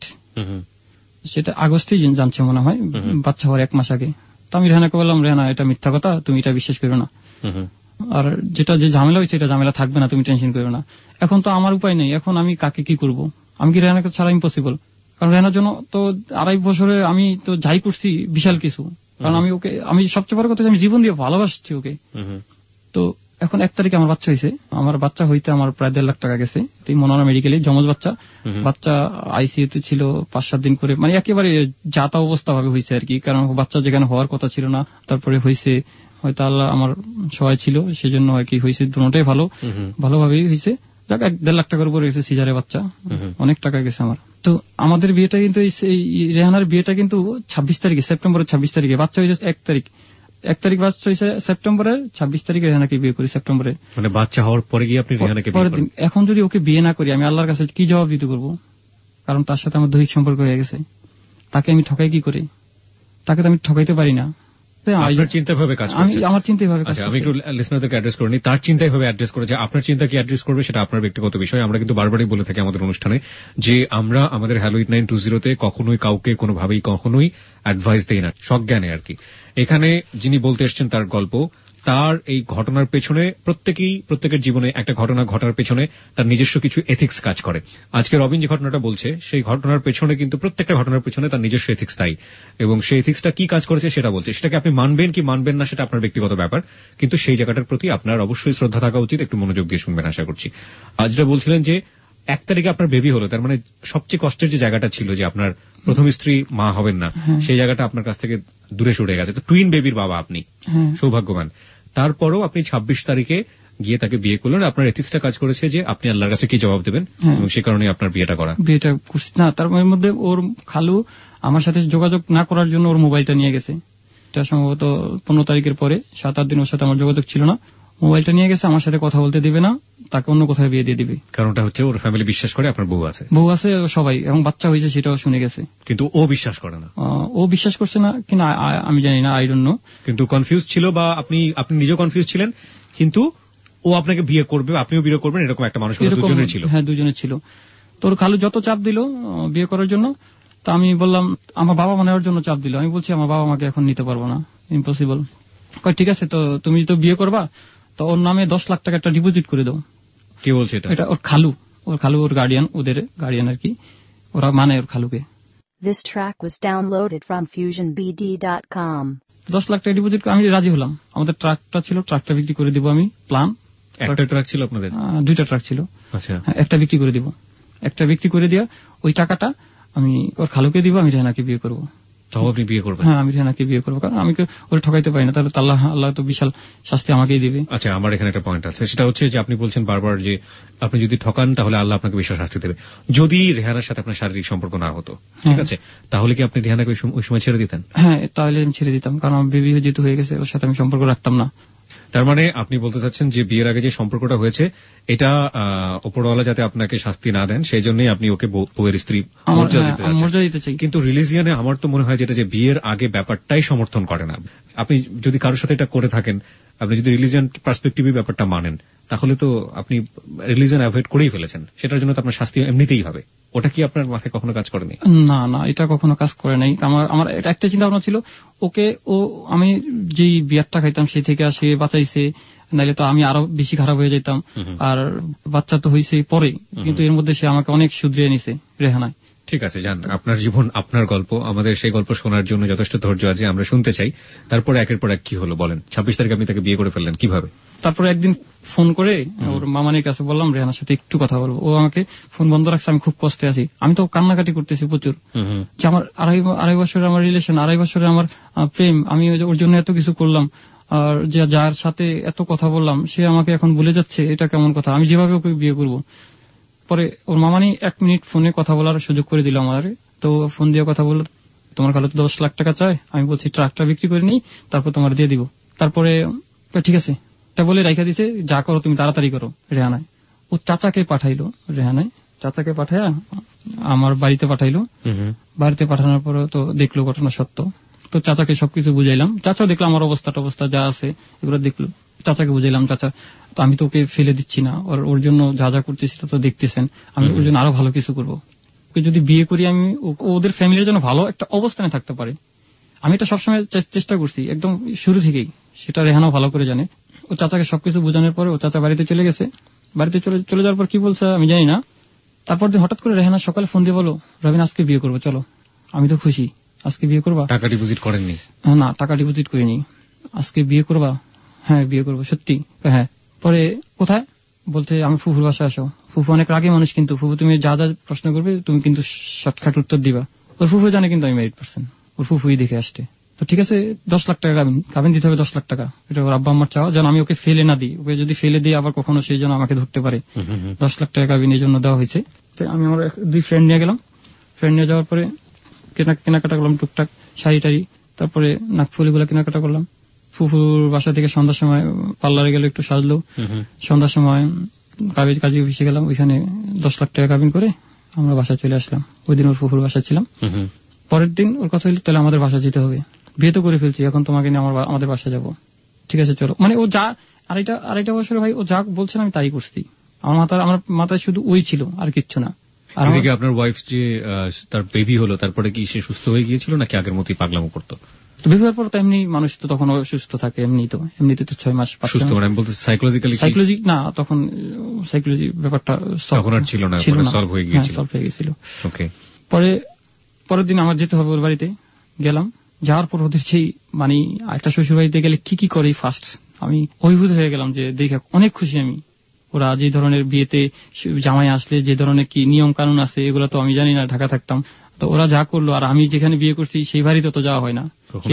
সেটা আগস্টেই জানছে মনে হয়, বাচ্চা হওয়ার এক মাস আগে। তো আমি রেহানাকে বললাম, রেহানা এটা মিথ্যা কথা, তুমি এটা বিশ্বাস করো না, আর যেটা যে ঝামেলা হয়েছে এটা ঝামেলা থাকবে না, তুমি টেনশন করো না। এখন তো আমার উপায় নেই, এখন আমি কাকে কি করব? আমি কি রেহানাকে ছাড়া ইম্পসিবল, কারণ রেহানার জন্য তো আড়াই বছরে আমি তো যাই করছি বিশাল কিছু, কারণ আমি ওকে, আমি সবচেয়ে বড় কথা আমি জীবন দিয়ে ভালোবাসছি ওকে। তো এখন এক তারিখে আমার বাচ্চা হয়েছে, আমার বাচ্চা হইতে আমার প্রায় দেড় লাখ টাকা গেছে, মনোরা মেডিকেলে জমজ বাচ্চা, বাচ্চা আইসিইউতে ছিল পাঁচ সাত দিন করে, মানে একেবারে যাতা অবস্থা ভাবে হয়েছে আর কি, কারণ বাচ্চা যেখানে হওয়ার কথা ছিল না, তারপরে হয়েছে, হয়তো আল্লাহ আমার সহায় ছিল সেজন্য হয় কি হয়েছে, দুটোটাই ভালো, ভালোভাবেই হয়েছে। যাক এক দেড় লাখ টাকার উপরে গেছে সিজারে বাচ্চা, অনেক টাকা গেছে আমার। তো আমাদের বিয়েটা কিন্তু রেহানার বিয়েটা কিন্তু ছাব্বিশ তারিখে, সেপ্টেম্বরের ছাব্বিশ তারিখে, বাচ্চা হয়েছে এক তারিখ, এক তারিখ বাচ্চা হয়েছে সেপ্টেম্বরের, ছাব্বিশ তারিখে রেহানাকে বিয়ে করি সেপ্টেম্বরে, মানে বাচ্চা হওয়ার পরে গিয়ে আপনি রেহানাকে বিয়ে করেন। এখন যদি ওকে বিয়ে না করি আমি আল্লাহর কাছে কি জবাব দিতে করবো? কারণ তার সাথে আমার দৈহিক সম্পর্ক হয়ে গেছে, তাকে আমি ঠকাই কি করে? তাকে তো আমি ঠকাইতে পারি না। আপনার চিন্তা ভাবে কাজ করছে, আমার চিন্তা ভাবে কাজ। আমি একটু লিসনারদেরকে অ্যাড্রেস করে নিই, তার চিন্তায় ভাবে অ্যাড্রেস করেছে, আপনার চিন্তা কি অ্যাড্রেস করবে সেটা আপনার ব্যক্তিগত বিষয়। আমরা কিন্তু বারবারই বলে থাকি আমাদের অনুষ্ঠানে যে আমরা আমাদের হ্যালো এইট নাইন টু জিরোতে কখনোই কাউকে কোনোভাবেই কখনোই অ্যাডভাইস দেই না, সজ্ঞানে আর কি। এখানে যিনি বলতে এসছেন তার গল্প, তার এই ঘটনার পেছনে প্রত্যেকেই প্রত্যেকের জীবনে একটা ঘটনা ঘটার পেছনে তার নিজস্ব কিছু এথিক্স কাজ করে। আজকে রবিন যে ঘটনাটা বলছে সেই ঘটনার পেছনে কিন্তু প্রত্যেকটা ঘটনার পেছনে তার নিজস্ব এথিক্স তাই, এবং সেই এথিক্সটা কি কাজ করেছে সেটা বলছে। সেটাকে আপনি মানবেন কি মানবেন না সেটা আপনার ব্যক্তিগত ব্যাপার, কিন্তু সেই জায়গাটার প্রতি আপনার অবশ্যই শ্রদ্ধা থাকা উচিত। একটু মনোযোগ দিয়ে শুনবেন আশা করছি। আজটা বলছিলেন যে এক তারিখে আপনার বেবি হলো, তার মানে সবচেয়ে কষ্টের যে জায়গাটা ছিল যে আপনার প্রথম স্ত্রী মা হবেন না, সেই জায়গাটা আপনার কাছ থেকে দূরে সরে গেছে। তো টুইন বেবির বাবা আপনি, সৌভাগ্যবান। তারপরও আপনি ছাব্বিশ তারিখে গিয়ে তাকে বিয়ে করলেন, আপনার এথিক্সটা কাজ করেছে যে আপনি আল্লাহর কাছে কি জবাব দেবেন, এবং সে কারণে আপনার বিয়েটা করা। বিয়েটা না, তার মধ্যে ওর খালু আমার সাথে যোগাযোগ না করার জন্য ওর মোবাইলটা নিয়ে গেছে। এটা সম্ভবত পনেরো তারিখের পরে, সাত আট দিন ওর সাথে আমার যোগাযোগ ছিল না, মোবাইলটা নিয়ে গেছে, আমার সাথে কথা বলতে দিবে না, তাকে অন্য কোথায় বিয়ে দিয়ে দিবে। কারণটা হচ্ছে ওর ফ্যামিলি বিশ্বাস করে আপনার বউ আছে, বউ আছে সবাই, এবং বাচ্চা হয়েছে সেটাও শুনে গেছে, কিন্তু ও বিশ্বাস করে না। ও বিশ্বাস করছে না কিনা আমি জানি না, আই ডোন্ট নো, কিন্তু কনফিউজ ছিল, বা আপনি আপনি নিজেও কনফিউজ ছিলেন, কিন্তু ও আপনাকে বিয়ে করবে, আপনিও বিয়ে করবেন, এরকম একটা মানুষ দুজনের ছিল। হ্যাঁ দুজনের ছিল। তোর খালু যত চাপ দিল বিয়ে করার জন্য, তা আমি বললাম, আমার বাবা মা নেওয়ার জন্য চাপ দিল, আমি বলছি আমার বাবা মাকে এখন নিতে পারবো না, ইম্পসিবল। ঠিক আছে, তো তুমি তো বিয়ে করবা, তো ওর নামে দশ লাখ টাকা একটা ডিপোজিট করে দাও। কে বলছে এটা? এটা ওর খালু, ওর খালু ওর গার্ডিয়ান, ওদের গার্ডিয়ান আর কি, ওরা মানে ওর খালুকে। This track was downloaded from fusion b d dot com. দশ লাখ টাকা ডিপোজিট আমি রাজি হলাম। আমাদের ট্রাকটা ছিল, ট্রাকটা বিক্রি করে দিব আমি, প্ল্যান। একটা ট্রাক ছিল আপনাদের? দুইটা ট্রাক ছিল। আচ্ছা, একটা বিক্রি করে দিব, একটা বিক্রি করে দিয়া ওই টাকাটা আমি ওর খালুকে দিব, আমি রেহানাকে বিয়ে করব। তাও আপনি বিয়ে করবেন? হ্যাঁ, আমি রেহানাকে বিয়ে করবো, কারণ আমি ওরা ঠকাইতে পারি না, তাহলে আল্লাহ আল্লাহ তো বিশাল শাস্তি আমাকেই দিবে। আচ্ছা, আমার এখানে একটা পয়েন্ট আছে, সেটা হচ্ছে যে আপনি বলছেন বারবার যে আপনি যদি ঠকান তাহলে আল্লাহ আপনাকে বিশাল শাস্তি দেবে। যদি রেহানার সাথে আপনার শারীরিক সম্পর্ক না হতো, ঠিক আছে, তাহলে কি আপনি রেহানাকে ওই সময় ছেড়ে দিতেন? হ্যাঁ, তাহলে আমি ছেড়ে দিতাম, কারণ আমার বেবি যেহেতু হয়ে গেছে, ওর সাথে আমি সম্পর্ক রাখতাম না। তার মানে আপনি বলতে চাচ্ছেন যে বিয়ের আগে যে সম্পর্কটা হয়েছে এটা উপরওয়ালা যাতে আপনাকে শাস্তি না দেন, সেই জন্যই আপনি ওকে বউয়ের স্ত্রী মর্যাদা দিতে চান। কিন্তু রিলিজিয়ানে আমার তো মনে হয় যেটা যে বিয়ের আগে ব্যাপারটাই সমর্থন করে না। আপনি যদি কারোর সাথে এটা করে থাকেন, আপনি যদি রিলিজিয়ান পার্সপেক্টিভে ব্যাপারটা মানেন, তাহলে তো আপনি রিলিজিয়ান অ্যাভয়েড করেই ফেলেছেন, সেটার জন্য তো আপনার শাস্তি এমনিতেই হবে। ওটা কি আপনার মাথায় কখনো কাজ করেনি? না না, এটা কখনো কাজ করে নাই। আমার আমার একটা চিন্তা ভাবনা ছিল, ওকে ও আমি যে বিয়ারটা খাইতাম সেই থেকে সে বাঁচাইছে, নাইলে তো আমি আরো বেশি খারাপ হয়ে যেতাম। আর বাচ্চা তো হয়েছে পরে, কিন্তু এর মধ্যে সে আমাকে অনেক শুধরিয়ে নিছে রেহানায়। ঠিক আছে, জান, আপনার জীবন আপনার গল্প, আমাদের সেই গল্প শোনার জন্য যথেষ্ট ধৈর্য আছে, আমরা শুনতে চাই। তারপরে একের পর এক কি হলো বলেন। ছাব্বিশ তারিখে আপনি তাকে বিয়ে করে ফেললেন, কিভাবে? তারপরে একদিন ফোন করে ওর মামানির কাছে বললাম রেহানার সাথে একটু কথা বলবো। ও আমাকে ফোন বন্ধ রাখছে, আমি খুব কষ্টে আছি, আমি তো কান্নাকাটি করতেছি প্রচুর, যে আমার আড়াই আড়াই বছরের আমার রিলেশন, আড়াই বছরের আমার প্রেম, আমি ওর জন্য এত কিছু করলাম, আর যে যার সাথে এত কথা বললাম সে আমাকে এখন ভুলে যাচ্ছে, এটা কেমন কথা, আমি যেভাবে ওকে বিয়ে করবো। পরে ওর মামানি এক মিনিট ফোনে কথা বলার সুযোগ করে দিল আমার। তো ফোন দিয়ে কথা বললো, তোমার খালা তো দশ লাখ টাকা চায়, আমি বলছি ট্রাকটা বিক্রি করে নিই, তারপর তোমার দিয়ে দিব। তারপরে ঠিক আছে তা বলে রাইখা দিছে, যা করো তুমি তাড়াতাড়ি করো রেহানায়। ও চাচাকে পাঠাইলো রেহানায়, চাচাকে পাঠাইয়া আমার বাড়িতে পাঠাইলো। বাড়িতে পাঠানোর পর তো দেখলো ঘটনা সত্য, তো চাচাকে সবকিছু বুঝাইলাম। চাচাও দেখলো আমার অবস্থাটা অবস্থা যা আছে এগুলো দেখলো, চাচাকে বুঝাইলাম, চাচা তো আমি তো ওকে ফেলে দিচ্ছি না, ওর ওর জন্য যা যা করতেছি তা তো দেখতেছেন, আমি ওর জন্য আরো ভালো কিছু করবো। ওকে যদি বিয়ে করি আমি ওদের ফ্যামিলির জন্য ভালো একটা অবস্থানে থাকতে পারে, আমি এটা সবসময় চেষ্টা করছি একদম শুরু থেকেই, সেটা রেহানাও ভালো করে জানে। ও চাচাকে সবকিছু বোঝানোর পরে ও চাচা বাড়িতে চলে গেছে। বাড়িতে চলে চলে যাওয়ার পর কি বলছে আমি জানি না। তারপর দিন হঠাৎ করে রেহানা সকালে ফোন দিয়ে বলো, রবিন আজকে বিয়ে করবো চলো। আমি তো খুশি, আজকে বিয়ে করবা? টাকা ডিপোজিট করেননি? না, টাকা ডিপোজিট করিনি। আজকে বিয়ে করবা? হ্যাঁ বিয়ে করবো। সত্যি? হ্যাঁ। পরে কোথায়? বলতে আমি ফুফুর বাসায় আসো। ফুফু অনেক রাগী মানুষ, কিন্তু ফুফু তুমি যা যা প্রশ্ন করবে তুমি কিন্তু শর্টকাট উত্তর দিবা। ওর ফুফু জানে কিন্তু আমি ম্যারিড পার্সন, ওর ফুফুই দেখে আসতে। তো ঠিক আছে, দশ লাখ টাকা কাবিন কাবিন দিতে হবে, দশ লাখ টাকা। এটা ওর আব্বা আমার চাওয়া, যেন আমি ওকে ফেলে না দিই, ওকে যদি ফেলে দিই আবার কখনো সেই জন্য আমাকে ধরতে পারে। দশ লাখ টাকা কাবিন এই জন্য দেওয়া হয়েছে। আমি আমার দুই ফ্রেন্ড নিয়ে গেলাম, ফ্রেন্ড নিয়ে যাওয়ার পরে কেনাকাটা করলাম টুকটাক, শাড়ি টাড়ি, তারপরে নাকফুলি গুলা কেনাকাটা করলাম। ফুফুর বাসা থেকে সন্ধ্যার সময় পার্লারে গেল, একটু সাজলো। সন্ধ্যার সময় কাবিজ কাজী অফিসে গেলাম, ওইখানে দশ লাখ টাকা কাবিন করে আমরা বাসায় চলে আসলাম। ওই দিন ওর ফুফুর বাসায় ছিলাম। পরের দিন ওর কথা হইল, তাহলে আমাদের বাসা যেতে হবে, বিয়ে তো করে ফেলছি, এখন তোমাকে নিয়ে আমাদের বাসা যাবো। ঠিক আছে চলো। মানে ও যা আড়াইটা আড়াইটা বছরে ভাই ও যা বলছেন আমি তাই করছি। আমার মাথায় আমার মাথায় শুধু ওই ছিল, আর কিচ্ছু না। আর আপনার ওয়াইফ যে তার বেবি হলো, তারপরে কি সে সুস্থ হয়ে গিয়েছিল নাকি আগের মতোই পাগলামো করতো? বেবির পর তো এমনি মানুষ তো তখন সুস্থ থাকে, এমনি তো এমনিতে তো ছয় মাস সুস্থ। মানে আমি বলতে সাইকোলজিক্যালি সাইকোলজি না, তখন সাইকোলজি ব্যাপারটা তখন আর ছিল না, সলভ হয়ে গিয়েছিল। সলভ হয়ে গেছিল। ওকে। পরে পরের দিন আমার যেতে হবে ওর বাড়িতে, গেলাম। যাওয়ার পর ওদের সেই মানে একটা শ্বশুর বাড়িতে গেলে কি কি করে ফার্স্ট আমি অভিভূত হয়ে গেলাম, যে দেখে অনেক খুশি আমি। ওরা যে ধরনের বিয়েতে জামাই আসলে যে ধরনের কি নিয়ম কানুন আছে এগুলো তো আমি জানি না, ঢাকা থাকতাম। তো ওরা যা করলো, আর আমি যেখানে বিয়ে করছি সেই বাড়িতে তো যাওয়া হয় না,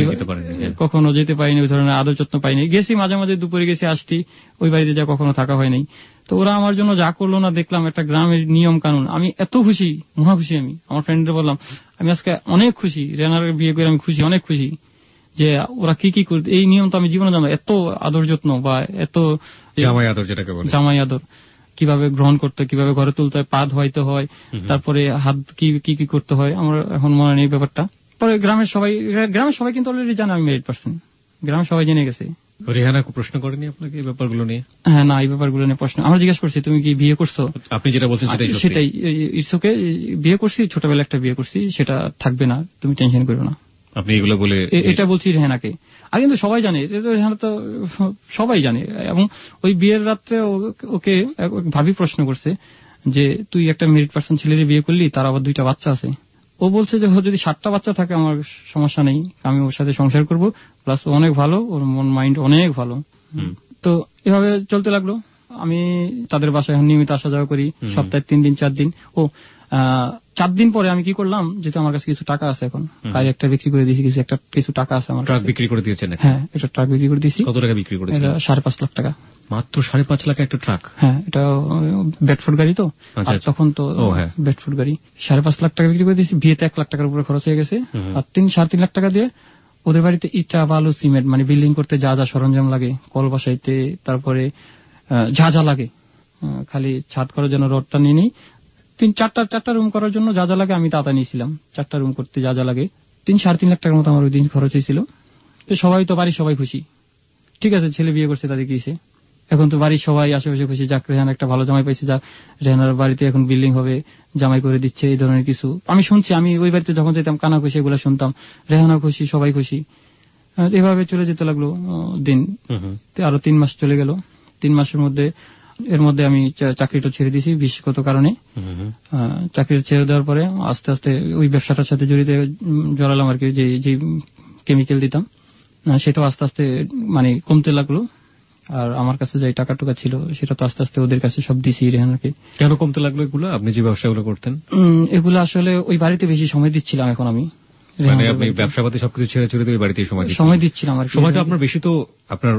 কখনো যেতে পারিনি, ওই ধরনের আদর যত্ন পাইনি। গেছি মাঝে মাঝে দুপুরে গেছি আসছি, ওই বাড়িতে যা কখনো থাকা হয় নাই। তো ওরা আমার জন্য যা করলো না, দেখলাম একটা গ্রামের নিয়ম কানুন, আমি এত খুশি, মহা খুশি। আমি আমার ফ্রেন্ডদের বললাম আমি আজকে অনেক খুশি, রেনার বিয়ে করে আমি খুশি, অনেক খুশি, যে ওরা কি কি করতে, এই নিয়ম তো আমি জীবনে জানলাম। এত আদর যত্ন বা এত জামাই আদর, যেটাকে বলে জামাই আদর, কিভাবে গ্রহণ করতে, কিভাবে ঘরে তুলতে হয়, পা ধোয়াইতে হয়, তারপরে হাত কি কি কি করতে হয়, আমার এখন মনে নেই ব্যাপারটা। পরে গ্রামের সবাই গ্রামের সবাই কিন্তু অলরেডি জানে আমি ম্যারিড পার্সন, গ্রামের সবাই জেনে গেছে। রেহানা প্রশ্ন করেনি আপনাকে এই ব্যাপারগুলো নিয়ে? হ্যাঁ, না, এই ব্যাপারগুলো নিয়ে প্রশ্ন আমরা জিজ্ঞেস করছি, তুমি কি বিয়ে করছো? আপনি যেটা বলছেন সেটাই সেটাই ইসোকে বিয়ে করছি, ছোটবেলা একটা বিয়ে করছি, সেটা থাকবে না, তুমি টেনশন করো না। আপনি এগুলো বলে এটা বলছি রেহানাকে। আর কিন্তু সবাই জানে, রেহানা তো সবাই জানে। এবং ওই বিয়ের রাত্রে ওকে ভাবি প্রশ্ন করছে যে তুই একটা ম্যারিড পার্সন ছেলের বিয়ে করলি, তার আবার দুইটা বাচ্চা আছে। ও বলছে যে যদি সাতটা বাচ্চা থাকে আমার সমস্যা নেই, আমি ওর সাথে সংসার করবো, প্লাস ও অনেক ভালো, ওর মন মাইন্ড অনেক ভালো। তো এভাবে চলতে লাগলো। আমি তাদের বাসায় নিয়মিত আসা যাওয়া করি, সপ্তাহে তিন দিন চার দিন। ও চার দিন পরে আমি কি করলাম, যেহেতু আমার কাছে কিছু টাকা আছে, এখন গাড়ি একটা বিক্রি করে দিয়েছি, কিছু একটা কিছু টাকা আছে আমার। ট্রাক বিক্রি করে দিয়েছেন? হ্যাঁ, এটা ট্রাক বিক্রি করে দিয়েছি। কত টাকা বিক্রি করেছেন? সাড়ে পাঁচ লাখ টাকা। মাত্র সাড়ে পাঁচ লাখ একটা ট্রাক? হ্যাঁ, এটা বেডফোর্ড গাড়ি তো, তখন তো বেডফোর্ড গাড়ি। সাড়ে পাঁচ লাখ টাকা বিক্রি করে দিয়েছি। বিয়েতে এক লাখ টাকার উপরে খরচ হয়ে গেছে, আর তিন সাড়ে তিন লাখ টাকা দিয়ে ওদের বাড়িতে ইটা, বালু, সিমেন্ট, মানে বিল্ডিং করতে যা যা সরঞ্জাম লাগে, কল বসাইতে, তারপরে যা যা লাগে, খালি ছাদ করার জন্য রডটা নিয়ে নিই, তিন চারটা চারটা রুম করার জন্য যা যা লাগে আমি তাতা নিয়েছিলাম। চারটা রুম করতে যা যা লাগে তিন সাড়ে তিন লাখ টাকার মতো আমার ওই দিন খরচ হয়েছিল। তো সবাই তো বাড়ির সবাই খুশি, ঠিক আছে ছেলে বিয়ে করছে, তাদের কিছে, এখন তো বাড়ির সবাই আশেপাশে খুশি, যাক রেহান একটা ভালো জামাই পাইছে, যাক রেহানার বাড়িতে এখন বিল্ডিং হবে, জামাই করে দিচ্ছে, এই ধরনের কিছু আমি শুনছি। আমি ওই বাড়িতে যখন যেতাম কানা খুশি এগুলো শুনতাম, রেহানা খুশি, সবাই খুশি। এভাবে চলে যেতে লাগলো দিন। আরো তিন মাস চলে গেল। তিন মাসের মধ্যে এর মধ্যে আমি চাকরিটা ছেড়ে দিয়েছি বিশেষগত কারণে। চাকরি ছেড়ে দেওয়ার পরে আস্তে আস্তে ওই ব্যবসাটার সাথে জড়িত জড়ালাম আর কি, যে যে কেমিক্যাল দিতাম সেটাও আস্তে আস্তে মানে কমতে লাগলো। আর আমার কাছে যে টাকা টুকা ছিল সেটা তো আস্তে আস্তে ওদের কাছে সব দিছি রেহানাকে। কেন কমতে লাগলো এগুলো? আপনি যে ব্যবসাগুলো করতেন এগুলো আসলে ওই বাড়িতে বেশি সময় দিচ্ছিলাম। এখন আমি মানে আপনি ব্যবসাপাতি সবকিছু ছেড়ে ছেড়ে ওই বাড়িতে সময় সময় দিচ্ছিলাম। আর সময়টা আপনার বেশি তো আপনার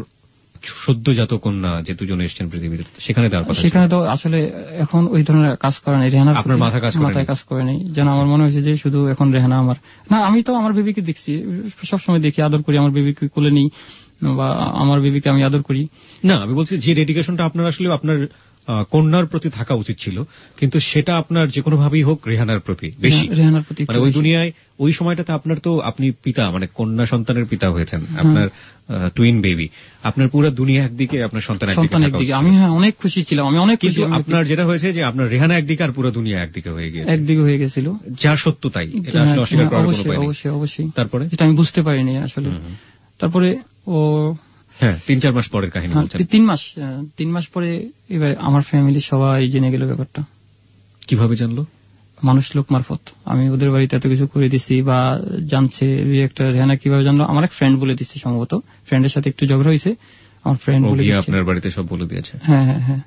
সদ্যজাত কন্যা যে দুজন এসছেন পৃথিবীতে, সেখানে দেওয়ার কথা। সেখানে তো আসলে এখন ওই ধরনের কাজ করা নেই, রেহানার আপনার মাথা কাজ মাথায় কাজ করে নেই। যেন আমার মনে হয়েছে যে শুধু এখন রেহানা আমার না, আমি তো আমার বেবিকে দেখছি, সবসময় দেখি, আদর করি, আমার বেবিকে কোলে নিই বা আমার বেবিকে আমি আদর করি। না, আমি বলছি যে ডেডিকেশনটা আপনার আসলে আপনার কন্যার প্রতি থাকা উচিত ছিল, কিন্তু সেটা আপনার যে কোনো ভাবেই হোক রেহানার প্রতি বেশি, রেহানার প্রতি মানে ওই দুনিয়ায় ওই সময়টাতে আপনার তো আপনি পিতা, মানে কন্যা সন্তানের পিতা হয়েছেন, আপনার টুইন বেবি, আপনার পুরো দুনিয়া একদিকে, আপনার সন্তান একদিকে। আমি হ্যাঁ অনেক খুশি ছিলাম, আমি অনেক খুশি। আপনার যেটা হয়েছে যে আপনার রেহানা একদিকে আর পুরো দুনিয়া একদিকে হয়ে গিয়েছে, একদিকে হয়ে গেছিল, যা সত্য তাই, এটা আসলে অস্বীকার করার কোনো উপায় নেই। অবশ্যই অবশ্যই। তারপরে এটা আমি বুঝতে পারিনি আসলে। তারপরে ও হ্যাঁ তিন চার মাস পরের কাহিনী বলছেন। তিন মাস তিন মাস পরে এবার আমার ফ্যামিলি সবাই জেনে গেল ব্যাপারটা। কিভাবে জানলো? মানুষ লোক মারফত। আমি ওদের বাড়িতে এত কিছু করে দিছি বা জানছে একটা রেহানা কিভাবে জানলো, আমার এক ফ্রেন্ড বলে দিচ্ছে, সম্ভবত ফ্রেন্ডের সাথে একটু ঝগড়া হয়েছে, আমার ফ্রেন্ড বলে দিচ্ছে। আপনার বাড়িতে সব বলে দিয়েছে? হ্যাঁ হ্যাঁ হ্যাঁ,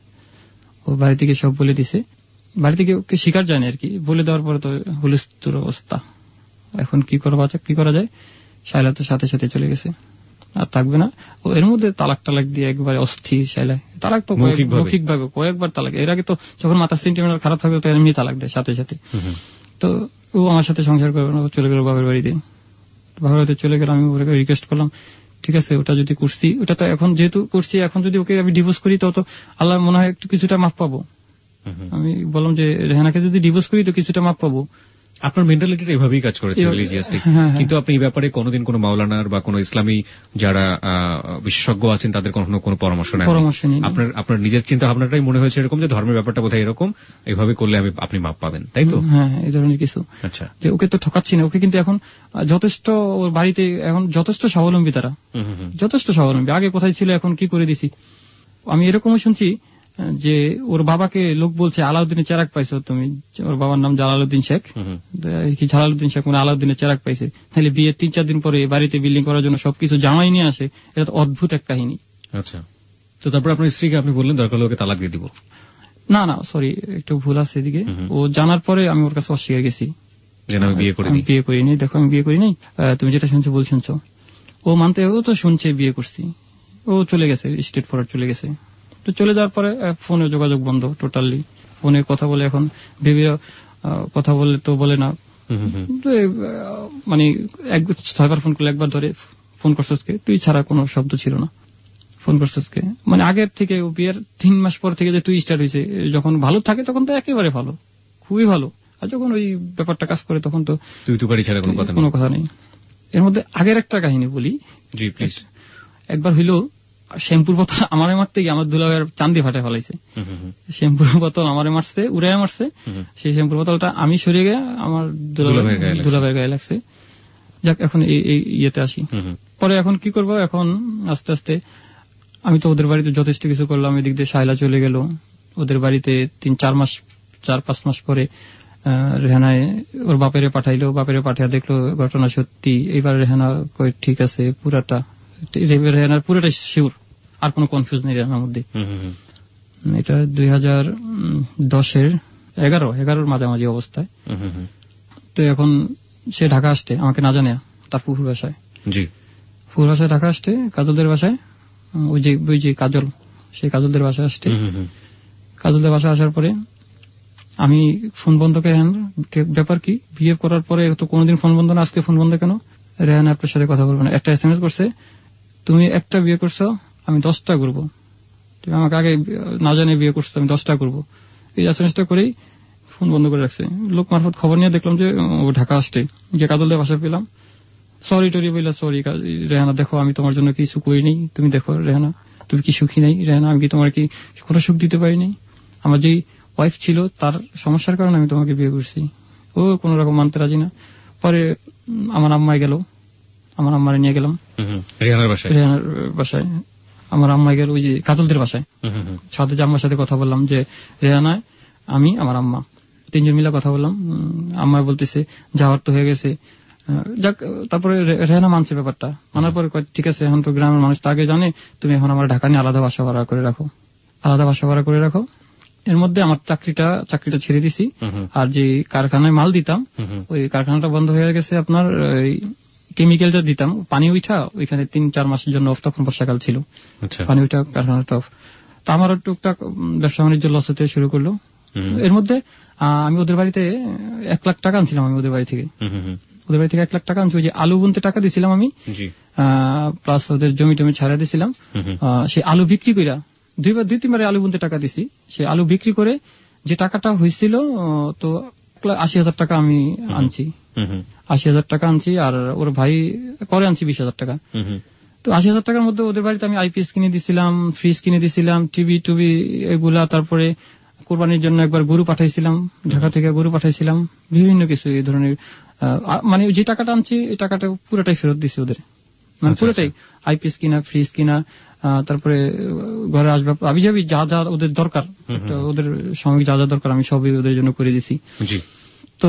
ও বাড়ি থেকে সব বলে দিছে। বাড়ি থেকে ওকে স্বীকার জানে আর কি। বলে দেওয়ার পরে তো হুলস্থুল অবস্থা। এখন কি করবা কি করা যায়, শায়লা তো সাথে সাথে চলে গেছে, আর থাকবে না। ও এর মধ্যে তালাক টালাক দিয়ে একবার অস্থির শায়লা। তালাক তো মৌখিক ভাবে কয়েকবার তালাক। এর আগে তো যখন মাথার সেন্টিমেন্ট খারাপ থাকবে তো এমনি তালাক দেয় সাথে সাথে। তো ও আমার সাথে সংসার করবে না, চলে গেল বাবার বাড়িতে। বাবার বাড়িতে চলে গেল, আমি ওকে রিকোয়েস্ট করলাম, ঠিক আছে ওটা যদি করছি, ওটা তো এখন যেহেতু করছি, এখন যদি ওকে আমি ডিভোর্স করি তো আল্লাহ মনে হয় একটু কিছুটা মাফ পাবো। আমি বললাম যে রেহানাকে যদি ডিভোর্স করি তো কিছুটা মাফ পাবো। আপনার মেন্টালিটিটা এভাবেই কাজ করেছে, রিলিজিয়াসলি। কিন্তু আপনি এই ব্যাপারে কোনোদিন কোনো মাওলানার বা কোনো ইসলামী যারা বিশেষজ্ঞ আছেন তাদের কখনো কোনো পরামর্শ নেন? আপনার আপনার নিজের চিন্তা ভাবনাটাই মনে হয়েছে এরকম যে ধর্মের ব্যাপারটা বোধহয় এরকম, এইভাবে করলে আমি আপনি মাপ পাবেন, তাই তো? হ্যাঁ, এই ধরনের কিছু। আচ্ছা, যে ওকে তো ঠকাচ্ছি না, ওকে কিন্তু এখন যথেষ্ট ওর বাড়িতে এখন যথেষ্ট স্বাবলম্বী, তারা যথেষ্ট স্বাবলম্বী। আগে কোথায় ছিল, এখন কি করে দিছি। আমি এরকমও শুনছি যে ওর বাবাকে লোক বলছে আলাউদ্দিনের চেরাক পাইছো তুমি, ওর বাবার নাম জালালউদ্দিন শেখ, কি জালালউদ্দিন শেখ মানে আলাউদ্দিনের চেরাক পাইছে। তাহলে বিয়ের তিন চার দিন পরে বাড়িতে বিল্ডিং করার জন্য সবকিছু জামাই নিয়ে আসে, এটা তো অদ্ভুত এক কাহিনী। আচ্ছা, তো তারপর আপনার স্ত্রীকে আপনি বললেন দরকার হলে ওকে তালাক দিয়ে দিব? না না, সরি, একটু ভুল আছে এদিকে। ও জানার পরে আমি ওর কাছে অস্বীকার গেছি, আমি বিয়ে করিনি বিয়ে করিনি দেখো আমি বিয়ে করিনি, তুমি যেটা শুনছো ভুল শুনছো। ও মানতে, ও তো শুনছে বিয়ে করছি। ও চলে গেছে, স্টেট ফরওয়ার্ড চলে গেছে। তো চলে যাওয়ার পরে ফোনে যোগাযোগ বন্ধ টোটালি। ফোনে কথা বলে এখন বেবিরা কথা বলে তো বলে না, মানে ছয়বার ফোন করলে একবার ধরে ফোন করছসকে তুই ছাড়া কোনো শব্দ ছিল না, ফোন করছসকে। মানে আগের থেকে বিয়ের তিন মাস পর থেকে যে তুই স্টার্ট হয়েছে, যখন ভালো থাকে তখন তো একেবারে ভালো, খুবই ভালো, আর যখন ওই ব্যাপারটা কাজ করে তখন তো তুই তুকারি ছাড়া কোনো কথা কোনো কথা নেই। এর মধ্যে আগের একটা কাহিনী বলি। জি প্লিজ। একবার হইলো শ্যাম্পুর বোতল আমার মারতে গিয়ে আমার দুলাভাইয়ের চান্দি ফাটে ফেলাইছে। শ্যাম্পুর বোতল আমারে মারছে, উড়াইয়া মারছে। সেই শ্যাম্পুর বোতলটা আমি সরিয়ে গিয়ে আমার দুলাভাইয়ের গায়ে লাগছে। যাক, এখন এই ইয়েতে আসি। পরে এখন কি করবো, এখন আস্তে আস্তে আমি তো ওদের বাড়িতে যথেষ্ট কিছু করলাম। এদিক দিয়ে শায়লা চলে গেল ওদের বাড়িতে। তিন চার মাস চার পাঁচ মাস পরে রেহানায় ওর বাপেরে পাঠাইলো, বাপেরে পাঠিয়ে দেখলো ঘটনা সত্যি। এবার রেহানা কয় ঠিক আছে, পুরাটা রেহানার পুরোটা শিওর, আর কোনো কনফিউজ নেই রেহানার মধ্যে। এটা দুই হাজার দশের এগারো এগারোর মাঝামাঝি অবস্থায়। তো এখন সে ঢাকা আসছে আমাকে না জানে, তার ফুফুর বাসায়, জি ফুফুর বাসায় ঢাকা আসছে, কাজলদের বাসায়, ওই যে ওই যে কাজল, সেই কাজলদের বাসায় আসছে। কাজলদের বাসায় আসার পরে আমি ফোন বন্ধ করে, ব্যাপার কি, বিয়ে করার পরে তো কোনোদিন ফোন বন্ধ না, আজকে ফোন বন্ধ কেন? রেহান আপনার সাথে কথা বলবো না। একটা এস এম এস করছে, তুমি একটা বিয়ে করছো, আমি দশটা করবো, তুমি আমাকে আগে না জানে বিয়ে করছো, আমি দশটা করবো। এই এস এম এসটা করেই ফোন বন্ধ করে রাখছে। লোক মারফত খবর নিয়ে দেখলাম যে ও ঢাকা আসছে, গিয়ে কাজলদের বাসায় পেলাম। সরি টরি বললা, সরি রেহানা, দেখো আমি তোমার জন্য কিছু করিনি, তুমি দেখো রেহানা তুমি কি সুখী নাই? রেহানা আমি কি তোমার কি কোনো সুখ দিতে পারিনি? আমার যে ওয়াইফ ছিল তার সমস্যার কারণে আমি তোমাকে বিয়ে করছি। ও কোন রকম মানতে রাজি না। পরে আমার আম্মাই গেল, আমার আম্মারে নিয়ে গেলাম রেহানার বাসায়, রেহানার বাসায় আমার আম্মাই গেল ওই যে কাজলদের বাসায়। সাথে যে আম্মার সাথে কথা বললাম যে রেহানা, আমি, আমার আম্মা তিনজন মিলে কথা বললাম। আম্মা বলতেছে যাওয়ার তো হয়ে গেছে, যাক। তারপরে রেহানা মানছে ব্যাপারটা, মানার পরে ঠিক আছে, এখন তো গ্রামের মানুষ তো আগে জানে, তুমি এখন আমার ঢাকা নিয়ে আলাদা বাসা ভাড়া করে রাখো, আলাদা বাসা ভাড়া করে রাখো। এর মধ্যে আমার চাকরিটা চাকরিটা ছেড়ে দিছি, আর যে কারখানায় মাল দিতাম ওই কারখানাটা বন্ধ হয়ে গেছে। আপনার কেমিক্যালটা দিতাম, পানি উঠা ওইখানে তিন চার মাসের জন্য অফ, তখন বর্ষাকাল ছিল, পানি উঠা কারখানাটা অফ। তো আমার টুকটাক ব্যবসা বাণিজ্য লস হতে শুরু করলো। এর মধ্যে আমি ওদের বাড়িতে এক লাখ টাকা আনছিলাম, আমি ওদের বাড়ি থেকে ওদের বাড়ি থেকে এক লাখ টাকা আনছি। ওই যে আলু বুনতে টাকা দিছিলাম আমি, প্লাস ওদের জমি টমি ছাড়া দিছিলাম। সেই আলু বিক্রি কইরা দুইবার দুই তিনবারে আলু বুনতে টাকা দিছি। সেই আলু বিক্রি করে যে টাকাটা হয়েছিল, তো আশি হাজার টাকা আমি আনছি, আশি হাজার টাকা আনছি। আর ওর ভাই পরে আনছি বিশ হাজার টাকা। তো আশি হাজার টাকার মধ্যে ওদের বাড়িতে আমি আইপিএস কিনে দিছিলাম, ফ্রিজ কিনে দিছিলাম, টিভি টুবি এগুলা। তারপরে কোরবানির জন্য একবার গরু পাঠাইছিলাম, ঢাকা থেকে গরু পাঠাইছিলাম, বিভিন্ন কিছু এই ধরনের। মানে যে টাকাটা আনছি এই টাকাটা পুরোটাই ফেরত দিছি ওদের, মানে পুরোটাই আইপিএস কিনা, ফ্রিজ কিনা, তারপরে ঘরে আসবাব আবি যাবি যা যা ওদের দরকার, ওদের সাময়িক যা যা দরকার আমি সবই ওদের জন্য করে দিছি। তো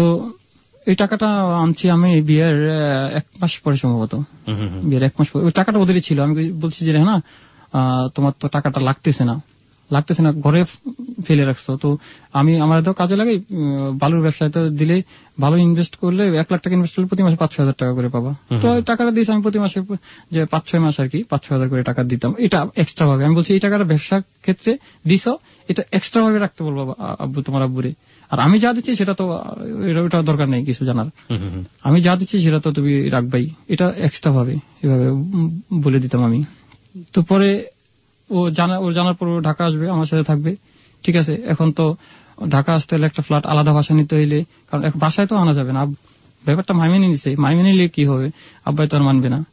এই টাকাটা আনছি আমি বিয়ের এক মাস পরে, সম্ভবত বিয়ের এক মাস পরে। ওই টাকাটা ওদেরই ছিল। আমি বলছি যে না তোমার তো টাকাটা লাগতেছে না, লাগতেছে না, ঘরে ফেলে রাখছো। তো আমি আমার তো কাজে লাগাই, বালুর ব্যবসায় তো দিলে ভালো ইনভেস্ট করলে এক লাখ টাকা ইনভেস্ট করলে প্রতি মাসে পাঁচ ছয় হাজার টাকা করে পাবা। তো ওই টাকাটা দিয়েছি আমি প্রতি মাসে, যে পাঁচ ছয় মাস আর কি পাঁচ ছয় হাজার করে টাকা দিতাম। এটা এক্সট্রা ভাবে আমি বলছি, এই টাকাটা ব্যবসার ক্ষেত্রে দিছ, এটা এক্সট্রা ভাবে রাখতে বলবো আব্বু, তোমার আব্বুরে। আর আমি যা দিচ্ছি সেটা তো ওটা দরকার নেই কিছু জানার, আমি যা দিচ্ছি সেটা তো তুমি রাখবাই, এটা এক্সট্রা ভাবে এভাবে বলে দিতাম আমি। তো পরে ও জানা ওর জানার পর ঢাকা আসবে, আমার সাথে থাকবে, ঠিক আছে। এখন তো ঢাকা আসতে হলে একটা ফ্ল্যাট আলাদা বাসা নিতে হইলে, কারণ বাসায় তো আনা যাবে না, ব্যাপারটা মাইমেনে নিছে, মাইমেনে নিলে কি হবে, আব্বাই তো আর মানবে না,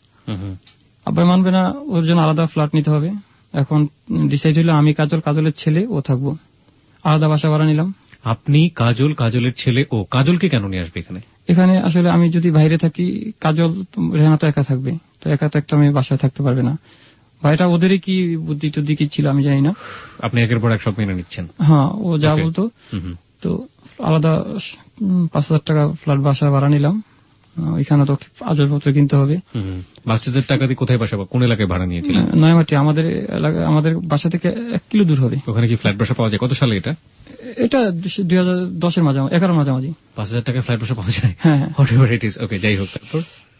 আব্বাই মানবে না, ওর জন্য আলাদা ফ্ল্যাট নিতে হবে। এখন ডিসাইড হইলো আমি কাজল, কাজলের ছেলে ও থাকবো, আলাদা বাসা ভাড়া নিলাম। আপনি কাজল, কাজলের ছেলে ও, কাজলকে কেন নিয়ে আসবে এখানে? এখানে আসলে আমি যদি বাইরে থাকি, কাজল রেহানা তো একা থাকবে, তো একা তো একটা মেয়ে বাসায় থাকতে পারবে না। ভাইটা ওদেরই কি বুদ্ধি টুদ্ধি কি ছিল আমি জানি না। আপনি একের পর এক সব মেনে নিচ্ছেন? হ্যাঁ, ও যা বলতো। তো আলাদা পাঁচ হাজার টাকা ফ্ল্যাট বাসা ভাড়া নিলাম। এখানে তো আসবাবপত্র কিনতে হবে। পাঁচ হাজার টাকা দিয়ে কোথায় বাসা, কোন এলাকায় ভাড়া নিয়েছিলেন? নয়ামাটি, আমাদের আমাদের বাসা থেকে এক কিলো দূর হবে। ওখানে কি ফ্ল্যাট বাসা পাওয়া যায়? কত সালে এটা? এটা দুই হাজার দশের মাঝামাঝি, এগারোর মাঝামাঝি। পাঁচ হাজার টাকা ফ্ল্যাট বাসা পাওয়া যায়? হ্যাঁ, ওকে, যাই হোক। তারপর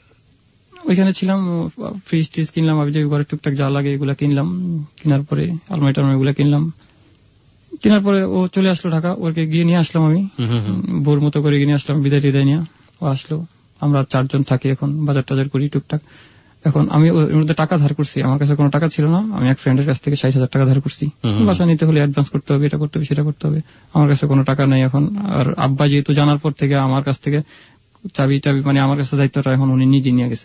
ওইখানে ছিলাম, ফ্রিজ টিজ কিনলাম, আমি যে ঘরে টুকটাক যা লাগে এগুলা কিনলাম। কেনার পরে আলমারি টালমারি এগুলা কিনলাম। কেনার পরে ও চলে আসলো ঢাকা, ওকে গিয়ে নিয়ে আসলাম আমি, বোর মতো করে গিয়ে নিয়ে আসলাম, বিদায় টিদায় নিয়ে ও আসলো। আমরা চারজন থাকি এখন, বাজার টাজার করি টুকটাক। এখন আমি ওর মধ্যে টাকা ধার করছি, আমার কাছে কোনো টাকা ছিল না, আমি এক ফ্রেন্ডের কাছ থেকে ষাট হাজার টাকা ধার করছি। বাসা নিতে হলে অ্যাডভান্স করতে হবে, এটা করতে হবে, সেটা করতে হবে, আমার কাছে কোনো টাকা নেই এখন। আর আব্বা যেহেতু জানার পর থেকে আমার কাছ থেকে চাবি টাবি, মানে আমার কাছে দায়িত্বটা এখন উনি নিজে নিয়ে গেছে,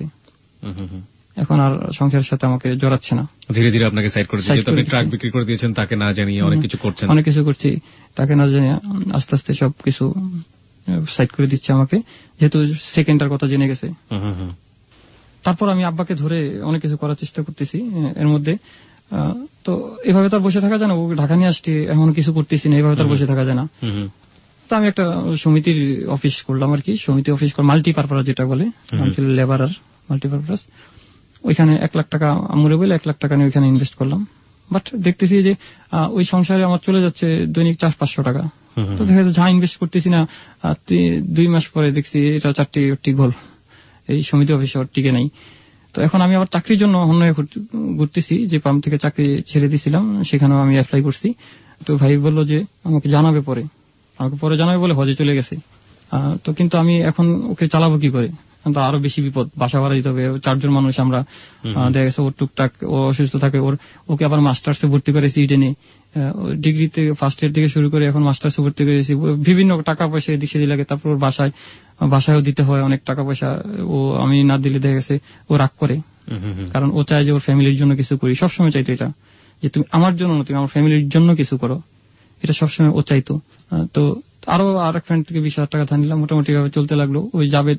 এখন আর সংসারের সাথে আমাকে জড়াচ্ছে না। ধীরে ধীরে আপনাকে সাইড করে দিয়েছে, আপনি ট্রাক বিক্রি করে দিয়েছেন, তাকে না জানিয়ে অনেক কিছু করছেন। অনেক কিছু করছি, তাকে না জানিয়ে আস্তে আস্তে সব কিছু সাইড করে দিচ্ছে আমাকে, যেহেতু সেকেন্ডটার কথা জেনে গেছে। তারপর আমি আব্বাকে ধরে অনেক কিছু করার চেষ্টা করতেছি এর মধ্যে। তো এভাবে তার বসে থাকা যায় না, ও ঢাকা নিয়ে আসছি, এখন কিছু করতেছি না, এভাবে তার বসে থাকা যায় না। তো আমি একটা সমিতির অফিস করলাম আর কি, সমিতি অফিস মাল্টিপারপাস যেটা বলে, লেবারার মাল্টিপারপাস। ওইখানে এক লাখ টাকা আমুলে বলে এক লাখ টাকা নিয়ে ওইখানে ইনভেস্ট করলাম। বাট দেখতেছি যে ওই সংসারে আমার চলে যাচ্ছে দৈনিক চার পাঁচশো টাকা, তো দেখা যাচ্ছে যা ইনভেস্ট করতেছি না, দুই মাস পরে দেখছি এটা চারটি টি গোল, এই সমিতি অফিসে টিকে নাই। তো এখন আমি আবার চাকরির জন্য অন্য ঘুরতেছি, যে পাম্প থেকে চাকরি ছেড়ে দিয়েছিলাম সেখানেও আমি অ্যাপ্লাই করছি। তো ভাই বললো যে আমাকে জানাবে পরে, আমাকে পরে জানাবে বলে হজে চলে গেছে। তো কিন্তু আমি এখন ওকে চালাবো কি করে, তো আরো বেশি বিপদ, বাসা ভাড়া দিতে হবে, চারজন মানুষ আমরা, দেখা গেছে ওর টুকটাক ও অসুস্থ থাকে, ওর ওকে আবার মাস্টার্সে ভর্তি করেছি ইডেনে, ডিগ্রিতে ফার্স্ট ইয়ার থেকে শুরু করে এখন মাস্টার্সে ভর্তি করেছি, বিভিন্ন টাকা পয়সা এদিক সেদিক লাগে, তারপর ওর বাসায় বাসায়ও দিতে হয় অনেক টাকা পয়সা, ও আমি না দিলে দেখা গেছে ও রাগ করে, কারণ ও চায় যে ওর ফ্যামিলির জন্য কিছু করি, সবসময় চাইতো এটা, যে তুমি আমার জন্য না, তুমি আমার ফ্যামিলির জন্য কিছু করো, এটা সবসময় ও চাইতো। তো আরো আরেক ফ্রেন্ড থেকে বিশ হাজার টাকা ধার নিলাম, মোটামুটি ভাবে চলতে লাগলো। ওই যাবে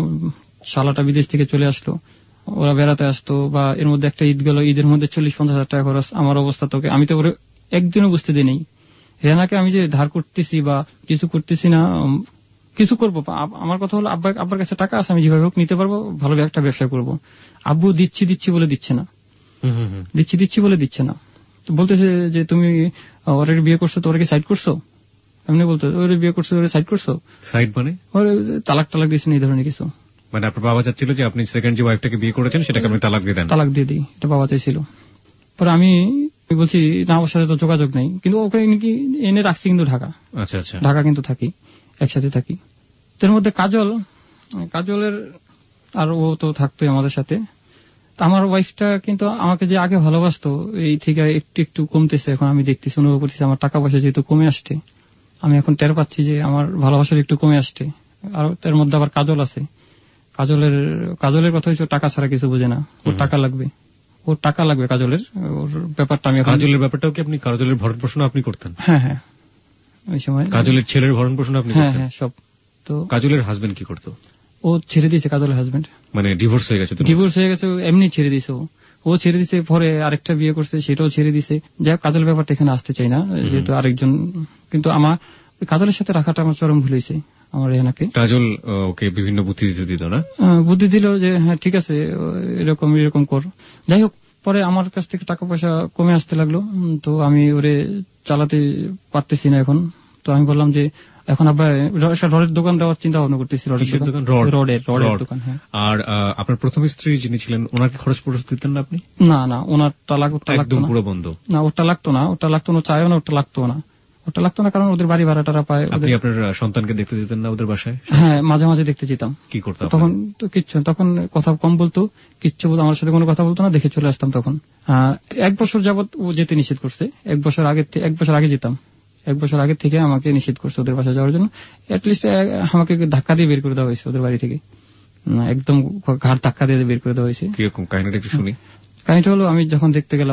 শালাটা বিদেশ থেকে চলে আসলো, ওরা বেড়াতে আসতো, বা এর মধ্যে একটা ঈদ গেল, ঈদের মধ্যে চল্লিশ পঞ্চাশ হাজার টাকা খরচ। আমার অবস্থা তোকে আমি তো ওরে একদিনও বুঝতে দিই নেই, রেনাকে আমি যে ধার করতেছি বা কিছু করতেছি না, কিছু করবো। আমার কথা হলো আব্বা আব্বার কাছে টাকা আছে, আমি যেভাবে হোক নিতে পারবো, ভালো একটা ব্যবসা করবো। আব্বু দিচ্ছি দিচ্ছি বলে দিচ্ছে না, দিচ্ছি দিচ্ছি বলে দিচ্ছে না। বলতেছে যে তুমি ওরে বিয়ে করছো তো ওরে সাইড করছো, এমনি বলতো ওরে বিয়ে করছো ওরে সাইড করছো, সাইড মানে ওরে তালাক টালাক দিয়েছেন এই ধরনের কিছু। মানে আপনার বাবা চাচ্ছিল যে আপনি সেকেন্ড যে ওয়াইফটাকে বিয়ে করেছেন সেটাকে আপনি তালাক দিয়ে দেন। তালাক দিয়ে দিই, এটা বাবা চাইছিল। পরে আমি বলছি না, ওর সাথে তো যোগাযোগ নেই, কিন্তু ওকে নাকি এনে রাখছি কিন্তু ঢাকা। আচ্ছা আচ্ছা, ঢাকা কিন্তু থাকি, একসাথে থাকি। এর মধ্যে কাজল, কাজলের আর ও তো থাকতোই আমাদের সাথে। আমার ওয়াইফটা কিন্তু আমাকে যে আগে ভালোবাসতো, এই থেকে একটু একটু কমতেছে। এখন আমি দেখতেছি, অনুভব করতেছি আমার টাকা পয়সা যেহেতু কমে আসছে, আমি এখন টের পাচ্ছি যে আমার ভালোবাসার একটু কমে আসছে। আর এর মধ্যে আবার কাজল আছে, কাজলের কাজলের কথা হচ্ছে টাকা ছাড়া কিছু বোঝে না, ওর টাকা লাগবে, ওর টাকা লাগবে কাজলের। ওর ব্যাপারটা আমি কাজলের ব্যাপারটাও কি আপনি কাজলের ভরণ পোষণ আপনি করতেন? হ্যাঁ হ্যাঁ, ওই সময় কাজলের ছেলের ভরণ পোষণ আপনি করতেন? হ্যাঁ হ্যাঁ, সব। তো কাজলের হাজবেন্ড কি করতো? ও ছেড়ে দিয়েছে, কাজলের হাজবেন্ড মানে ডিভোর্স হয়ে গেছে? ডিভোর্স হয়ে গেছে, এমনি ছেড়ে দিয়েছে। ও ছেড়ে দিছে, পরে আরেকটা বিয়ে করছে, সেটাও ছেড়ে দিছে। যাই হোক, কাজল ব্যাপারটা এখানে আসতে চাই না, যেহেতু আরেকজন। কিন্তু আমার কাজলের সাথে রাখাটা আমার চরম ভুল হয়েছে আমার রেহানাকে। কাজল ওকে বিভিন্ন বুদ্ধি দিতে দিত না? বুদ্ধি দিল যে হ্যাঁ ঠিক আছে এরকম এরকম কর। যাই হোক, পরে আমার কাছ থেকে টাকা পয়সা কমে আসতে লাগলো, তো আমি ওরে চালাতে পারতেছি না এখন। তো আমি বললাম যে এখন আবার রডের দোকান দেওয়ার চিন্তা ভাবনা করতেছি। রডের দোকান, রডের রডের দোকান। হ্যাঁ। আর আপনার প্রথম স্ত্রী যিনি ছিলেন, ওনাকে খরচ পড়ে দিতেন না আপনি? না না, ওনারটা লাগতো, একদম পুরো বন্ধ। না, ওটা লাগতো না, ওটা লাগতো না, চাইও না, ওটা লাগতো না, ওটা লাগতো না, কারণ ওদের বাড়ি ভাড়াটারা পায়। আপনি আপনার সন্তানকে দেখতে যেতেন না ওদের বাসায়? হ্যাঁ, মাঝে মাঝে দেখতে যেতাম। কি করতাম তখন? তো কিচ্ছু, তখন কথা কম বলতো, কিচ্ছু বলতো, আমার সাথে কোনো কথা বলতো না, দেখে চলে আসতাম। তখন এক বছর যাবত ও যেতে নিষেধ করছে। এক বছর আগে এক বছর আগে যেতাম, এক বছর আগে থেকে আমাকে নিষেধ করছে ওদের বাসায় যাওয়ার জন্য। অ্যাটলিস্ট আমাকে ধাক্কা দিয়ে বের করে দেওয়া হয়েছে ওদের বাড়ি থেকে, একদম ঘাট ধাক্কা দিয়ে বের করে দেওয়া হয়েছে। কিরকম কাহিনীটা একটু শুনি। কাহিনীটা হলো, আমি যখন দেখতে গেলাম,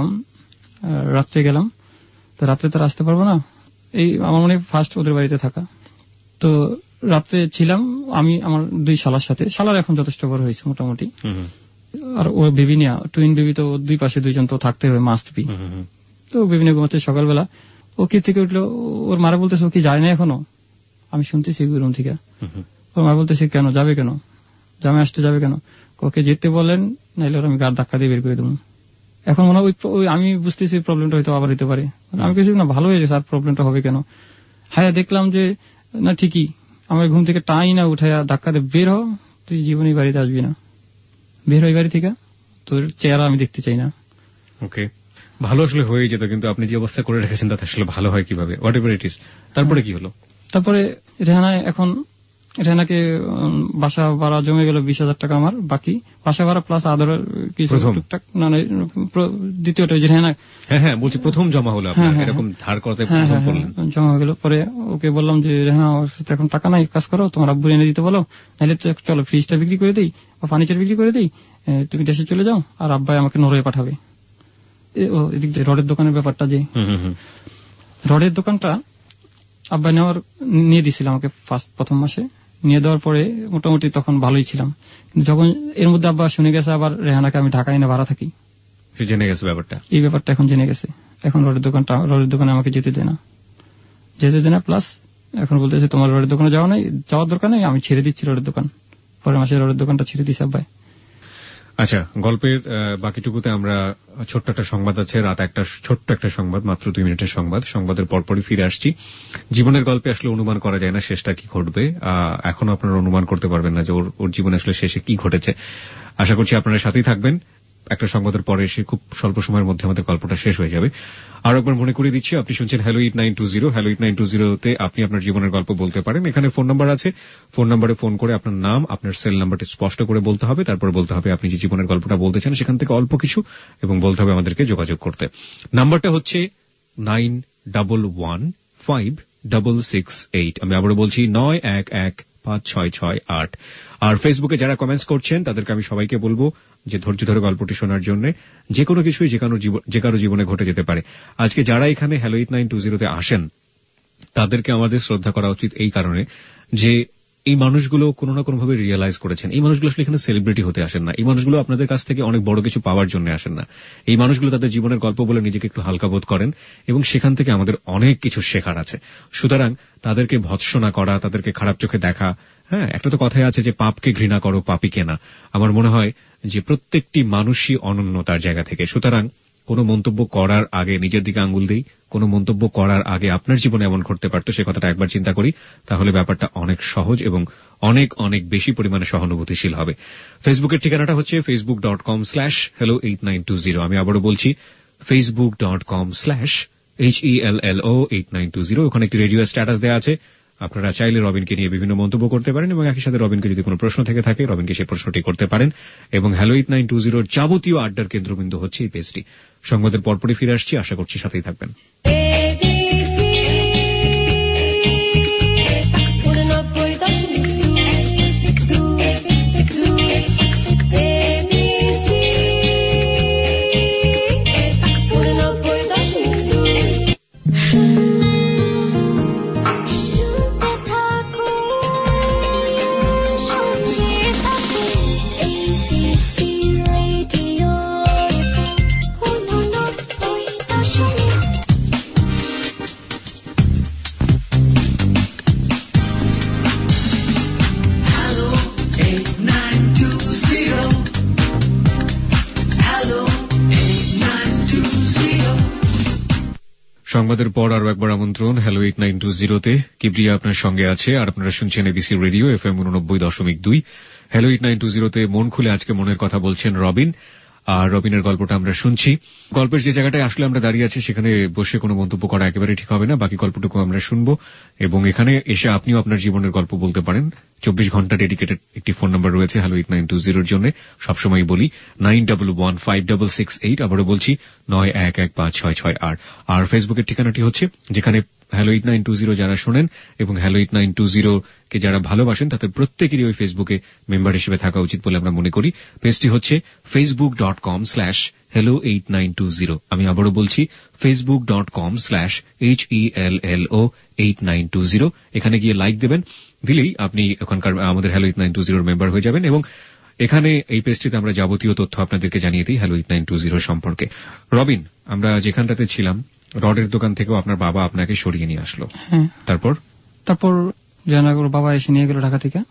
রাত্রে গেলাম, তো রাত্রে তো আসতে পারবো না, এই আমার মনে ফার্স্ট ওদের বাড়িতে থাকা। তো রাত্রে ছিলাম আমি আমার দুই শালার সাথে। শালার এখন যথেষ্ট বড় হয়েছে মোটামুটি, আর ও বেবি নিয়া, টুইন বেবি, তো দুই পাশে দুইজন তো থাকতে হবে, মাস্ট বি। তো বেবি নিয়ে ঘুমাচ্ছে। সকালবেলা ও কি থেকে উঠলো, ওর মারা বলতেছে ও কি যায় না এখনো। আমি শুনতেছি রুম থেকে, ওর মা বলতেছে কেন যাবে, কেন জামে আসতে যাবে কেন, ওকে যেতে বলেন, নাইলে ওর আমি গাড় ধাক্কা দিয়ে বের করে দেবো। এখন মনে হয় আমি বুঝতেছি প্রবলেমটা হয়তো আবার হইতে পারে। আমি কিছু না, ভালো হয়ে গেছে, আর প্রবলেমটা হবে কেন। হ্যাঁ, দেখলাম যে না ঠিকই, আমার ঘুম থেকে টাই না উঠাইয়া ধাক্কা দিয়ে বের হ, তুই জীবনে বাড়িতে আসবি না, বের হয় বাড়ি থেকে, তোর চেহারা আমি দেখতে চাই না। ওকে, ভালো আসলে হয়ে যেত, কিন্তু আপনি যে অবস্থা করে রেখেছেন তাতে আসলে ভালো হয় কিভাবে? Whatever it is. তারপরে কি হলো? তারপরে রেহানা, এখন রেহানাকে বাসা ভাড়া জমে গেল বিশ হাজার টাকা আমার বাকি, বাসা ভাড়া প্লাস আদর কিছু টুকটাক। না, দ্বিতীয়টা যে রেহানা, হ্যাঁ হ্যাঁ বলছি, প্রথম জমা হলো এরকম ধার করতে জমা হয়ে গেল। পরে ওকে বললাম যে রেহানা, ওর সাথে এখন টাকা নাই, কাজ করো, তোমার আব্বু এনে দিতে বলো, নাহলে তো চলো ফ্রিজটা বিক্রি করে দিই বা ফার্নিচার বিক্রি করে দিই, তুমি দেশে চলে যাও, আর আব্বাই আমাকে নরওয়ে পাঠাবে। এদিক দিয়ে রডের দোকানের ব্যাপারটা, যে রডের দোকানটা আব্বা নেওয়ার নিয়ে দিয়েছিল আমাকে ফার্স্ট প্রথম মাসে, নিয়ে দেওয়ার পরে মোটামুটি তখন ভালোই ছিলাম। কিন্তু যখন এর মধ্যে আব্বা শুনে গেছে আবার রেহানাকে আমি ঢাকায় এনে ভাড়া থাকি, জেনে গেছে ব্যাপারটা, এই ব্যাপারটা এখন জেনে গেছে। এখন রডের দোকানটা, রডের দোকানে আমাকে যেতে দেয় না, যেতে দেয় না, প্লাস এখন বলতেছে তোমার রডের দোকানে যাওয়া নাই, যাওয়ার দরকার নেই, আমি ছেড়ে দিচ্ছি রডের দোকান। পরের মাসে রডের দোকানটা ছেড়ে দিচ্ছে আব্বাই। আচ্ছা, গল্পের বাকিটুকুতে আমরা ছোট্ট একটা সংবাদ আছে, রাত একটা ছোট্ট একটা সংবাদ, মাত্র দুই মিনিটের সংবাদ। সংবাদের পরপরই ফিরে আসছি। জীবনের গল্পে আসলে অনুমান করা যায় না শেষটা কি ঘটবে। এখনো আপনারা অনুমান করতে পারবেন না যে ওর ওর জীবনে আসলে শেষে কি ঘটেছে। আশা করছি আপনারা সাথেই থাকবেন। একটা সংবাদের পরে এসে খুব স্বল্প সময়ের মধ্যে আমাদের গল্পটা শেষ হয়ে যাবে। আর একবার মনে করিয়ে দিচ্ছি, আপনি শুনছেন hello eight nine two zero. Hello eight nine two জিরোতে আপনি আপনার জীবনের গল্প বলতে পারেন। এখানে ফোন নাম্বার আছে, ফোন নাম্বারে ফোন করে আপনার নাম, আপনার সেল নাম্বারটি স্পষ্ট করে বলতে হবে। তারপর বলতে হবে আপনি যে জীবনের গল্পটা বলতে চান সেখান থেকে অল্প কিছু, এবং বলতে হবে আমাদেরকে যোগাযোগ করতে। নাম্বারটা হচ্ছে nine double one five double six eight. আমি আবারও বলছি, নয় এক এক পাঁচ ছয় ছয় আট। আর ফেসবুকে যারা কমেন্টস করছেন তাদেরকে আমি সবাইকে বলবো যে ধৈর্য ধরে গল্পটি শোনার জন্য। যে কোনো কিছুই যে কারো জীবনে ঘটে যেতে পারে। আজকে যারা এখানে হ্যালো এইট নাইন টু জিরোতে আসেন তাদেরকে আমাদের শ্রদ্ধা করা উচিত এই কারণে যে এই মানুষগুলো কোনো না কোনো ভাবে রিয়েলাইজ করেছেন। এই মানুষগুলো আসলে এখানে সেলিব্রিটি হতে আসেন না। এই মানুষগুলো আপনাদের কাছ থেকে অনেক বড় কিছু পাওয়ার জন্য আসেন না। এই মানুষগুলো তাদের জীবনের গল্প বলে নিজেকে একটু হালকা বোধ করেন, এবং সেখান থেকে আমাদের অনেক কিছু শেখার আছে। সুতরাং তাদেরকে ভৎসনা করা, তাদেরকে খারাপ চোখে দেখা, হ্যাঁ, একটা তো কথাই আছে যে পাপকে ঘৃণা করো, পাপীকে না। আমার মনে হয় যে প্রত্যেকটি মানুষই অনন্য তার জায়গা থেকে। সুতরাং কোনো মন্তব্য করার আগে নিজের দিকে আঙ্গুল দিই, কোনো মন্তব্য করার আগে আপনার জীবনে এমন ঘটতে পারতো সে কথাটা একবার চিন্তা করি, তাহলে ব্যাপারটা অনেক সহজ এবং অনেক অনেক বেশি পরিমাণে সহানুভূতিশীল হবে। ফেসবুকের ঠিকানাটা হচ্ছে Facebook dot com slash hello eight nine two zero. আমি আবারও বলছি, Facebook dot com slash H E L L O eight nine two zero. ওখানে একটি রেডিও স্ট্যাটাস দেওয়া আছে। আপনারা চাইলে রবিনকে নিয়ে বিভিন্ন মন্তব্য করতে পারেন, এবং একই সাথে রবিনকে যদি কোনো প্রশ্ন থেকে থাকে রবিনকে সেই প্রশ্নটি করতে পারেন। এবং হ্যালো এইট নাইন টু জিরোর যাবতীয় আড্ডার কেন্দ্রবিন্দু হচ্ছে এই পেজটি। সংবাদের পরপরই ফিরে আসছি, আশা করছি সাথেই থাকবেন। সংবাদের পর আরো একবার আমন্ত্রণ হ্যালো এইট নাইন টু জিরোতে। কিবরিয়া আপনার সঙ্গে আছে, আর আপনারা শুনছেন এবিসি রেডিও এফ এম উননব্বই দশমিক দুই। হ্যালো এইট নাইন টু জিরোতে মন খুলে আজকে মনের কথা বলছেন রবিন, আর রবিনের গল্পটা আমরা শুনছি। গল্পের যে জায়গাটায় আসলে আমরা দাঁড়িয়ে আছি সেখানে বসে কোনো মন্তব্য করা একেবারে ঠিক হবে না। বাকি গল্পটুকু আমরা শুনবো, এবং এখানে এসে আপনিও আপনার জীবনের গল্প বলতে পারেন। চব্বিশ ঘন্টা ডেডিকেটেড একটি ফোন নাম্বার রয়েছে হ্যালো এইট নাইন টু জিরোর জন্য। সবসময় বলি nine double one five double six eight. আবারও বলছি নয় এক এক পাঁচ ছয় ছয় আট। আর ফেসবুকের ঠিকানাটি হচ্ছে, যেখানে hello eight nine two zero যারা শোনেন এবং hello eight nine two zero কে যারা ভালোবাসেন তাদের প্রত্যেকেরই ওই ফেসবুকে মেম্বার হিসেবে থাকা উচিত বলে আমরা মনে করি। পেজটি হচ্ছে Facebook dot com slash hello eight nine two zero. আমি আবারও বলছি Facebook dot com slash H E L L O eight nine two zero. এখানে গিয়ে লাইক দেবেন, দিলেই আপনি ওখানকার আমাদের হ্যালো এইট নাইন টু জিরোর মেম্বার হয়ে যাবেন। এবং এখানে এই পেজটিতে আমরা যাবতীয় তথ্য আপনাদেরকে জানিয়ে দিই hello eight nine two zero সম্পর্কে। রবিন, আমরা যেখানটাতে ছিলাম, রডের দোকান থেকেও আপনার বাবা আপনাকে সরিয়ে নিয়ে আসলো। হ্যাঁ। তারপর তারপর জানাগর বাবা এসে নিয়ে গেল ঢাকা থেকে।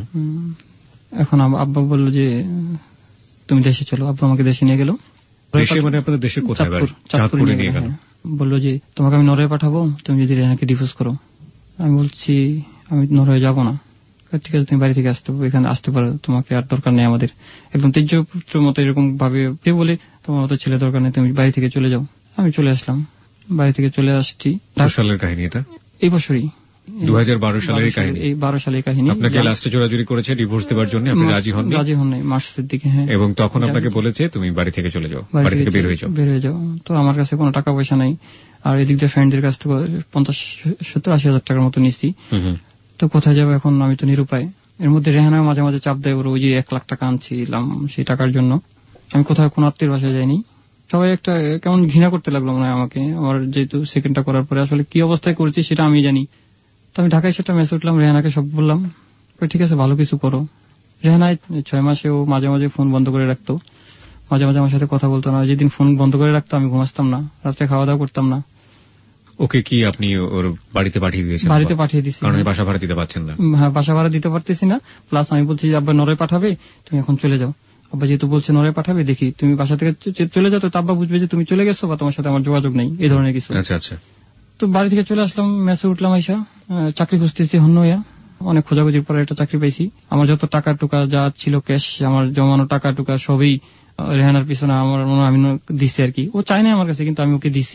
এখন আব্বা বলল যে তুমি দেশে চলো। আব্বা আমাকে দেশে নিয়ে গেল। দেশে মানে আপনাদের দেশের কোথায়? চাঁদপুরে নিয়ে গেল। বললো যে তোমাকে আমি নরওয়ে পাঠাবো, তুমি যদি রেহানাকে ডিভোর্স করো। আমি বলছি আমি নরওয়ে যাবো না। ঠিক আছে, তুমি বাড়ি থেকে আসতে এখানে আসতে পারো, তোমাকে আর দরকার নেই আমাদের। একদম তেজ্য পুত্র মতো এরকম ভাবে বলে তোমার মতো ছেলে দরকার নেই, তুমি বাড়ি থেকে চলে যাও। আমি চলে আসলাম, বাড়ি থেকে চলে আসছি। সালের কাহিনী এটা? এই বছরই দু হাজার বারো সালের কাহিনী। এই বারো সালের কাহিনী। আপনাকে লাস্টে জোরাজুরি করেছে ডিভোর্স দেওয়ার জন্য, আপনি রাজি হন? রাজি হন নাই মার্চের দিকে। হ্যাঁ। এবং তখন আপনাকে বলেছে তুমি বাড়ি থেকে চলে যাও, বাড়ি থেকে বের হয়ে যাও। বের হয়ে যাও। তো আমার কাছে কোনো টাকা পয়সা নাই, আর এদিক দিয়ে ফ্রেন্ডদের কাছ থেকে পঞ্চাশ সত্তর আশি হাজার টাকার মতো নিচ্ছি। তো কোথায় যাবো এখন? আমি তো নিরুপায়। এর মধ্যে রেহানা মাঝে মাঝে চাপ দেয়, ওর ওই যে এক লাখ টাকা আনছিলাম সেই টাকার জন্য। আমি কোথাও কোনো আত্মীয় বাসায় যাইনি। সবাই একটা কেমন ঘৃণা করতে লাগলো মনে হয় আমাকে, আমার যেহেতু সেকেন্ডটা করার পরে আসলে কি অবস্থায় করেছি সেটা আমি জানি। তো আমি ঢাকায় সেটা মেসে উঠলাম, রেহানাকে সব বললাম। ঠিক আছে, ভালো কিছু করো। রেহানায় ছয় মাসে ও মাঝে মাঝে ফোন বন্ধ করে রাখতো, মাঝে মাঝে আমার সাথে কথা বলতো না। যেদিন ফোন বন্ধ করে রাখতো আমি ঘুমাসতাম না, রাত্রে খাওয়া দাওয়া করতাম না। ওকে কি আপনি ওর বাড়িতে পাঠিয়ে দিয়েছেন? বাড়িতে পাঠিয়ে দিচ্ছি, কারণ বাসা ভাড়া দিতে পারছেন না। হ্যাঁ, বাসা ভাড়া দিতে পারতেছি না। প্লাস আমি বলছি আব্বা নরওয়ে পাঠাবে, তুমি এখন চলে যাও। আব্বা যেহেতু বলছে নরে পাঠাবে, দেখি তুমি বাসা থেকে চলে যাও, তো আব্বা বুঝবে যে তুমি চলে গেছো বা তোমার সাথে আমার যোগাযোগ নেই, এই ধরনের কিছু। আচ্ছা আচ্ছা। তো বাড়ি থেকে চলে আসলাম, মেসে উঠলাম, আইসা চাকরি খুঁজতেছি হন্য হইয়া। অনেক খোঁজাখুঁজির পরে একটা চাকরি পাইছি। আমার যত টাকা টুকা যা ছিল ক্যাশ, আমার জমানো টাকা টুকা সবই রেহানার পিছনে আমার মনে আমি দিছি আর কি। ও চাই না আমার কাছে, কিন্তু আমি ওকে দিছি।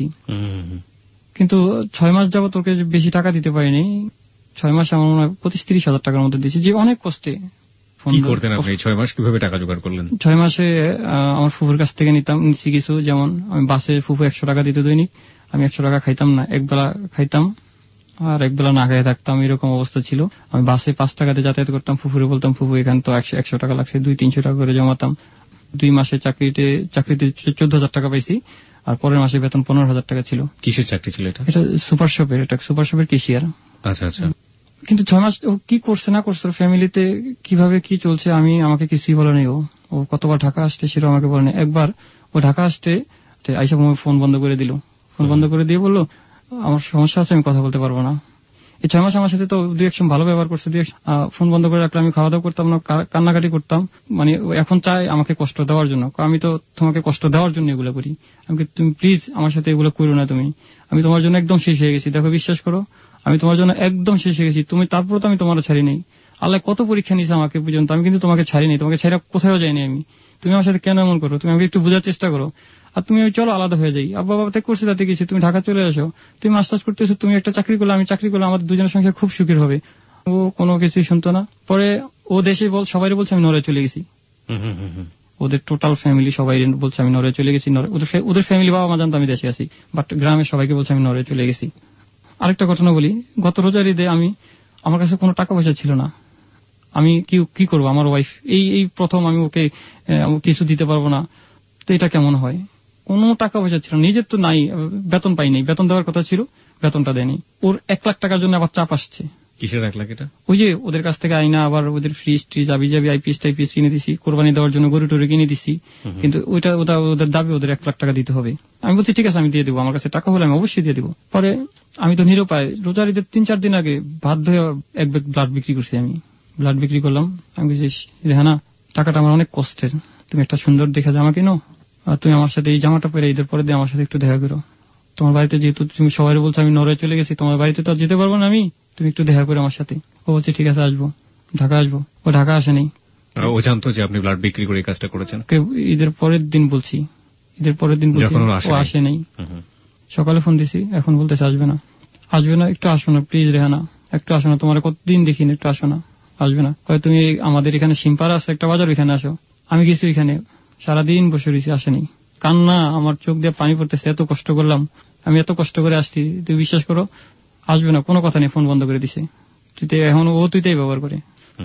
কিন্তু ছয় মাস যাবত ওকে বেশি টাকা দিতে পারিনি। ছয় মাস আমার মনে হয় পঁচিশ তিরিশ হাজার টাকার মতো দিয়েছি, যে অনেক কষ্টে। কি করতেন আপনি ছয় মাস, কিভাবে টাকা জোগাড় করলেন? ছয় মাসে আমার ফুফুর কাছ থেকে নিতাম নিচ্ছি কিছু, যেমন আমি বাসে ফুফু একশো টাকা দিতে দৈনিক, আমি একশো টাকা খাইতাম না, একবেলা খাইতাম আর একবেলা না খাই থাকতাম, এরকম অবস্থা ছিল। আমি বাসে পাঁচ টাকাতে যাতায়াত করতাম, ফুফুরে বলতাম ফুফু এখানে তো একশো একশো টাকা লাগছে, দুই তিনশো টাকা করে জমাতাম। দুই মাসে চাকরিতে চাকরিতে চোদ্দ হাজার টাকা পাইছি, আর পরের মাসে বেতন পনেরো হাজার টাকা ছিল। কিসের চাকরি ছিল এটা? এটা সুপার শপের, এটা সুপার শপের কেশিয়ার। আচ্ছা আচ্ছা। কিন্তু ছয় মাস ও কি করছে না করছে, ফ্যামিলিতে কিভাবে কি চলছে আমি আমাকে কিছুই বলে নেই। ও ও কতবার ঢাকা আসতে সেটা আমাকে বলে নেই। একবার ও ঢাকা আসতে আইসা ফোন বন্ধ করে দিল, ফোন বন্ধ করে দিয়ে বললো আমার সমস্যা আছে, আমি কথা বলতে পারবো না। এই ছয় মাস আমার সাথে তো দুই একশো ভালো ব্যবহার করছে, দুই ফোন বন্ধ করে রাখলে আমি খাওয়া দাওয়া করতাম না, কান্নাকাটি করতাম। মানে এখন চাই আমাকে কষ্ট দেওয়ার জন্য। আমি তো তোমাকে কষ্ট দেওয়ার জন্য এগুলো করি, আমাকে তুমি প্লিজ আমার সাথে এগুলো করো না তুমি, আমি তোমার জন্য একদম শেষ হয়ে গেছি। দেখো বিশ্বাস করো, আমি তোমার জন্য একদম শেষ হয়ে গেছি। তুমি তারপর তো আমি তোমার ছাড়ি নেই। আল্লাহ কত পরীক্ষা নিয়েছে আমাকে পর্যন্ত, আমি কিন্তু তোমাকে ছাড়ি নেই, তোমাকে ছাড়া কোথাও যাইনি আমি। তুমি আমার সাথে কেন এমন করো? তুমি আমাকে একটু বোঝার চেষ্টা করো। আর তুমি আমি চলো আলাদা হয়ে যাই, আব্বা বাবা করছে তাতে গেছি, তুমি ঢাকা চলে আসো, তুমি মাস্টার্স করতেছো, তুমি একটা চাকরি করলে আমি চাকরি করলে, আমাদের দুজনের সংসার খুব সুখের হবে। ও কোনো কিছুই শুনতো না। পরে ও দেশে বল সবাই বলছে আমি নরে চলে গেছি, ওদের টোটাল ফ্যামিলি সবাই বলছে আমি নরে চলে গেছি। ওদের ফ্যামিলি বাবা মা জানতো আমি দেশে আছি, বাট গ্রামের সবাইকে বলছে আমি নরে চলে গেছি। আরেকটা ঘটনা বলি, গত রোজার ঈদে আমি আমার কাছে কোনো টাকা পয়সা ছিল না, আমি কি কি করবো? আমার ওয়াইফ এই এই প্রথম আমি ওকে কিছু দিতে পারবো না, তো এটা কেমন হয়? কোনো টাকা পয়সা ছিল, নিজের তো নাই, বেতন পাই নাই, বেতন দেওয়ার কথা ছিল, বেতনটা দেয়নি। ওর এক লাখ টাকার জন্য আবার চাপ আসছে। কিসের এক লাখ? এটা ওই যে ওদের কাছ থেকে আইনা আবার ওদের ফ্রিজ ট্রিজ আবি যাবি আইপিএস টাইপিএস কিনে দিছি, কোরবানি দেওয়ার জন্য গরু টরু কিনে দিছি, কিন্তু ওইটা ওদের দাবি ওদের এক লাখ টাকা দিতে হবে। আমি বলছি ঠিক আছে আমি দিয়ে দেবো, আমার কাছে টাকা হলে আমি অবশ্যই দিয়ে দেবো। পরে আমি তো নিরুপায়, রোজার ঈদের তিন চার দিন আগে বাধ্য হয়ে এক ব্যাগ ব্লাড বিক্রি করছি। আমি ব্লাড বিক্রি করলাম। আমি বলছি রেহানা, টাকাটা আমার অনেক কষ্টের, তুমি একটা সুন্দর দেখে জামা কিনো, আর তুমি আমার সাথে এই জামাটা পরে ঈদের পরে দিয়ে আমার সাথে একটু দেখা করো। তোমার বাড়িতে যেহেতু তুমি সবাই বলছো আমি নরওয়ে চলে গেছি, তোমার বাড়িতে তো যেতে পারবো না আমি, তুমি একটু দেখা করে আমার সাথে। ও বলছে ঠিক আছে আসবো, ঢাকা আসবো। ও ঢাকা আসেনি। ও জানতো যে আপনি ব্লাড বিক্রি করে কাজটা করেছেন? ঈদের পরের দিন বলছি, ঈদের পরের দিন বলছি, ও আসে নাই। সকালে ফোন দিছি, এখন বলতেছে আসবে না, আসবে না, একটু আসো না প্লিজ রেহানা, একটু আসো না, তোমার কতদিন দেখিনি, একটু আসো না। আসবে না, তুমি আমাদের এখানে সিম্পারা আছে একটা বাজার, ওইখানে আসো। আমি গেছি ওইখানে, সারাদিন বসে রয়েছি, আসেনি। কান্না, আমার চোখ দিয়ে পানি পড়তেছে, এত কষ্ট করলাম, আমি এত কষ্ট করে আসছি, তুই বিশ্বাস করো আসবে না, কোনো কথা নেই, ফোন বন্ধ করে দিছে। তুই এখন ও তুইতেই ব্যবহার করে।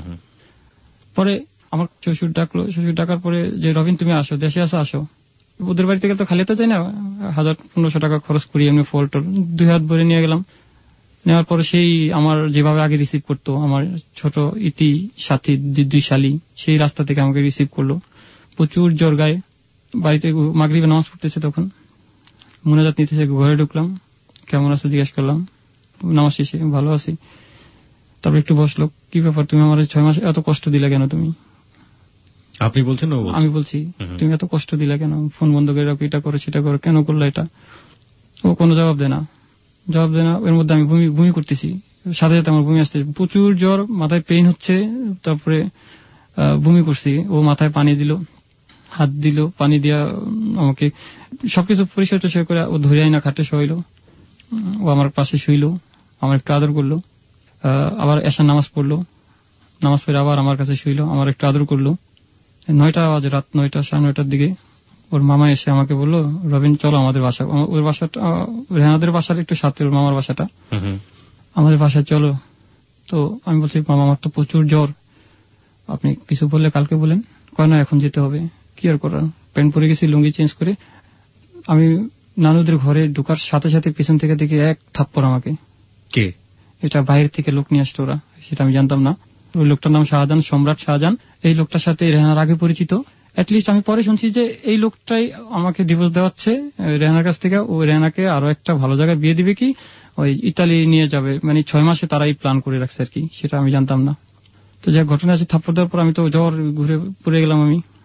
পরে আমার শ্বশুর ডাকলো, শ্বশুর ডাকার পরে যে রবিন তুমি আসো, দেশে আসো, আসো। ওদের বাড়িতে গেলে তো খালি তো যাই না, হাজার পনেরোশো টাকা খরচ করি এমনি, ফল টল দুই হাত ভরে নিয়ে গেলাম। নেওয়ার পরে সেই আমার যেভাবে আগে রিসিভ করতো আমার ছোট ইতি সাথী দুই শালী, সেই রাস্তা থেকে আমাকে রিসিভ করলো, প্রচুর জ্বর গায়ে। বাড়িতে মাগরিবে নামাজ পড়তেছে, তখন মুনাজাত নিতেছে, ঘরে ঢুকলাম, কেমন আছো জিজ্ঞেস করলাম, নামাজ শেষে ভালো আছি। তারপর একটু বসলো, কি ব্যাপার তুমি আমার ছয় মাস এত কষ্ট দিলা কেন? তুমি আপনি বলছেন? আমি বলছি তুমি এত কষ্ট দিলা কেন, ফোন বন্ধ করে রাখো, এটা করো সেটা করো, কেন করলো এটা? ও কোনো জবাব দেয় না, জবাব দেয় না। এর মধ্যে আমি বমি বমি করতেছি, সাথে সাথে আমার বমি আসছে, প্রচুর জ্বর, মাথায় পেইন হচ্ছে, তারপরে বমি করছি। ও মাথায় পানি দিল, হাত দিল, পানি দিয়া আমাকে সবকিছু পরিষ্কার টরিষ্কার করে ও ধরে আইনা খাটে শোয়াইলো, ও আমার পাশে শুইলো, আমার একটু আদর করলো, আবার এশার নামাজ পড়লো, নামাজ পড়ে আবার আমার কাছে শুইলো, আমার একটু আদর করলো। নয়টা বাজে, রাত নয়টা সাড়ে নয়টার দিকে ওর মামা এসে আমাকে বললো, রবিন চলো আমাদের বাসা, ওর বাসাটা রেহানাদের বাসার একটু সাথে ওর মামার বাসাটা, আমাদের বাসায় চলো। তো আমি বলছি মামা আমার তো প্রচুর জ্বর, আপনি কিছু বললে কালকে বলেন। কয় না এখন যেতে হবে, কি আর করার। প্যান্ট পরে গেছি, লুঙ্গি চেঞ্জ করে আমি নানুদের ঘরে ঢোকার সাথে সাথে পিছন থেকে দেখি এক থাপ্পড় আমাকে। কে? এটা বাইরে থেকে লোক নিয়ে আসতো ওরা, সেটা আমি জানতাম না। ওই লোকটার নাম শাহজাহান, সম্রাট শাহজাহান। এই লোকটার সাথে রেহানার আগে পরিচিত, অ্যাটলিস্ট আমি পরে শুনছি যে এই লোকটাই আমাকে ডিভোর্স দেওয়াচ্ছে রেহানার কাছ থেকে। ও রেহানাকে আরো একটা ভালো জায়গায় বিয়ে দিবে, কি ওই ইতালি নিয়ে যাবে, মানে ছয় মাসে তারাই প্ল্যান করে রাখছে আর কি, সেটা আমি জানতাম না। তো যা ঘটনা আছে, থাপ্পড় দেওয়ার পর আমি তো জ্বর ঘুরে পড়ে গেলাম, আমি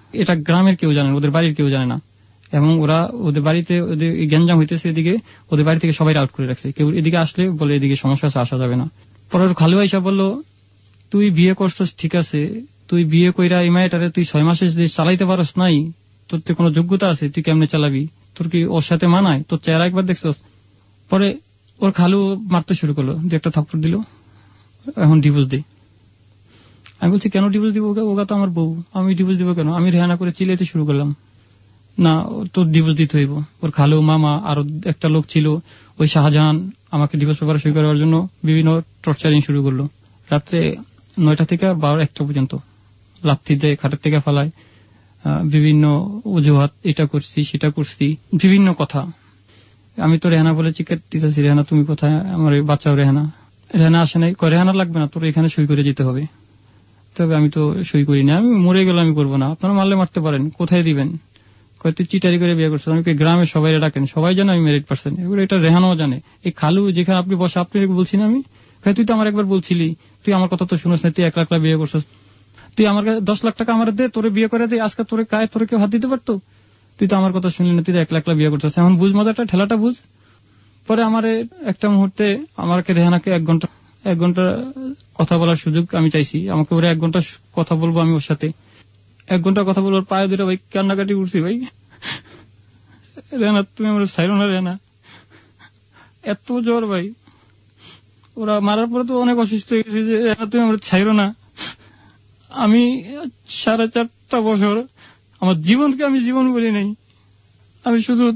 এটা গ্রামের কেউ জানে না, ওদের বাড়ির কেউ জানে না, এবং ওরা ওদের বাড়িতে ওদের গ্যাঞ্জাম হইতেছে, এদিকে ওদের বাড়ি থেকে সবাই আউট করে রাখছে, কেউ এদিকে আসলে বলে এদিকে সমস্যা আছে, আসা যাবে না। পরে খালু আইসা বললো, তুই বিয়ে করছিস ঠিক আছে, তুই বিয়ে কইরা এই মায়েটারে তুই ছয় মাসে যদি চালাইতে পারস নাই, তোর তো কোনো যোগ্যতা আছে, তুই কেমনে চালাবি, তোর কি ওর সাথে মানায়, তোর চেহারা একবার দেখছস। পরে ওর খালু মারতে শুরু করলো, দু একটা থাপ্পড় দিল, এখন ডিভোর্স দে। আমি বলছি কেন ডিভোর্স দিব, ওগা তো আমার বউ, আমি ডিভোর্স দিব কেন? আমি রেহানা করে চিলাইতে শুরু করলাম, না তোর ডিভোর্স দিতে হইব। ওর খালু, মামা, আরো একটা লোক ছিল, ওই শাহজাহান, আমাকে ডিভোর্স পেপার সই করার জন্য বিভিন্ন টর্চারিং শুরু করলো। রাত্রে নয়টা থেকে বারো একটা পর্যন্ত লাথি দেয়, খাটের থেকে ফেলায়, বিভিন্ন অজুহাত, এটা করছি সেটা করছি, বিভিন্ন কথা। আমি তো রেহানা বলে চিকেট দিতেছি, রেহানা তুমি কোথায়, আমার বাচ্চাও রেহানা। রেহানা আসে নাই, রেহানা লাগবে না, তোর এখানে সই করে যেতে হবে। তবে আমি তো সই করি না, আমি মরে গেলে আমি করবো না, আপনারা মারলে মারতে পারেন, কোথায় দিবেন? তুই চিটারি করে বিয়ে করছিস, আমি গ্রামে সবাই ডাকেন, সবাই জানে আমি ম্যারিড পার্সন, এগুলো এটা রেহানাও জানে। এই খালু যেখানে আপনি বসে, আপনি বলছি না আমি, তুই তো আমার একবার বলছিলি, তুই আমার কথা তো শুনিস না, তুই এক লাখ লাখ বিয়ে করছিস, তুই আমার দশ লাখ টাকা আমার দে, তোরে বিয়ে করে দে, আজকে তোরে কায় তোরে কেউ হাত দিতে পারতো? তুই তো আমার কথা শুনলি না, তুই এক লাখ লাখ বিয়ে করছিস, এখন বুঝ মজাটা, ঠেলাটা বুঝ। পরে আমার একটা মুহূর্তে আমাকে রেহানাকে এক ঘন্টা এক ঘন্টা কথা বলার সুযোগ আমি চাইছি, আমাকে ওরা এক ঘন্টা কথা বলবো, আমি ওর সাথে এক ঘন্টা কথা বলবো, পায়ে ধরে ভাই কান্নাকাটি উঠছি, ভাই রেহানা তুমি আমার ছাইরো না, রেহানা এত জ্বর ভাই, ওরা মারার পরে তো অনেক অসুস্থ হয়ে গেছে, যে রেহানা তুমি আমার ছাইরো না। আমি সাড়ে চারটা বছর আমার জীবনকে আমি জীবন বলি নাই, আমি শুধু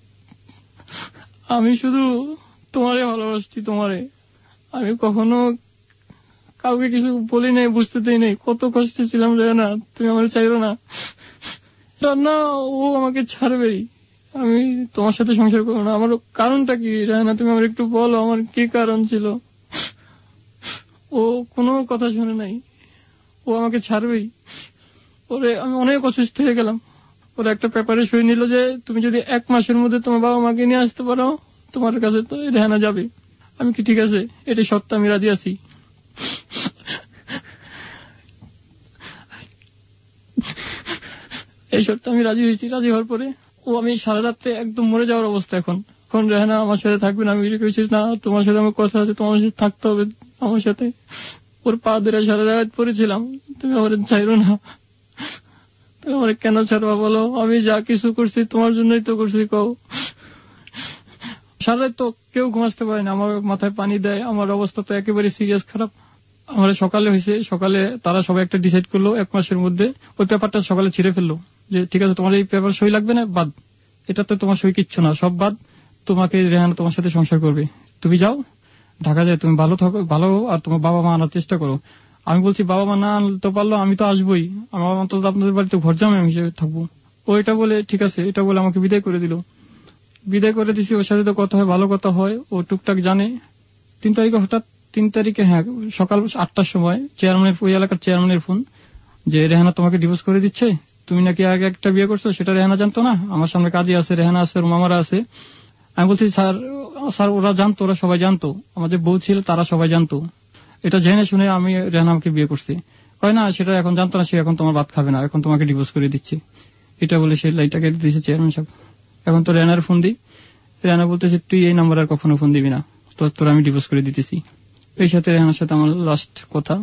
আমি শুধু তোমারে ভালোবাসছি, তোমারে, আমি কখনো কাউকে কিছু বলি নাই, বুঝতে দেই নাই, কত কষ্টে ছিলাম রেহানা, তুমি আমার চাইরো না। না ও আমাকে ছাড়বেই, আমি তোমার সাথে সংসার করবো না। আমার কারণটা কি রেহানা, তুমি আমার একটু বলো, আমার কি কারণ ছিল? ও কোনো কথা শুনে নাই, ও আমাকে ছাড়বেই। ওরে আমি অনেক অসুস্থ হয়ে গেলাম, ওরা একটা পেপারে সই নিল যে তুমি যদি এক মাসের মধ্যে তোমার বাবা মাকে নিয়ে আসতে পারো, তোমার কাছে তো রেহানা যাবে। আমি কি ঠিক আছে, এটা সত্য, আমি রাজি আছি। এই সত্য আমি রাজি হয়েছি। রাজি হওয়ার পরে ও আমি সারা রাত্রে একদম মরে যাওয়ার অবস্থা। এখন এখন রেহানা আমার সাথে থাকবে না, আমি কইছি না তোমার সাথে আমার কথা আছে, তোমার সাথে থাকতে হবে আমার সাথে। ওর পা ধরে সারা রাত পড়েছিলাম, তুমি আমার ছাইরো না, তুমি আমার কেন ছাড়বা বলো, আমি যা কিছু করছি তোমার জন্যই তো করছি, কও। সারা তো কেউ ঘুমাতে পারে না, আমার মাথায় পানি দেয়, আমার অবস্থা তো একেবারে সিরিয়াস খারাপ। আমার সকালে হয়েছে, সকালে তারা সবাই একটা ডিসাইড করলো এক মাসের মধ্যে, ওই পেপারটা সকালে ছিঁড়ে ফেললো যে ঠিক আছে তোমার এই পেপার সই লাগবে না, বাদ, এটাতে তোমার সই কিচ্ছু না, সব বাদ, তোমাকে রেহানা তোমার সাথে সংসার করবে, তুমি যাও ঢাকা যায়, তুমি ভালো থাকো, ভালো, আর তোমার বাবা মা আনার চেষ্টা করো। আমি বলছি বাবা মা না আনতে পারলো আমি তো আসবোই, আমার অন্তত আপনাদের বাড়িতে ঘর জামাই আমি হিসেবে থাকবো। ও এটা বলে ঠিক আছে, এটা বলে আমাকে বিদায় করে দিল। বিদায় করে দিছি, ওর সাথে তো কথা হয়, ভালো কথা হয়, ও টুকটাক জানে। তিন তারিখে হঠাৎ তিন তারিখে হ্যাঁ সকাল আটটার সময় চেয়ারম্যানের, ওই এলাকার চেয়ারম্যানের ফোন যে রেহানা তোমাকে ডিভোর্স করে দিচ্ছে, তুমি নাকি আগে একটা বিয়ে করছো, সেটা রেহানা জানতো না, আমার সামনে কাজী আছে, রেহানা আছে, ওর মামারা আছে। আমি বলছি স্যার স্যার ওরা জানতো, ওরা সবাই জানতো, আমাদের বউ ছিল তারা সবাই জানতো, এটা জেনে শুনে আমি রেহানা আমাকে বিয়ে করছি। হয় না সেটা এখন জানতো না, সে এখন তোমার ভাত খাবে না, এখন তোমাকে ডিভোর্স করে দিচ্ছে, এটা বলে সে লাইটটা কেটে দিয়েছে চেয়ারম্যান সাহেব। এখন তো রেহানার ফোন দিই, রেহানা বলতেছে তুই এই নাম্বার আর কখনো ফোন দিবি না, তো তোর আমি ডিভোর্স করে দিতেছি। এই সাথে রেহানার সাথে আমার লাস্ট কথা,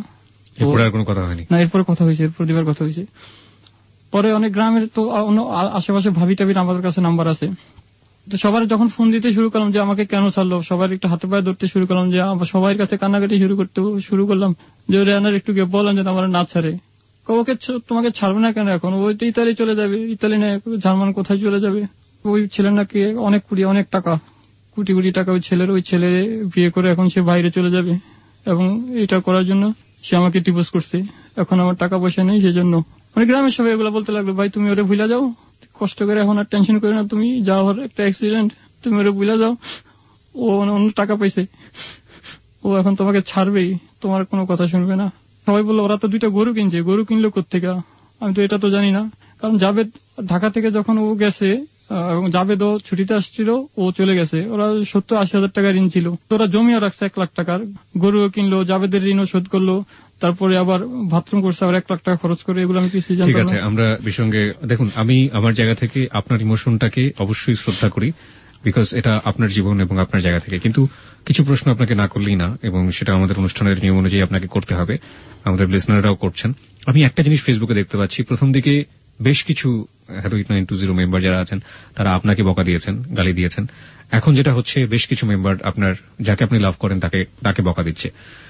না এরপরে কথা হয়েছে, এরপর দিবার কথা হয়েছে। পরে অনেক গ্রামের তো আশেপাশে ভাবি টাবির আমাদের কাছে নাম্বার আছে, তো সবার যখন ফোন দিতে শুরু করলাম যে আমাকে কেন ছাড়লো, সবার একটু হাতে পায়ে ধরতে শুরু করলাম, যে সবার কাছে কান্নাকাটি শুরু করতে শুরু করলাম যে রেহানার একটু গিয়ে বললাম যে আমার না ছাড়ে। ওকে তোমাকে ছাড়বে না কেন, এখন ওই তো ইতালি চলে যাবে, ইতালি না জার্মান কোথায় চলে যাবে, ওই ছেলের নাকি অনেক কোটি অনেক টাকা, কোটি কোটি টাকা ওই ছেলের, ওই ছেলের বিয়ে করে এখন সে বাইরে চলে যাবে, এবং এটা করার জন্য সে আমাকে ডিভোর্স করছে, এখন আমার টাকা পয়সা নেই সেজন্য। মানে গ্রামের সবাই এগুলো বলতে লাগলো, ভাই তুমি ওরে ভুলে যাও, কষ্ট করে এখন আর টেনশন করে না, তুমি যাওয়ার একটা অ্যাক্সিডেন্ট, তুমি ওরে ভুলে যাও, ও অন্য টাকা পাইছে, ও এখন তোমাকে ছাড়বেই, তোমার কোনো কথা শুনবে না। সবাই বললো ওরা তো দুইটা গরু কিনছে, গরু কিনলো কোত্থেকে, আমি তো এটা তো জানি না, কারণ জাবেদ ঢাকা থেকে যখন ও গেছে এবং জাবেদও ছুটিতে আসছিল, ও চলে গেছে, ওরা সত্তর আশি হাজার টাকা ঋণ ছিল, তো ওরা জমিও রাখছে এক লাখ টাকার, গরুও কিনলো, জাবেদের ঋণও শোধ করলো, তারপরে আবার বাথরুম করছে, আবার এক লাখ টাকা খরচ করে, এগুলো আমি কিছুই জানতাম না। ঠিক আছে, আমরা বিষয়ে দেখুন, আমি আমার জায়গা থেকে আপনার ইমোশনটাকে অবশ্যই শ্রদ্ধা করি, বিকজ এটা আপনার জীবন এবং আপনার জায়গা থেকে। কিন্তু কিছু প্রশ্ন আপনাকে না করলেই না, এবং সেটা আমাদের অনুষ্ঠানের নিয়ম অনুযায়ী আপনাকে করতে হবে, আমাদের লিসনাররাও করছেন। আমি একটা জিনিস ফেসবুকে দেখতে পাচ্ছি, প্রথম দিকে বেশ কিছু hello eight nine two zero member যারা আছেন তারা আপনাকে বকা দিয়েছেন, গালি দিয়েছেন। এখন যেটা হচ্ছে, বেশ কিছু মেম্বার আপনার যাকে আপনি লাভ করেন তাকে তাকে বকা দিচ্ছে।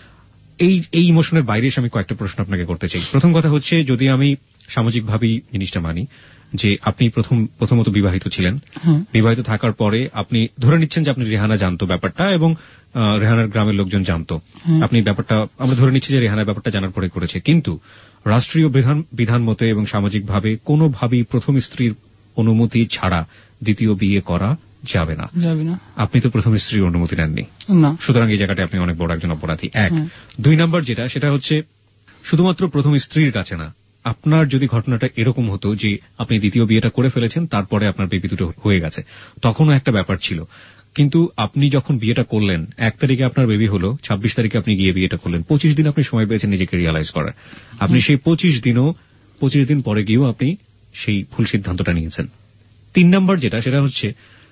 এই এই ইমোশনের বাইরে এসে আমি কয়েকটা প্রশ্ন আপনাকে করতে চাই। প্রথম কথা হচ্ছে, যদি আমি সামাজিকভাবেই জিনিসটা মানি যে আপনি প্রথম প্রথমত বিবাহিত ছিলেন, বিবাহিত থাকার পরে আপনি ধরে নিচ্ছেন যে আপনি রেহানা জানতো ব্যাপারটা, এবং রেহানার গ্রামের লোকজন জানতো আপনি ব্যাপারটা, আমরা ধরে নিচ্ছি যে রেহানা ব্যাপারটা জানার পরে করেছে, কিন্তু রাষ্ট্রীয় বিধান বিধান মতে এবং সামাজিকভাবে কোনোভাবেই প্রথম স্ত্রীর অনুমতি ছাড়া দ্বিতীয় বিয়ে করা যাবে না। আপনি তো প্রথম স্ত্রীর অনুমতি নেননি, সুতরাং এই জায়গাটা আপনি অনেক বড় একজন অপরাধী। এক। দুই নম্বর যেটা, সেটা হচ্ছে শুধুমাত্র প্রথম স্ত্রীর কাছে না, আপনার যদি ঘটনাটা এরকম হতো যে আপনি দ্বিতীয় বিয়েটা করে ফেলেছেন, তারপরে আপনার বেবি দুটো হয়ে গেছে, তখনও একটা ব্যাপার ছিল। কিন্তু আপনি যখন বিয়েটা করলেন, এক তারিখে আপনার বেবি হলো, ছাব্বিশ তারিখে আপনি গিয়ে বিয়েটা করলেন, পঁচিশ দিন আপনি সময় পেয়েছেন নিজেকে রিয়ালাইজ করার। আপনি সেই পঁচিশ দিনও পঁচিশ দিন পরে গিয়েও আপনি সেই ভুল সিদ্ধান্তটা নিয়েছেন। তিন নম্বর যেটা, সেটা হচ্ছে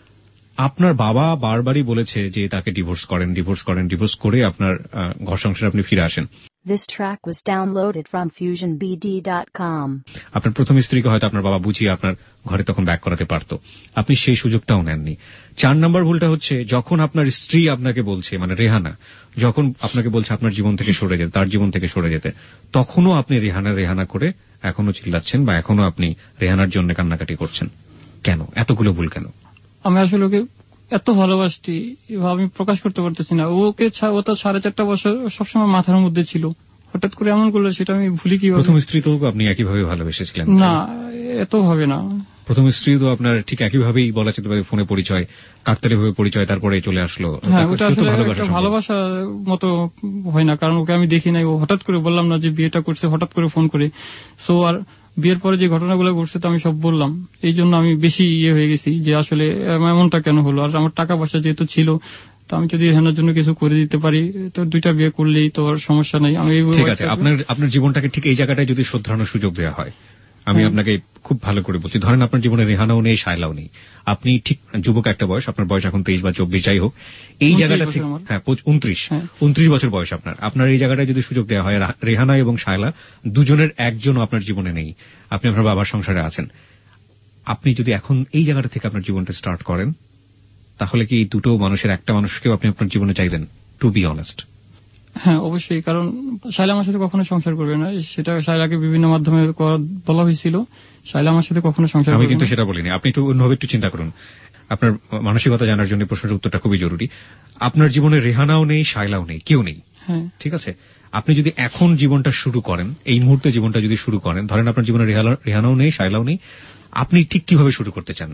আপনার বাবা বারবারই বলেছে যে তাকে ডিভোর্স করেন, ডিভোর্স করেন, ডিভোর্স করে আপনার ঘর সংসারে আপনি ফিরে আসেন। This track was downloaded from fusion b d dot com. আপনার প্রথম স্ত্রীকে হয়তো আপনার বাবা বুঝিয়ে আপনার ঘরে তখন ব্যাক করাতে পারত, আপনি সেই সুযোগটাও নেননি। চার নম্বর ভুলটা হচ্ছে, যখন আপনার স্ত্রী আপনাকে বলছে, মানে রেহানা যখন আপনাকে বলছে আপনার জীবন থেকে সরে যেতে, তার জীবন থেকে সরে যেতে, তখনও আপনি রেহানা রেহানা করে এখনো চিল্লাচ্ছেন, বা এখনো আপনি রেহানার জন্য কান্নাকাটি করছেন। কেন এতগুলো ভুল কেন? আমি আসলে ওকে এত ভালোবাসছি, আমি প্রকাশ করতে পারতেছি না। ওকে ও তো সাড়ে চারটা বছর সবসময় মাথার মধ্যে ছিল, হঠাৎ করে এমন করলো, সেটা আমি ভুলি কি? প্রথম স্ত্রী তো আপনি একইভাবে ভালোবেসেছিলেন? না, এত হবে না। প্রথম স্ত্রী তো আপনার ঠিক একইভাবেই বলা যেতে পারে, ফোনে পরিচয়, কাকতালি ভাবে পরিচয়, তারপরে চলে আসলো। হ্যাঁ, ওটা আসলে ভালোবাসা মতো হয় না, কারণ ওকে আমি দেখি নাই। ও হঠাৎ করে, বললাম না যে বিয়েটা করছে, হঠাৎ করে ফোন করে। সো আর বিয়ের পরে যে ঘটনাগুলো ঘটছে তো আমি সব বললাম, এই জন্য আমি বেশি ইয়ে হয়ে গেছি যে আসলে এমনটা কেন হলো। আর আমার টাকা পয়সা যেহেতু ছিল, তো আমি যদি এখানের জন্য কিছু করে দিতে পারি, তো দুইটা বিয়ে করলেই তো আর সমস্যা নাই। আমি ঠিক আছে, আপনার আপনার জীবনটাকে ঠিক এই জায়গাটায় যদি শোধরানোর সুযোগ দেওয়া হয়, আমি আপনাকে খুব ভালো করে বলছি, ধরেন আপনার জীবনে রেহানাও নেই, শায়লাও নেই, আপনি ঠিক যুবক একটা বয়স, আপনার বয়স এখন তেইশ বা চব্বিশ, যাই হোক, এই জায়গাটা ঠিক, হ্যাঁ উনত্রিশ উনত্রিশ বছর বয়স আপনার, আপনার এই জায়গাটায় যদি সুযোগ দেওয়া হয়, রেহানা এবং শায়লা দুজনের একজনও আপনার জীবনে নেই, আপনি আপনার বাবার সংসারে আছেন, আপনি যদি এখন এই জায়গাটা থেকে আপনার জীবনটা স্টার্ট করেন, তাহলে কি দুটো মানুষের একটা মানুষকেও আপনি আপনার জীবনে চাইবেন? To be honest. হ্যাঁ, অবশ্যই, কারণ শায়লা আমার সাথে কখনো সংসার করবে না, সেটা শায়লাকে বিভিন্ন মাধ্যমে বলা হয়েছিল। শায়লা আমার সাথে কখনো সংসার করবে না। আমি কিন্তু সেটা বলিনি, আপনি একটু অন্যভাবে একটু চিন্তা করুন। আপনার মানসিকতা জানার জন্য প্রশ্নের উত্তরটা খুবই জরুরি। আপনার জীবনে রেহানাও নেই, শায়লাও নেই, কেউ নেই, ঠিক আছে? আপনি যদি এখন জীবনটা শুরু করেন, এই মুহূর্তে জীবনটা যদি শুরু করেন, ধরেন আপনার জীবনে রেহানাও নেই, শায়লাও নেই, আপনি ঠিক কিভাবে শুরু করতে চান?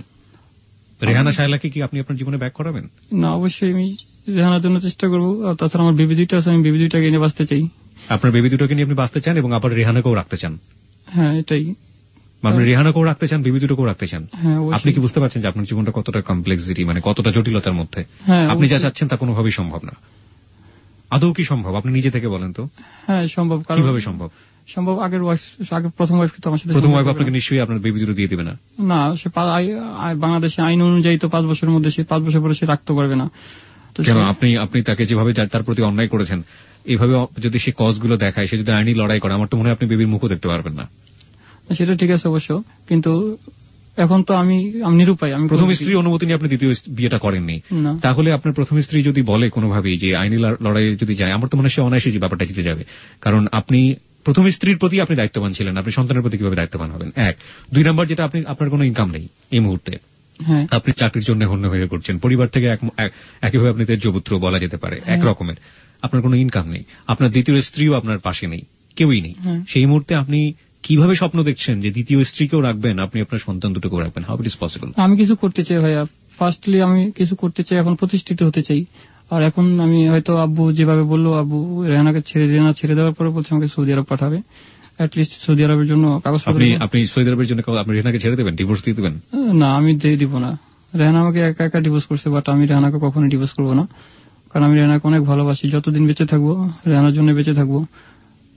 রেহানা শায়লাকে কি আপনি আপনার জীবনে ব্যাক করাবেন? না, অবশ্যই আমি রেহানার জন্য চেষ্টা করবো। তাছাড়া আমার বেবি দুইটা আছে, আমি বেবি দুইটাকে নিয়ে বাঁচতে চাই। আপনার বেবি দুটোকে নিয়ে আপনি বাঁচতে চান এবং আবার রেহানাকেও রাখতে চান? হ্যাঁ, এটাই। মানে রেহানাকেও রাখতে চান, বেবি দুটোকেও রাখতে চান। আপনি কি বুঝতে পারছেন যে আপনার জীবনটা কতটা কমপ্লেক্সিটি, মানে কতটা জটিলতার মধ্যে? আপনি যা চাচ্ছেন তা কোনোভাবেই সম্ভব না। আদৌ কি সম্ভব? আপনি নিজে থেকে বলেন তো। হ্যাঁ, সম্ভব। কিভাবে সম্ভব? সম্ভব, আগের ওয়াইফ, আগে প্রথম ওয়াইফ তো আমার সাথে, প্রথম ওয়াইফ আপনাকে নিশ্চয়ই আপনার বেবি দুটো দিয়ে দিবে না। না, সে বাংলাদেশে আইন অনুযায়ী তো পাঁচ বছরের মধ্যে, সে পাঁচ বছর পরে সে রাখতে পারবে না। কেন? আপনি আপনি তাকে যেভাবে তার প্রতি অন্যায় করেছেন, এইভাবে যদি সে কজগুলো দেখায়, সে যদি আইনি লড়াই করে, আমার তো মনে হয় আপনি বেবির মুখও দেখতে পারবেন না। সেটা ঠিক আছে অবশ্য, কিন্তু এখন তো আমি নিরুপায়। আমি প্রথম স্ত্রীর অনুমতি নিয়ে আপনি দ্বিতীয় বিয়েটা করেননি, তাহলে আপনার প্রথম স্ত্রী যদি বলে কোনোভাবেই যে আইনি লড়াই যদি যায়, আমার তো মনে হয় সে অনায়াসে যে ব্যাপারটা জিতে যাবে। কারণ আপনি প্রথম স্ত্রীর প্রতি আপনি দায়িত্ববান ছিলেন, আপনি সন্তানের প্রতি কিভাবে দায়িত্ববান হবেন? এক। দুই নম্বর যেটা, আপনি আপনার কোনো ইনকাম নেই এই মুহূর্তে, আপনি চাকরির জন্য হন্য হয়ে করছেন, পরিবার থেকে একইভাবে আপনি তেজ্যপুত্র বলা যেতে পারে, এক রকমের, আপনার কোনো ইনকাম নেই, আপনার দ্বিতীয় স্ত্রীও আপনার পাশে নেই, কেউই নেই। সেই মুহূর্তে আপনি কিভাবে স্বপ্ন দেখছেন যে দ্বিতীয় স্ত্রীকেও রাখবেন, আপনি আপনার সন্তান দুটোকেও রাখবেন? How it is possible? আমি কিছু করতে চাই ভাইয়া, ফার্স্টলি আমি কিছু করতে চাই, এখন প্রতিষ্ঠিত হতে চাই। আর এখন আমি হয়তো আব্বু যেভাবে বললো, আব্বু রেহানাকে ছেড়ে রেহানা ছেড়ে দেওয়ার পরে বলছে আমাকে সৌদি আরব পাঠাবে, অ্যাটলিস্ট সৌদি আরবের জন্য কাগজ। আপনি আপনি সৌদি আরবের জন্য আপনি রেহানাকে ছেড়ে দেবেন, ডিভোর্স দিয়ে দেবেন? না, আমি দিয়ে দিব না। রেহানা আমাকে একা একা ডিভোর্স করছে, বাট আমি রেহানাকে কখনো ডিভোর্স করবো না, কারণ আমি রেহানাকে অনেক ভালোবাসি। যতদিন বেঁচে থাকবো রেহানার জন্য বেঁচে থাকবো।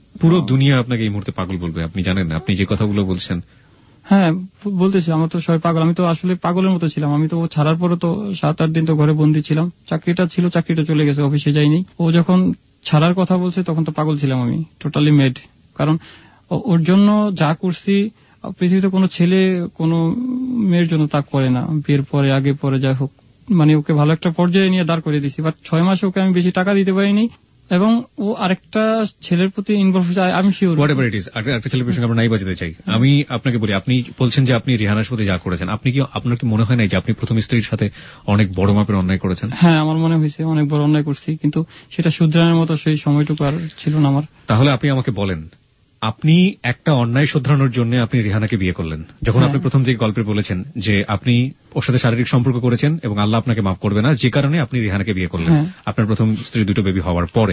পুরো দুনিয়া আপনাকে এই মুহূর্তে পাগল বলবে, আপনি জানেন আপনি যে কথাগুলো বলছেন। হ্যাঁ বলতেছি, আমার তো সবাই পাগল, আমি তো আসলে পাগলের মতো ছিলাম। আমি তো ও ছাড়ার পরে তো সাত আট দিন তো ঘরে বন্দি ছিলাম, চাকরিটা ছিল, চাকরিটা চলে গেছে, অফিসে যাইনি। ও যখন ছাড়ার কথা বলছে তখন তো পাগল ছিলাম আমি, টোটালি মেড। কারণ ওর জন্য যা করছি পৃথিবীতে কোনো ছেলে কোনো মেয়ের জন্য তা করে না, বিয়ের পরে আগে পরে যাই হোক, মানে ওকে ভালো একটা পর্যায়ে নিয়ে দাঁড় করে দিছি। বাট ছয় মাসে ওকে আমি বেশি টাকা দিতে পারিনি, এবং ও আরেকটা ছেলের প্রতি ইনভলভ হয়েছে, আমি শিওর। হোয়াটএভার ইট ইজ, একটা ছেলের প্রসঙ্গে আমরা নাই বাজাতে চাই। আমি আপনাকে বলি, আপনি বলছেন যে আপনি রিহানার সাথে যা করেছেন, আপনি কি, আপনার কি মনে হয় না যে আপনি প্রথম স্ত্রীর সাথে অনেক বড় মাপের অন্যায় করেছেন? হ্যাঁ আমার মনে হয়েছে অনেক বড় অন্যায় করছি, কিন্তু সেটা শুধরানোর মতো সেই সময়টুকু আর ছিল না আমার। তাহলে আপনি আমাকে বলেন, আপনি একটা অন্যায় শুধরানোর জন্য আপনি রিহানাকে বিয়ে করলেন। যখন আপনি প্রথম দিকে গল্পে বলেছেন যে আপনি ওর সাথে শারীরিক সম্পর্ক করেছেন এবং আল্লাহ আপনাকে মাফ করবে না, যে কারণে আপনি রিহানাকে বিয়ে করলেন আপনার প্রথম স্ত্রী দুটো বেবি হওয়ার পরে,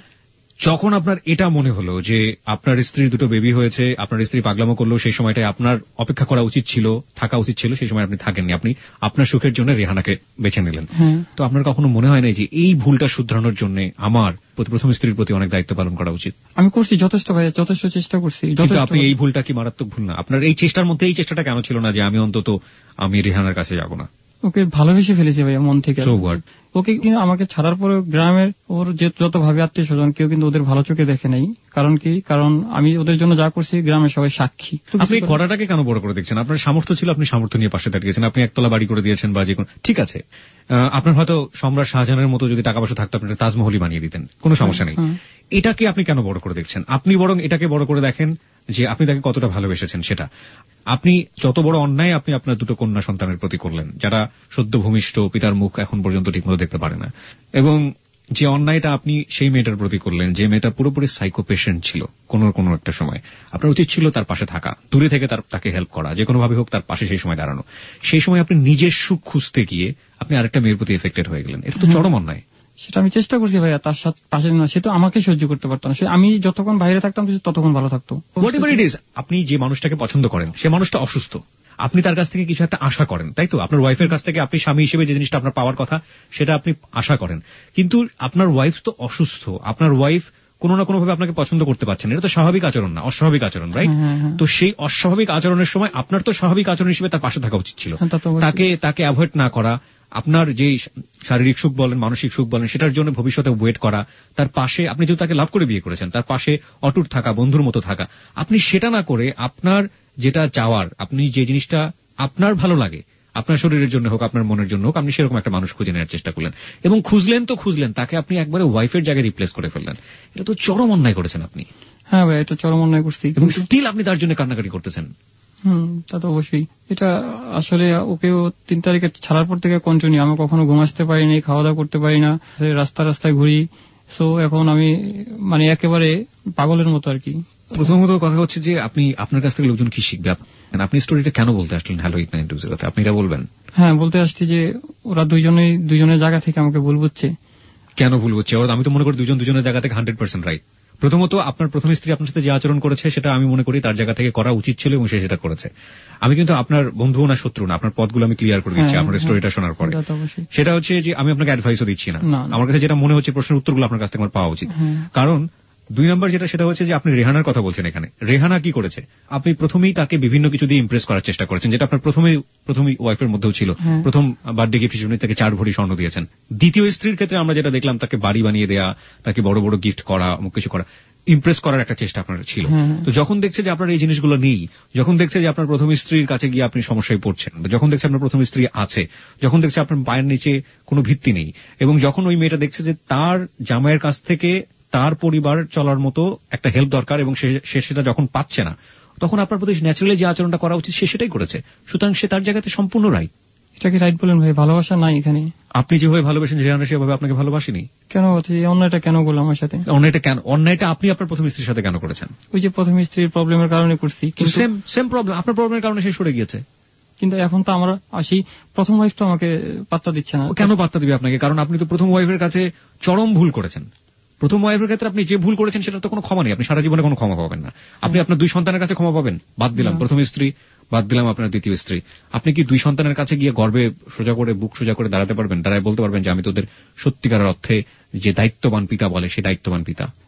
যখন আপনার এটা মনে হলো যে আপনার স্ত্রীর দুটো বেবি হয়েছে, আপনার স্ত্রী পাগলামো করলো, সেই সময়টায় আপনার অপেক্ষা করা উচিত ছিল, থাকা উচিত ছিল, সেই সময় আপনি থাকেননি, আপনি আপনার সুখের জন্য রেহানাকে বেছে নিলেন। তো আপনার কখনো মনে হয় না যে এই ভুলটা শুধরানোর জন্য আমার প্রথম স্ত্রীর প্রতি অনেক দায়িত্ব পালন করা উচিত? আমি করছি যথেষ্ট ভাই, যথেষ্ট চেষ্টা করছি। কিন্তু আপনি এই ভুলটা কি মারাত্মক ভুল না? আপনার এই চেষ্টার মধ্যে এই চেষ্টাটা কেন ছিল না যে আমি অন্তত আমি রেহানার কাছে যাব না? ওকে ভালোবেসে ফেলেছি ভাইয়া মন থেকে। ওকে কিন্তু আমাকে ছাড়ার পরে গ্রামের ওর যে যত ভাবে আত্মীয় স্বজন কেউ কিন্তু ওদের ভালো চোখে দেখে নাই। কারণ কি, কারণ আমি ওদের জন্য যা করছি গ্রামের সবাই সাক্ষী। আপনি করাটাকে কেন বড় করে দেখছেন? আপনার সামর্থ্য ছিল, আপনি সামর্থ্য নিয়ে পাশে দাঁড়িয়েছেন, আপনি একতলা বাড়ি করে দিয়েছেন বা যে কোনো, ঠিক আছে, আপনার হয়তো সম্রাট শাহজাহানের মতো যদি টাকা পয়সা থাকতো আপনি তাজমহলই বানিয়ে দিতেন, কোনো সমস্যা নেই। এটাকে আপনি কেন বড় করে দেখছেন? আপনি বরং এটাকে বড় করে দেখেন যে আপনি তাকে কতটা ভালোবেসেছেন। সেটা আপনি যত বড় অন্যায় আপনি আপনার দুটো কন্যা সন্তানের প্রতি করলেন, যারা সদ্য ভূমিষ্ঠ, পিতার মুখ এখন পর্যন্ত ঠিকমতো দেখতে পারে না, এবং যে অন্যায়টা আপনি সেই মেয়েটার প্রতি করলেন, যে মেয়েটা পুরোপুরি সাইকো পেশেন্ট ছিল কোন কোন একটা সময়, আপনার উচিত ছিল তার পাশে থাকা, দূরে থেকে তার তাকে হেল্প করা, যে কোনো ভাবে হোক তার পাশে সেই সময় দাঁড়ানো। সেই সময় আপনি নিজের সুখ খুঁজতে গিয়ে আপনি আরেকটা মেয়ের প্রতি এফেক্টেড হয়ে গেলেন। এটা তো চরম অন্যায়। সেটা আমি চেষ্টা করছি ভাইয়া, তার সাথে পাশে না, সে তো আমাকে সহ্য করতে পারতো না। আমি যতক্ষণ বাইরে থাকতাম ততক্ষণ ভালো থাকতো। হোয়াটএভার ইট ইজ, আপনি যে মানুষটাকে পছন্দ করেন সে মানুষটা অসুস্থ, আপনি তার কাছ থেকে কিছু একটা আশা করেন, তাই তো? আপনার ওয়াইফের কাছ থেকে আপনি স্বামী হিসেবে যে জিনিসটা আপনার পাওয়ার কথা সেটা আপনি আশা করেন, কিন্তু আপনার ওয়াইফ তো অসুস্থ, আপনার ওয়াইফ কোনো না কোনো ভাবে আপনাকে পছন্দ করতে পারছেন, এটা তো স্বাভাবিক আচরণ না, অস্বাভাবিক আচরণ, রাইট? তো সেই অস্বাভাবিক আচরণের সময় আপনার তো স্বাভাবিক আচরণ হিসেবে তার পাশে থাকা উচিত ছিল, তাকে তাকে অ্যাভয়েড না করা, আপনার যে শারীরিক সুখ বলেন মানসিক সুখ বলেন সেটার জন্য ভবিষ্যতে ওয়েট করা, তার পাশে, আপনি যেহেতু তাকে লাভ করে বিয়ে করেছেন, তার পাশে অটুট থাকা, বন্ধুর মতো থাকা। আপনি সেটা না করে আপনার যেটা চাওয়ার, আপনি যে জিনিসটা আপনার ভালো লাগে, আপনার শরীরের জন্য হোক আপনার মনের জন্য হোক, আপনি সেরকম একটা মানুষ খুঁজে নেওয়ার চেষ্টা করলেন, এবং খুঁজলেন তো খুঁজলেন, তাকে আপনি একবারে ওয়াইফের জায়গায় রিপ্লেস করে ফেললেন। এটা তো চরম অন্যায় করেছেন আপনি। হ্যাঁ ভাই, এটা চরম অন্যায় করছি, এবং স্টিল আপনি তার জন্য কান্নাকাটি করতেছেন। হম তা তো অবশ্যই। এটা আসলে ওকেও তিন তারিখে ছাড়ার পর থেকে কন্টিনিউ, আমি কখনো ঘুমাতে পারিনি, খাওয়া দাওয়া করতে পারি না, রাস্তা রাস্তায় ঘুরি। সো এখন আমি মানে একেবারে পাগলের মতো আর কি। প্রথমত কথা হচ্ছে যে আপনি, আপনার কাছ থেকে লোকজন কি শিখবে? আপনি স্টোরিটা কেন বলতে আসলেন hello eight nine two zero তে? আপনি এটা বলবেন? হ্যাঁ বলতে আসছি যে ওরা দুইজনেই দুইজনের জায়গা থেকে আমাকে ভুল বুঝছে। কেন ভুল বুঝছে? আমি তো মনে করি দুজন দুজনের জায়গা থেকে হান্ড্রেড পার্সেন্ট রাইট। প্রথমত আপনার প্রথম স্ত্রী আপনার সাথে যে আচরণ করেছে সেটা আমি মনে করি তার জায়গা থেকে করা উচিত ছিল এবং সে সেটা করেছে। আমি কিন্তু আপনার বন্ধু না শত্রু না, আপনার পথগুলো আমি ক্লিয়ার করে দিচ্ছি আপনার স্টোরিটা শোনার পরে। সেটা হচ্ছে যে আমি আপনাকে অ্যাডভাইসও দিচ্ছি না, আমার কাছে যেটা মনে হচ্ছে প্রশ্নের উত্তরগুলো আপনার কাছ থেকে আমার পাওয়া উচিত। কারণ দুই নম্বর যেটা সেটা হচ্ছে যে আপনি রেহানার কথা বলছেন এখানে। রেহানা কি করেছে? আপনি প্রথমেই তাকে বিভিন্ন কিছু দিয়ে ইমপ্রেস করার চেষ্টা করেছেন, যেটা আপনার প্রথমেই প্রথমেই ওয়াইফের মধ্যেও ছিল। প্রথম বার্থডে গিফট হিসেবে তাকে চার ভরি স্বর্ণ দিয়েছেন। দ্বিতীয় স্ত্রীর ক্ষেত্রে আমরা যেটা দেখলাম, তাকে বাড়ি বানিয়ে দেয়া, তাকে বড় বড় গিফট করা, অমুক কিছু করা, ইমপ্রেস করার একটা চেষ্টা আপনার ছিল। তো যখন দেখছে যে আপনার এই জিনিসগুলো নেই, যখন দেখছে যে আপনার প্রথম স্ত্রীর কাছে গিয়ে আপনি সমস্যায় পড়ছেন, যখন দেখছে আপনার প্রথম স্ত্রী আছে, যখন দেখছে আপনার পায়ের নিচে কোনো ভিত্তি নেই, এবং যখন ওই মেয়েটা দেখছে যে তার জামাইয়ের কাছ থেকে তার পরিবার চলার মতো একটা হেল্প দরকার এবং সে সেটা যখন পাচ্ছে না, তখন আপনার প্রতি ন্যাচারালি যে আচরণটা করা উচিত সে সেটাই করেছে। সুতরাং সে তার জায়গাতে সম্পূর্ণ রাইট। এটা কি রাইট বলেন ভাই? ভালোবাসা নাই এখানে? আপনি যেভাবে ভালোবাসেন রেহানা সেভাবে আপনাকে ভালোবাসেনি। কেন অন্যায়টা কেন করলো আমার সাথে? অন্যায়টা কেন? অন্যায়টা আপনি আপনার প্রথম স্ত্রীর সাথে কেন করেছেন? ওই যে প্রথম স্ত্রীর প্রবলেমের কারণে করছি। সেম সেম প্রবলেম, আপনার প্রবলেমের কারণে সে সরে গিয়েছে। কিন্তু এখন তো আমরা আসি, প্রথম ওয়াইফ তো আমাকে পাত্তা দিচ্ছে না। কেন পাত্তা দিবে আপনাকে? কারণ আপনি তো প্রথম ওয়াইফের কাছে চরম ভুল করেছেন। প্রথম ওয়াইফের ক্ষেত্রে আপনি যে ভুল করেছেন সেটা তো কোনো ক্ষমা নেই, আপনি সারা জীবনে কোনো ক্ষমা পাবেন না। আপনি আপনার দুই সন্তানের কাছে ক্ষমা পাবেন, বাদ দিলাম প্রথম স্ত্রী, বাদ দিলাম আপনার দ্বিতীয় স্ত্রী, আপনি কি দুই সন্তানের কাছে গিয়ে গর্বে সোজা করে বুক সোজা করে দাঁড়াতে পারবেন? দাঁড়ায় বলতে পারবেন যে আমি তোদের সত্যিকার অর্থে যে দায়িত্ববান পিতা বলে সে দায়িত্ববান পিতা?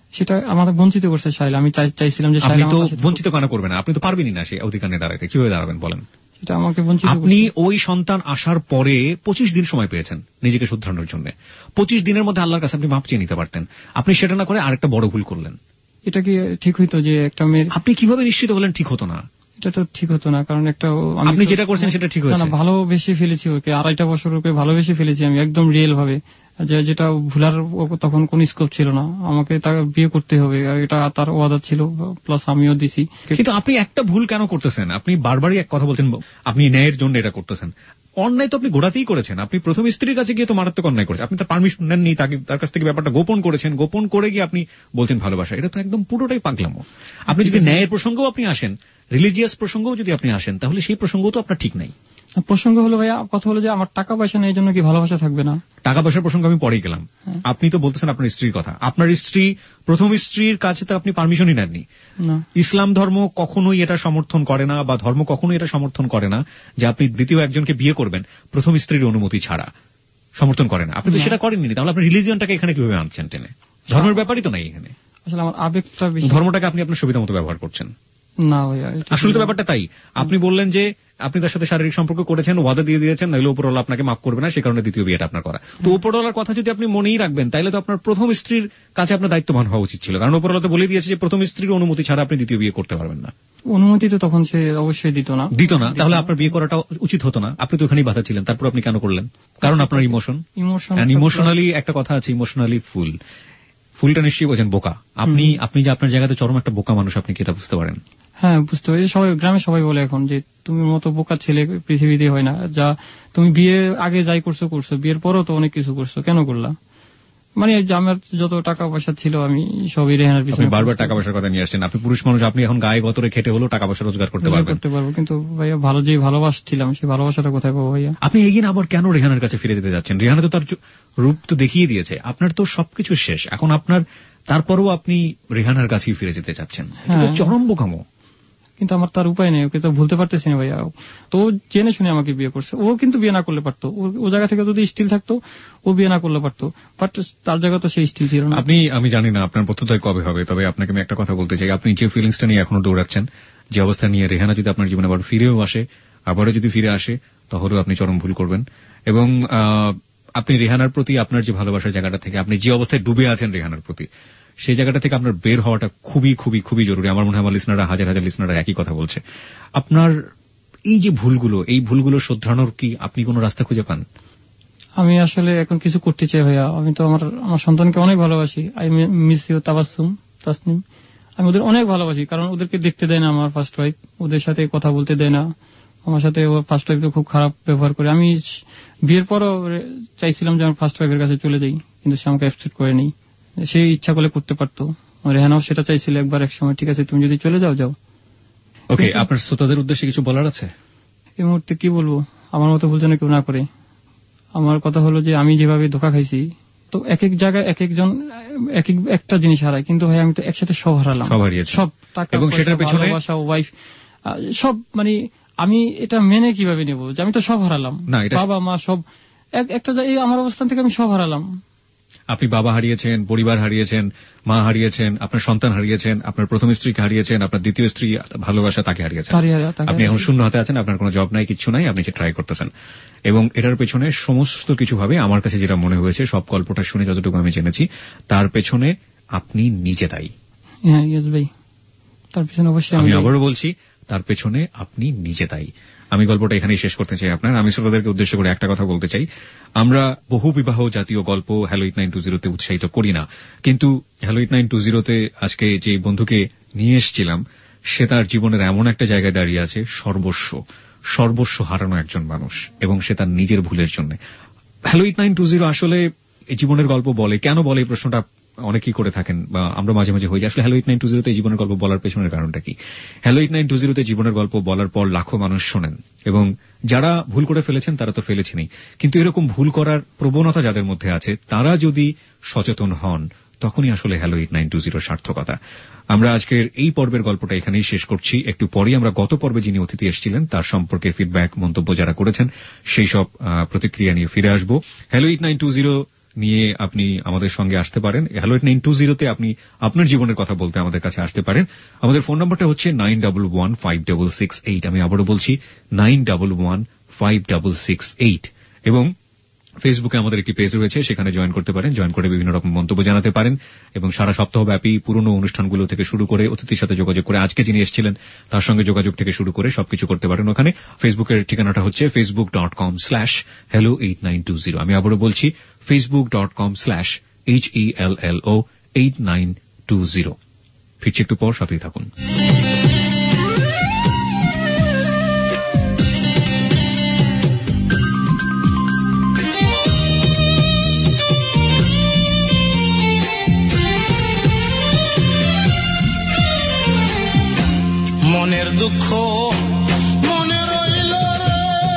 সেটা আমাকে বঞ্চিত করছে শাইলা। আমি চাইছিলাম যে আপনি তো বঞ্চিত কেন করবেন, আপনি তো পারবেনই না সেই অধিকার নিয়ে দাঁড়াতে, কিভাবে দাঁড়াবেন বলেন? সেটা আমাকে বঞ্চিত করছে। আপনি ওই সন্তান আসার পরে পঁচিশ দিন সময় পেয়েছেন নিজেকে শুধরানোর জন্য। পঁচিশ দিনের মধ্যে আল্লাহর কাছে আপনি মাপ চেয়ে নিতে পারতেন, আপনি সেটা না করে আরেকটা বড় ভুল করলেন। এটা কি ঠিক হইতো যে একটা মেয়ের? আপনি কিভাবে নিশ্চিত হলেন ঠিক হতো না? এটা তো ঠিক হতো না, কারণ একটা আপনি যেটা করছেন সেটা ঠিক হয়েছে। না, ভালোবেসে ফেলেছি ওকে, আড়াইটা বছর ওকে ভালোবেসে ফেলেছি আমি একদম রিয়েল ভাবে, যেটা ভুলার তখন কোন স্কোপ ছিল না। আমাকে তাকে বিয়ে করতে হবে, এটা তার ওয়াদা ছিল, প্লাস আমিও দিছি। কিন্তু আপনি একটা ভুল কেন করতেছেন? আপনি বারবারই এক কথা বলছেন আপনি ন্যায়ের জন্য এটা করতেছেন। অন্যায় তো আপনি গোড়াতেই করেছেন। আপনি প্রথম স্ত্রীর কাছে গিয়ে তো মারাত্মক অন্যায় করেছেন, আপনি তার পারমিশন নেননি, তাকে তার কাছ থেকে ব্যাপারটা গোপন করেছেন, গোপন করে গিয়ে আপনি বলছেন ভালোবাসা। এটা তো একদম পুরোটাই পাগলামো। আপনি যদি ন্যায়ের প্রসঙ্গেও আপনি আসেন, রিলিজিয়াস প্রসঙ্গও যদি আপনি আসেন, তাহলে সেই প্রসঙ্গ তো আপনার ঠিক নাই। প্রসঙ্গ হলো ভাইয়া, কথা হলো যে আমার টাকা পয়সা নেই, এই জন্য কি ভালোবাসা থাকবে না? টাকা পয়সার প্রসঙ্গ আমি পরেই গেলাম। আপনি তো বলতেছেন আপনার স্ত্রীর কথা। আপনার স্ত্রী প্রথম স্ত্রীর কাছে তো আপনি পারমিশনই নেননি। ইসলাম ধর্ম কখনোই এটা সমর্থন করে না, বা ধর্ম কখনোই এটা সমর্থন করে না যে আপনি দ্বিতীয় একজনকে বিয়ে করবেন প্রথম স্ত্রীর অনুমতি ছাড়া, সমর্থন করে না। আপনি তো সেটা করেননি, তাহলে আপনি রিলিজিয়নটাকে এখানে কিভাবে আনছেন টেনে? ধর্মের ব্যাপারই তো নাই এখানে। আসলে আমার আবেগটা, ধর্মটাকে আপনি আপনার সুবিধা মতো ব্যবহার করছেন। না ভাইয়া, আসলে তো ব্যাপারটা তাই। আপনি বললেন যে আপনি তার সাথে শারীরিক সম্পর্ক করেছেন, ওয়াদা দিয়ে দিয়েছেন, নাহলে উপরওয়ালা আপনাকে মাফ করবে না, সে কারণে দ্বিতীয় বিয়েটা আপনার করা। তো উপরওয়ালার কথা যদি আপনি মনেই রাখবেন, তাহলে তো আপনার প্রথম স্ত্রীর কাছে আপনার দায়িত্ববান হওয়া উচিত ছিল, কারণ উপরওয়ালা তো বলে দিয়েছে যে প্রথম স্ত্রীর অনুমতি ছাড়া আপনি দ্বিতীয় বিয়ে করতে পারবেন না। অনুমতি তো তখন সে অবশ্যই দিত না। দিত না তাহলে আপনার বিয়ে করাটা উচিত হতো না। আপনি তো ওখানেই বাধা ছিলেন, তারপর আপনি কেন করলেন? কারণ আপনার ইমোশন। ইমোশন ইমোশনালি একটা কথা আছে, ইমোশনালি ফুল। ফুলটা নিশ্চয়ই বোঝেন, বোকা। আপনি আপনি যে আপনার জায়গাতে চরম একটা বোকা মানুষ, আপনি কি এটা বুঝতে পারেন? হ্যাঁ, বুঝতে পারি। সবাই গ্রামে সবাই বলে এখন যে তুমি মতো বোকা ছেলে পৃথিবীতে হয় না। যা তুমি বিয়ে আগে যাই করছো করছো, বিয়ের পরও তো অনেক কিছু করছো, কেন করলা? মানে আমার যত টাকা পয়সা ছিল আমি সবই রেহানার পিছনে। আপনি বারবার টাকা পয়সার কথা নিয়ে আসছেন। আপনি পুরুষ মানুষ, আপনি এখন গায়ে গতরে খেটে হলো টাকা পয়সা রোজগার করতে পারবেন। করতে পারবো, কিন্তু ভাইয়া ভালো যে ভালোবাসছিলাম সেই ভালোবাসাটা কোথায় পাবো ভাইয়া? আপনি এগিয়ে আবার কেন রেহানার কাছে ফিরে যেতে যাচ্ছেন? রেহানা তো তার রূপ তো দেখিয়ে দিয়েছে, আপনার তো সবকিছু শেষ এখন আপনার, তারপরও আপনি রেহানার কাছেই ফিরে যেতে চাচ্ছেন। এটা তো চরম বোকামো। কিন্তু আমার তার উপায় নেই, ওকে তো ভুলতে পারতেছি না ভাইয়া। তো জেনে শুনে আমাকে বিয়ে করছে। ও কিন্তু বিয়ে না করলে পারতো, ও জায়গা থেকে যদি স্টিল থাকতো ও বিয়ে না করলে পারতো, বাট তার জায়গা তো সেই স্টিল ছিল না। আপনি, আমি জানি না আপনার প্রত্যুত্তর কবে হবে, তবে আপনাকে আমি একটা কথা বলতে চাই। আপনি যে ফিলিংসটা নিয়ে এখনো দৌড়াচ্ছেন, যে অবস্থা নিয়ে, রেহানা যদি আপনার জীবনে আবার ফিরেও আসে, আবারও যদি ফিরে আসে, তাহলেও আপনি চরম ভুল করবেন। এবং আপনি রেহানার প্রতি আপনার যে ভালোবাসার জায়গাটা থেকে, আপনি যে অবস্থায় ডুবে আছেন রেহানার প্রতি, সেই জায়গাটা থেকে আপনার বের হওয়াটা খুবই খুবই খুবই জরুরি। আমার মনে হয় আমার লিসনাররা, হাজার হাজার লিসনাররা একই কথা বলছে। আপনার এই যে ভুলগুলো, এই ভুলগুলো শোধরানোর কি আপনি কোনো রাস্তা খুঁজে পান? আমি আসলে এখন কিছু করতে চাই ভাইয়া। আমি তো আমার আমার সন্তানকে অনেক ভালোবাসি। I miss you Tabassum, Tasnim. আমি ওদের অনেক ভালোবাসি, কারণ ওদেরকে দেখতে দেয় না আমার ফার্স্ট ওয়াইফ, ওদের সাথে কথা বলতে দেয় না। আমার সাথে ওর ফার্স্ট ওয়াইফ তো খুব খারাপ ব্যবহার করে। আমি বিয়ের পরও চাইছিলাম যে আমার ফার্স্ট ওয়াইফের কাছে চলে যাই, কিন্তু সে আমাকে অ্যাকসেপ্ট করেনি। সে ইচ্ছা করলে করতে পারতো। রেহানাও সেটা চাইছিল একবার এক সময়, ঠিক আছে তুমি যদি চলে যাও যাও। ওকে, আপনার শ্রোতাদের উদ্দেশ্যে কিছু বলার আছে? এই মুহূর্তে কি বলবো, আমার মতো ভুল যেন কেউ না করে। আমার কথা হলো যে আমি যেভাবে ধোকা খাইছি, তো এক এক জায়গায় এক একজন এক এক একটা জিনিস হারায়, কিন্তু ভাই আমি তো একসাথে সব হারালাম, সব হারিয়েছি, সব টাকা, এবং সেটার পেছনে ভালোবাসা, ওয়াইফ, সব। মানে আমি এটা মেনে কিভাবে নেব যে আমি তো সব হারালাম, বাবা মা সব একটা, আমার অবস্থান থেকে আমি সব হারালাম। আপনি বাবা হারিয়েছেন, পরিবার হারিয়েছেন, মা হারিয়েছেন, আপনার সন্তান হারিয়েছেন, আপনার প্রথম স্ত্রীকে হারিয়েছেন, আপনার দ্বিতীয় স্ত্রী ভালোবাসা তাকে হারিয়েছেন। আপনি এখন শূন্য হাতে আছেন, আপনার কোনো জব নাই, কিছু নাই, আপনি যে ট্রাই করতেছেন। এবং এটার পেছনে সমস্ত কিছু ভাবে আমার কাছে যেটা মনে হয়েছে, সব গল্পটা শুনে যতটুকু আমি জেনেছি, তার পেছনে আপনি নিজে দায়ী। হ্যাঁ ইয়েস ভাই, তার পেছনে অবশ্যই আমি আবারও বলছি, তার পেছনে আপনি নিজে দায়ী। আমি গল্পটা এখানেই শেষ করতে চাই আপনার। আমি শ্রোতাদেরকে উদ্দেশ্য করে একটা কথা বলতে চাই, আমরা বহু বিবাহ জাতীয় গল্প হ্যালো এইট নাইন টু জিরোতে উৎসাহিত করি না, কিন্তু হ্যালো এইট নাইন টু জিরোতে আজকে যে বন্ধুকে নিয়ে এসেছিলাম, সে তার জীবনের এমন একটা জায়গায় দাঁড়িয়ে আছে, সর্বস্ব সর্বস্ব হারানো একজন মানুষ, এবং সে তার নিজের ভুলের জন্য। Hello eight nine two zero আসলে জীবনের গল্প বলে, কেন বলে এই প্রশ্নটা অনেকেই করে থাকেন, বা আমরা মাঝে মাঝে হয়ে যাই, আসলে হ্যালো এইট নাইন টু জিরোতে জীবনের গল্প বলার পেছনের কারণটা কি? হ্যালো এইট নাইন টু জিরোতে জীবনের গল্প বলার পর লাখো মানুষ শোনেন, এবং যারা ভুল করে ফেলেছেন তারা তো ফেলেছেনই, কিন্তু এরকম ভুল করার প্রবণতা যাদের মধ্যে আছে, তারা যদি সচেতন হন, তখনই আসলে হ্যালো এইট নাইন টু জিরোর সার্থকতা। আমরা আজকের এই পর্বের গল্পটা এখানেই শেষ করছি। একটু পরেই আমরা গত পর্বে যিনি অতিথি এসেছিলেন তার সম্পর্কে ফিডব্যাক, মন্তব্য যারা করেছেন সেই সব প্রতিক্রিয়া নিয়ে ফিরে আসবো। Hello eight nine two zero নিয়ে আপনি আমাদের সঙ্গে আসতে পারেন। হ্যালো এইট নাইন টু জিরোতে আপনি আপনার জীবনের কথা বলতে আমাদের কাছে আসতে পারেন। আমাদের ফোন নম্বরটা হচ্ছে nine double one five double six eight. আমি আবারও বলছি nine double one five double six eight. এবং ফেসবুকে আমাদের একটি পেজ রয়েছে, সেখানে জয়েন করতে পারেন। জয়েন করে বিভিন্ন রকম মন্তব্য জানাতে পারেন এবং সারা সপ্তাহব্যাপী পুরনো অনুষ্ঠানগুলো থেকে শুরু করে অতিথির সাথে যোগাযোগ করে আজকে যিনি এসেছিলেন তার সঙ্গে যোগাযোগ থেকে শুরু করে সবকিছু করতে পারেন ওখানে। ফেসবুকের ঠিকানাটা হচ্ছে Facebook dot com slash hello eight nine two zero. আমি আবারও বলছি Facebook dot com slash H E L L O eight nine two zero. ফিরছি একটু পর, সাথেই থাকুন। মনের দুঃখ মনে রইল রে,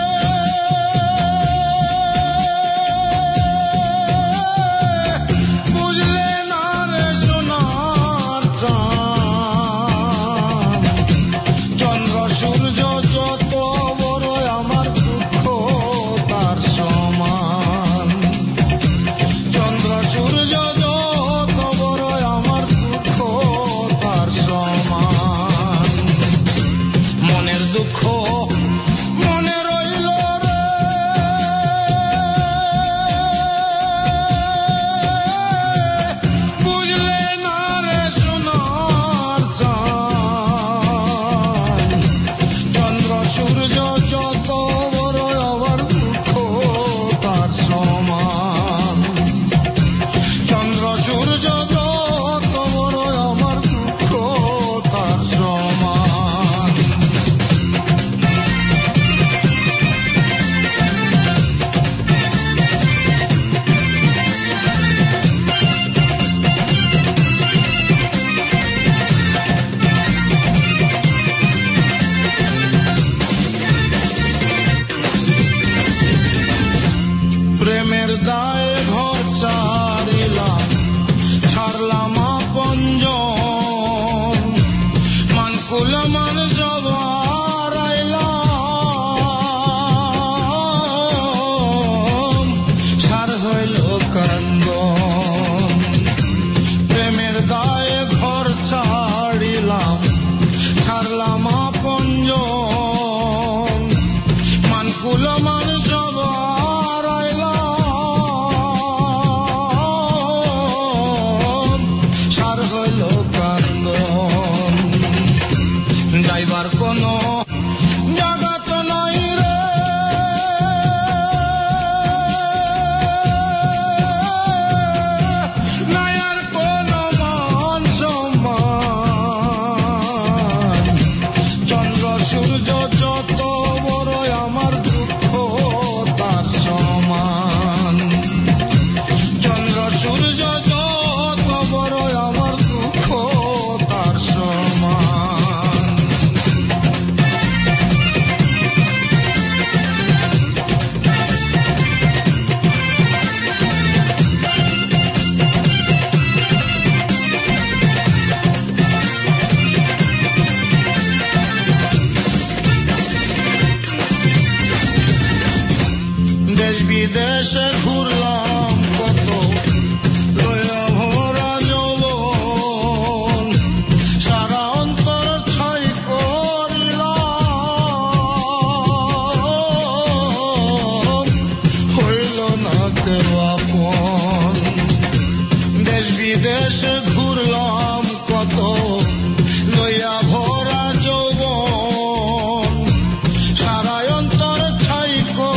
বুঝলে না রে সোনার চাঁদ, চন্দ্র সূর্য যত বড় আমার দুঃখ তার সমান, চন্দ্র সূর্য যত বড় আমার দুঃখ তার সমান। মনের দুঃখ মনে রইল রে, বুঝলে না রে সোনার চাঁদ, চন্দ্র সূর্য যত বড় আমার দুঃখ তার সমান, চন্দ্র সূর্য যত বড় আমার দুঃখ তার সমান। প্রেমের দায়ে ঘর ছাড়িলাম, ছাড়লাম আপনজন, মানকুল মান জবার আইলাম, সার হইল কান্দন। প্রেমের দায়ে ঘর ছাড়িলাম, ছাড়লাম আপনজন, মানকুল মান জবার আইলাম, সার হইল কান্দন। যাইবার কোন জায়গা তো নাই রে, নাই আর কোন মান সম্মান, চন্দ্র সূর্য যত বড় আমার দুঃখ তার সমান, চন্দ্র সূর্য যত বড় আমার দুঃখ তার সমান। দেশ বিদেশে ঘুরলাম কত, লইয়া ভরা যৌবন, সারা অন্তর ছাই করিলাম, হইল না কেউ আপন। দেশ বিদেশে ঘুরলাম কত, লইয়া ভরা যৌবন, সারা অন্তর ছাই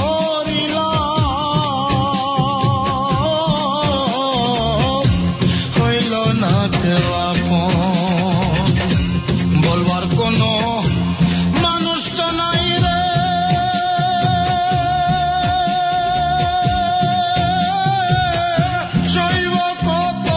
করিলাম, হইল না কেউ আপন। বলবার কোন মানুষ তো নাই রে, সইব কত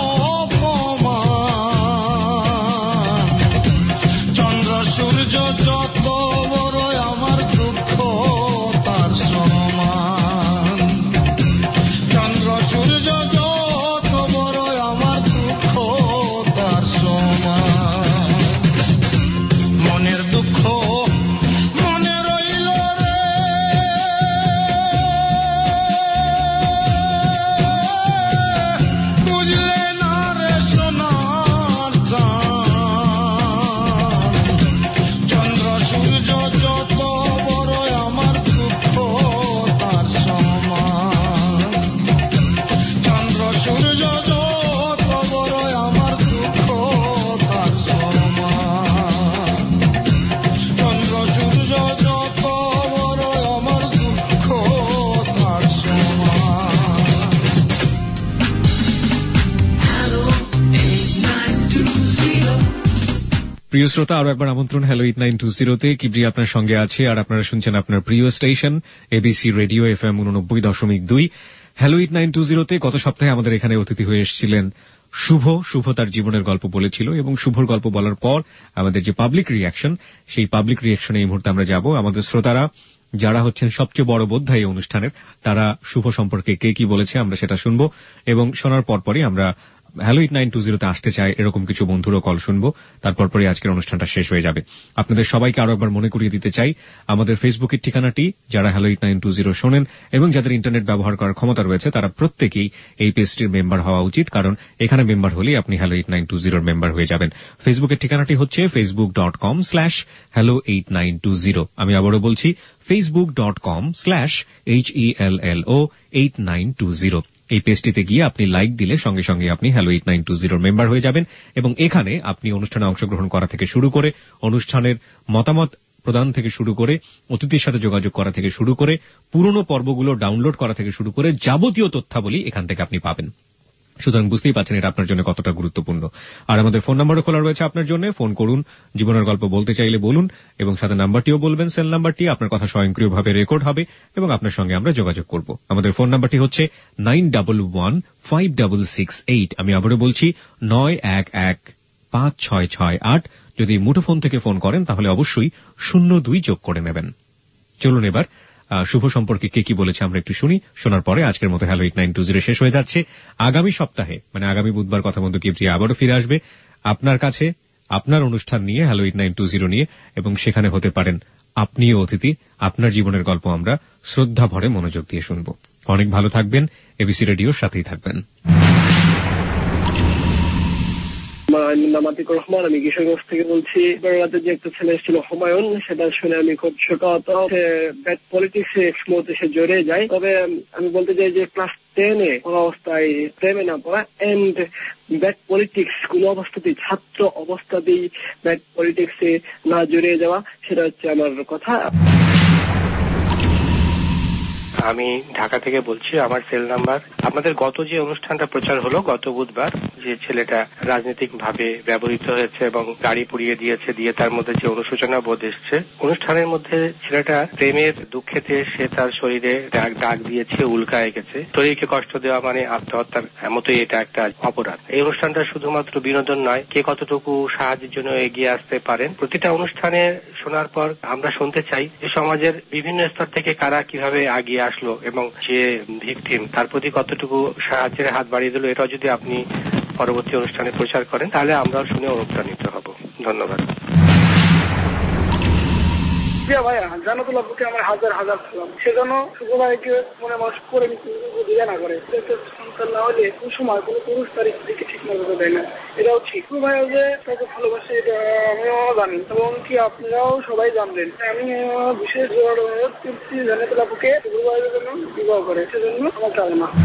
অপমান, চন্দ্র সূর্য যত বড় আমার দুঃখ তার সমান, চন্দ্র সূর্য যত বড় আমার দুঃখ তার সমান। মনের দুঃখ মনে রইল রে, যত বড় আমার দুঃখ তার সমান। চন্দ্র সূর্য যত বড় আমার দুঃখ তার সমান। চন্দ্র সূর্য যত বড় আমার দুঃখ তার সমান। প্রিয় শ্রোতা, আরো একবার আমন্ত্রণ হ্যালো এইট নাইন টু জিরোতে। কিবরিয়া আপনার সঙ্গে আছে আর আপনারা শুনছেন আপনার প্রিয় station ABC radio F M উননব্বই দশমিক দুই। হ্যালো এইট নাইন টু জিরোতে গত সপ্তাহে আমাদের এখানে অতিথি হয়ে এসেছিলেন শুভ। শুভ তার জীবনের গল্প বলেছিল এবং শুভর গল্প বলার পর আমাদের যে পাবলিক রিয়াকশন, সেই পাবলিক রিয়াকশনে এই মুহূর্তে আমরা যাব। আমাদের শ্রোতারা যারা হচ্ছেন সবচেয়ে বড় বোদ্ধা এই অনুষ্ঠানের, তারা শুভ সম্পর্কে কে কি বলেছে আমরা সেটা শুনবো এবং শোনার পরপরই আমরা হ্যালো এইট নাইন টু জিরোতে আসতে চাই এরকম কিছু বন্ধুরও কল শুনবো। তারপর পরে আজকের অনুষ্ঠানটা শেষ হয়ে যাবে। আপনাদের সবাইকে আরো একবার মনে করিয়ে দিতে চাই আমাদের ফেসবুকের ঠিকানাটি, যারা hello eight nine two zero শোনেন এবং যাদের ইন্টারনেট ব্যবহার করার ক্ষমতা রয়েছে তারা প্রত্যেকেই এই পেজটির মেম্বার হওয়া উচিত, কারণ এখানে মেম্বার হলেই আপনি হ্যালো এইট নাইন টু জিরোর মেম্বার হয়ে যাবেন। ফেসবুকের ঠিকানাটি হচ্ছে Facebook dot com slash hello eight nine two zero. আমি আবারও বলছি Facebook dot com slash H E L L O eight nine two zero. এই পেজটিতে গিয়ে আপনি লাইক দিলে সঙ্গে সঙ্গে আপনি হ্যালো এইট নাইন টু জিরোর মেম্বার হয়ে যাবেন এবং এখানে আপনি অনুষ্ঠানে অংশগ্রহণ করা থেকে শুরু করে, অনুষ্ঠানের মতামত প্রদান থেকে শুরু করে, অতিথির সাথে যোগাযোগ করা থেকে শুরু করে, পুরনো পর্বগুলো ডাউনলোড করা থেকে শুরু করে যাবতীয় তথ্যাবলী এখান থেকে আপনি পাবেন। সুতরাং বুঝতেই পারছেন এটা আপনার জন্য কতটা গুরুত্বপূর্ণ। আর আমাদের ফোন নাম্বারও খোলা রয়েছে আপনার জন্য। ফোন করুন, জীবনের গল্প বলতে চাইলে বলুন এবং সাথে নাম্বারটিও বলবেন, সেল নাম্বারটি। আপনার কথা স্বয়ংক্রিয়ভাবে রেকর্ড হবে এবং আপনার সঙ্গে আমরা যোগাযোগ করব। আমাদের ফোন নাম্বারটি হচ্ছে nine double one five double six eight. আমি আবারও বলছি নয় এক এক পাঁচ ছয় ছয় আট। যদি মুঠোফোন থেকে ফোন করেন তাহলে অবশ্যই শূন্য দুই যোগ করে নেবেন। চলুন এবার শুভ সম্পর্কে কে কি বলেছে আমরা একটু শুনি। শোনার পরে আজকের মতো hello eight nine two zero শেষ হয়ে যাচ্ছে। আগামী সপ্তাহে মানে আগামী বুধবার কথা বন্ধু কিবরিয়া আবারও ফিরে আসবে আপনার কাছে, আপনার অনুষ্ঠান নিয়ে, hello eight nine two zero নিয়ে, এবং সেখানে হতে পারেন আপনিও অতিথি। আপনার জীবনের গল্প আমরা শ্রদ্ধা ভরে মনোযোগ দিয়ে শুনবো। অনেক ভালো থাকবেন, এবিসি রেডিওর সাথেই থাকবেন। নামাতিকুর রহমান, আমি কিশোরগঞ্জ থেকে বলছি। রাতে যে একটা ছেলে এসেছিল হুমায়ুন, সেটা শুনে আমি খুব শোকাহত। ব্যাড পলিটিক্সে এক মুহূর্তে সে জড়িয়ে যায়। তবে আমি বলতে চাই যে ক্লাস টেনে কোনো অবস্থায় প্রেমে না পড়া এন্ড ব্যাড পলিটিক্স কোনো অবস্থাতেই, ছাত্র অবস্থাতেই ব্যাড পলিটিক্সে না জড়িয়ে যাওয়া, সেটা হচ্ছে আমার কথা। আমি ঢাকা থেকে বলছি। আমার সেল নাম্বার, আপনাদের গত যে অনুষ্ঠানটা প্রচার হলো গত বুধবার, যে ছেলেটা রাজনৈতিক ভাবে ব্যবহৃত হয়েছে এবং গাড়ি পুড়িয়ে দিয়েছে, দিয়ে তার মধ্যে যে অনুশোচনা বোধ এসছে, অনুষ্ঠানের মধ্যে ছেলেটা প্রেমের দুঃখেতে সে তার শরীরে দাগ দাগ দিয়েছে, উল্কায় গেছে। শরীরকে কষ্ট দেওয়া মানে আত্মহত্যার মতোই এটা একটা অপরাধ। এই অনুষ্ঠানটা শুধুমাত্র বিনোদন নয়, কে কতটুকু সাহায্যের জন্য এগিয়ে আসতে পারেন প্রতিটা অনুষ্ঠানে শোনার পর আমরা শুনতে চাই যে সমাজের বিভিন্ন স্তর থেকে কারা কিভাবে আগিয়ে আসলো এবং যে ভিকটিম তার প্রতি কতটুকু সাহায্যের হাত বাড়িয়ে দিল। এটাও যদি আপনি পরবর্তী অনুষ্ঠানে প্রচার করেন তাহলে আমরাও শুনে অনুপ্রাণিত হব। ধন্যবাদ। ভাইয়া জানাতুল্লাহ বুকে আমার হাজার হাজার সালাম। সেজন্য শুভ ভাইকে মনে মানুষ করে দিয়ে না করে সন্তান না হলে কোন সময় কোনো পুরুষ তারিখ দিকে ঠিক মতো দেয় না, এটাও ঠিক। শুভ ভাই যে তাকে ভালোবাসে এটা আমিও জানি এবং কি আপনারাও সবাই জানবেন। আমি বিশেষ জানাতুল্লাহ বুকে শুভ ভাইয়ের জন্য বিবাহ করে, সেজন্য আমার চায় না।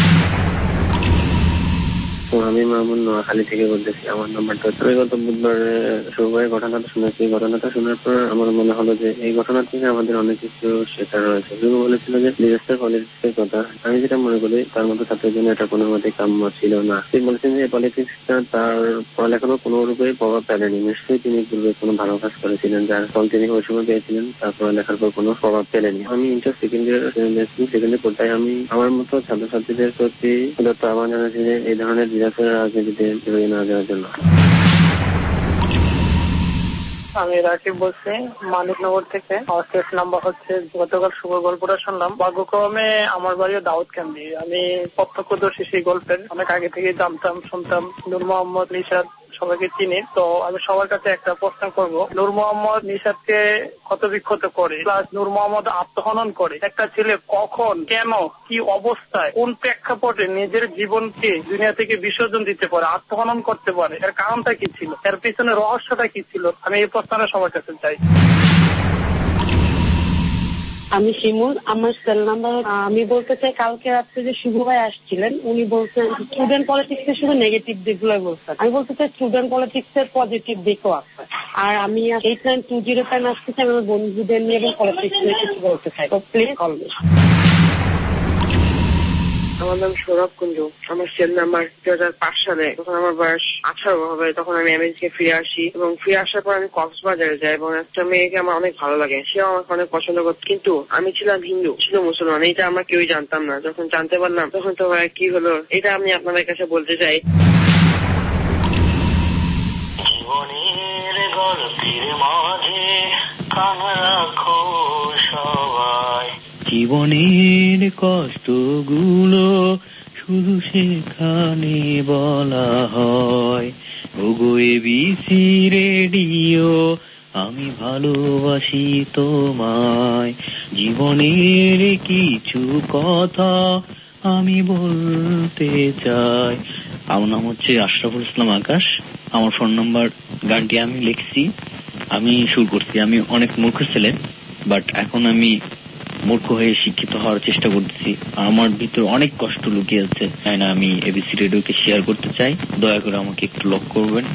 আমি মামুন নোয়াখালী থেকে বলতেছি। আমার নাম্বারটা হচ্ছে, গত বুধবার শুভভাইয়ের ঘটনাটা শুনেছি। ঘটনাটা শোনার পর আমার মনে হলো যে এই ঘটনা থেকে আমাদের অনেক কিছু শেখার রয়েছে। শুভ বলেছিল যে ডিজাস্টার পলিটিক্সের কথা। আমি যেটা মনে করি তার মতো ছাত্রের জন্য এটা কোনো মতে কাম্য ছিল না। তিনি বলেছেন যে পলিটিক্সটা তার পড়ালেখারও কোনো রূপে প্রভাব ফেলেনি। নিশ্চয়ই তিনি পূর্বে কোনো ভালো কাজ করেছিলেন যার ফল তিনি ওই সময় পেয়েছিলেন, তার পড়ালেখার পর কোনো প্রভাব ফেলেনি। আমি inter second year second year পড়তাই আমি আমার মতো ছাত্রছাত্রীদের প্রতি আহ্বান জানাচ্ছি যে এই ধরনের রাজনীতিতে জড়িয়ে না যাওয়ার জন্য। আমি রাকিব বলছি মানিকনগর থেকে। আমার কেস নাম্বার হচ্ছে, গতকাল শুভ গল্পটা শুনলাম। ভাগ্যক্রমে আমার বাড়িও দাউদকান্দি। আমি প্রত্যক্ষদর্শী সেই গল্পের, অনেক আগে থেকে জানতাম, শুনতাম। নূর মোহাম্মদ নিশাদ সবাইকে চিনি। তো আমি সবার কাছে একটা প্রশ্ন করব, নূর মোহাম্মদ নিশাদকে ক্ষত বিক্ষত করে, প্লাস নূর মোহাম্মদ আত্মহনন করে, একটা ছেলে কখন, কেন, কি অবস্থায়, কোন প্রেক্ষাপটে নিজের জীবনকে দুনিয়া থেকে বিসর্জন দিতে পারে, আত্মহনন করতে পারে, এর কারণটা কি ছিল, এর পিছনে রহস্যটা কি ছিল? আমি এই প্রশ্নটা সবার কাছে চাই। আমি শিমুল, আমার সেল নাম্বার। আমি বলতে চাই কালকে রাত্রে যে শুভ ভাই আসছিলেন উনি বলছেন স্টুডেন্ট পলিটিক্স এর শুধু নেগেটিভ দিকগুলো বলছেন। আমি বলতে চাই স্টুডেন্ট পলিটিক্স এর পজিটিভ দিকও আছে। আর আমি eight nine two zero time আসতে চাই আমার বন্ধুদের নিয়ে এবং পলিটিক্স নিয়ে কিছু বলতে চাই। তো প্লিজ কল মি। আমার নাম সৌরভ কুঞ্জু। আমার সেল নাম্বার দু হাজার পাঁচ সালে, তখন আমার বয়স আঠারো হবে। তখন আমি আমেরিকা ফিরে আসি এবং ফিরে আসার পর আমি কক্সবাজারে যাই এবং একটা মেয়েকে আমার অনেক ভালো লাগে, সেও আমাকে অনেক পছন্দ করত। কিন্তু আমি ছিলাম হিন্দু, ছিল মুসলমান, এটা আমরা কেউই জানতাম না। যখন জানতে পারলাম তখন তো ভাই কি হলো, এটা আমি আপনাদের কাছে বলতে চাই। জীবনের গল্পের মাঝে কান রাখো সবাই, জীবনের কষ্টগুলো শুধু সেখানে বলা হয়। ওগো এবিসি রেডিও, আমি ভালোবাসি তোমায়। জীবনের কিছু কথা আমি বলতে চাই। আমার নাম হচ্ছে আশরাফুল ইসলাম আকাশ। আমার ফোন নাম্বার গানটি আমি লিখছি, আমি শুরু করছি। আমি অনেক মূর্খ ছেলে, বাট এখন আমি মূর্খ হয়ে শিক্ষিত হওয়ার চেষ্টা করতেছি। আমার ভিতরে অনেক কষ্ট লুকিয়ে আছে, তাই না আমি এবিসি রেডিওকে শেয়ার করতে চাই। দয়া করে আমাকে একটু লক করবেন।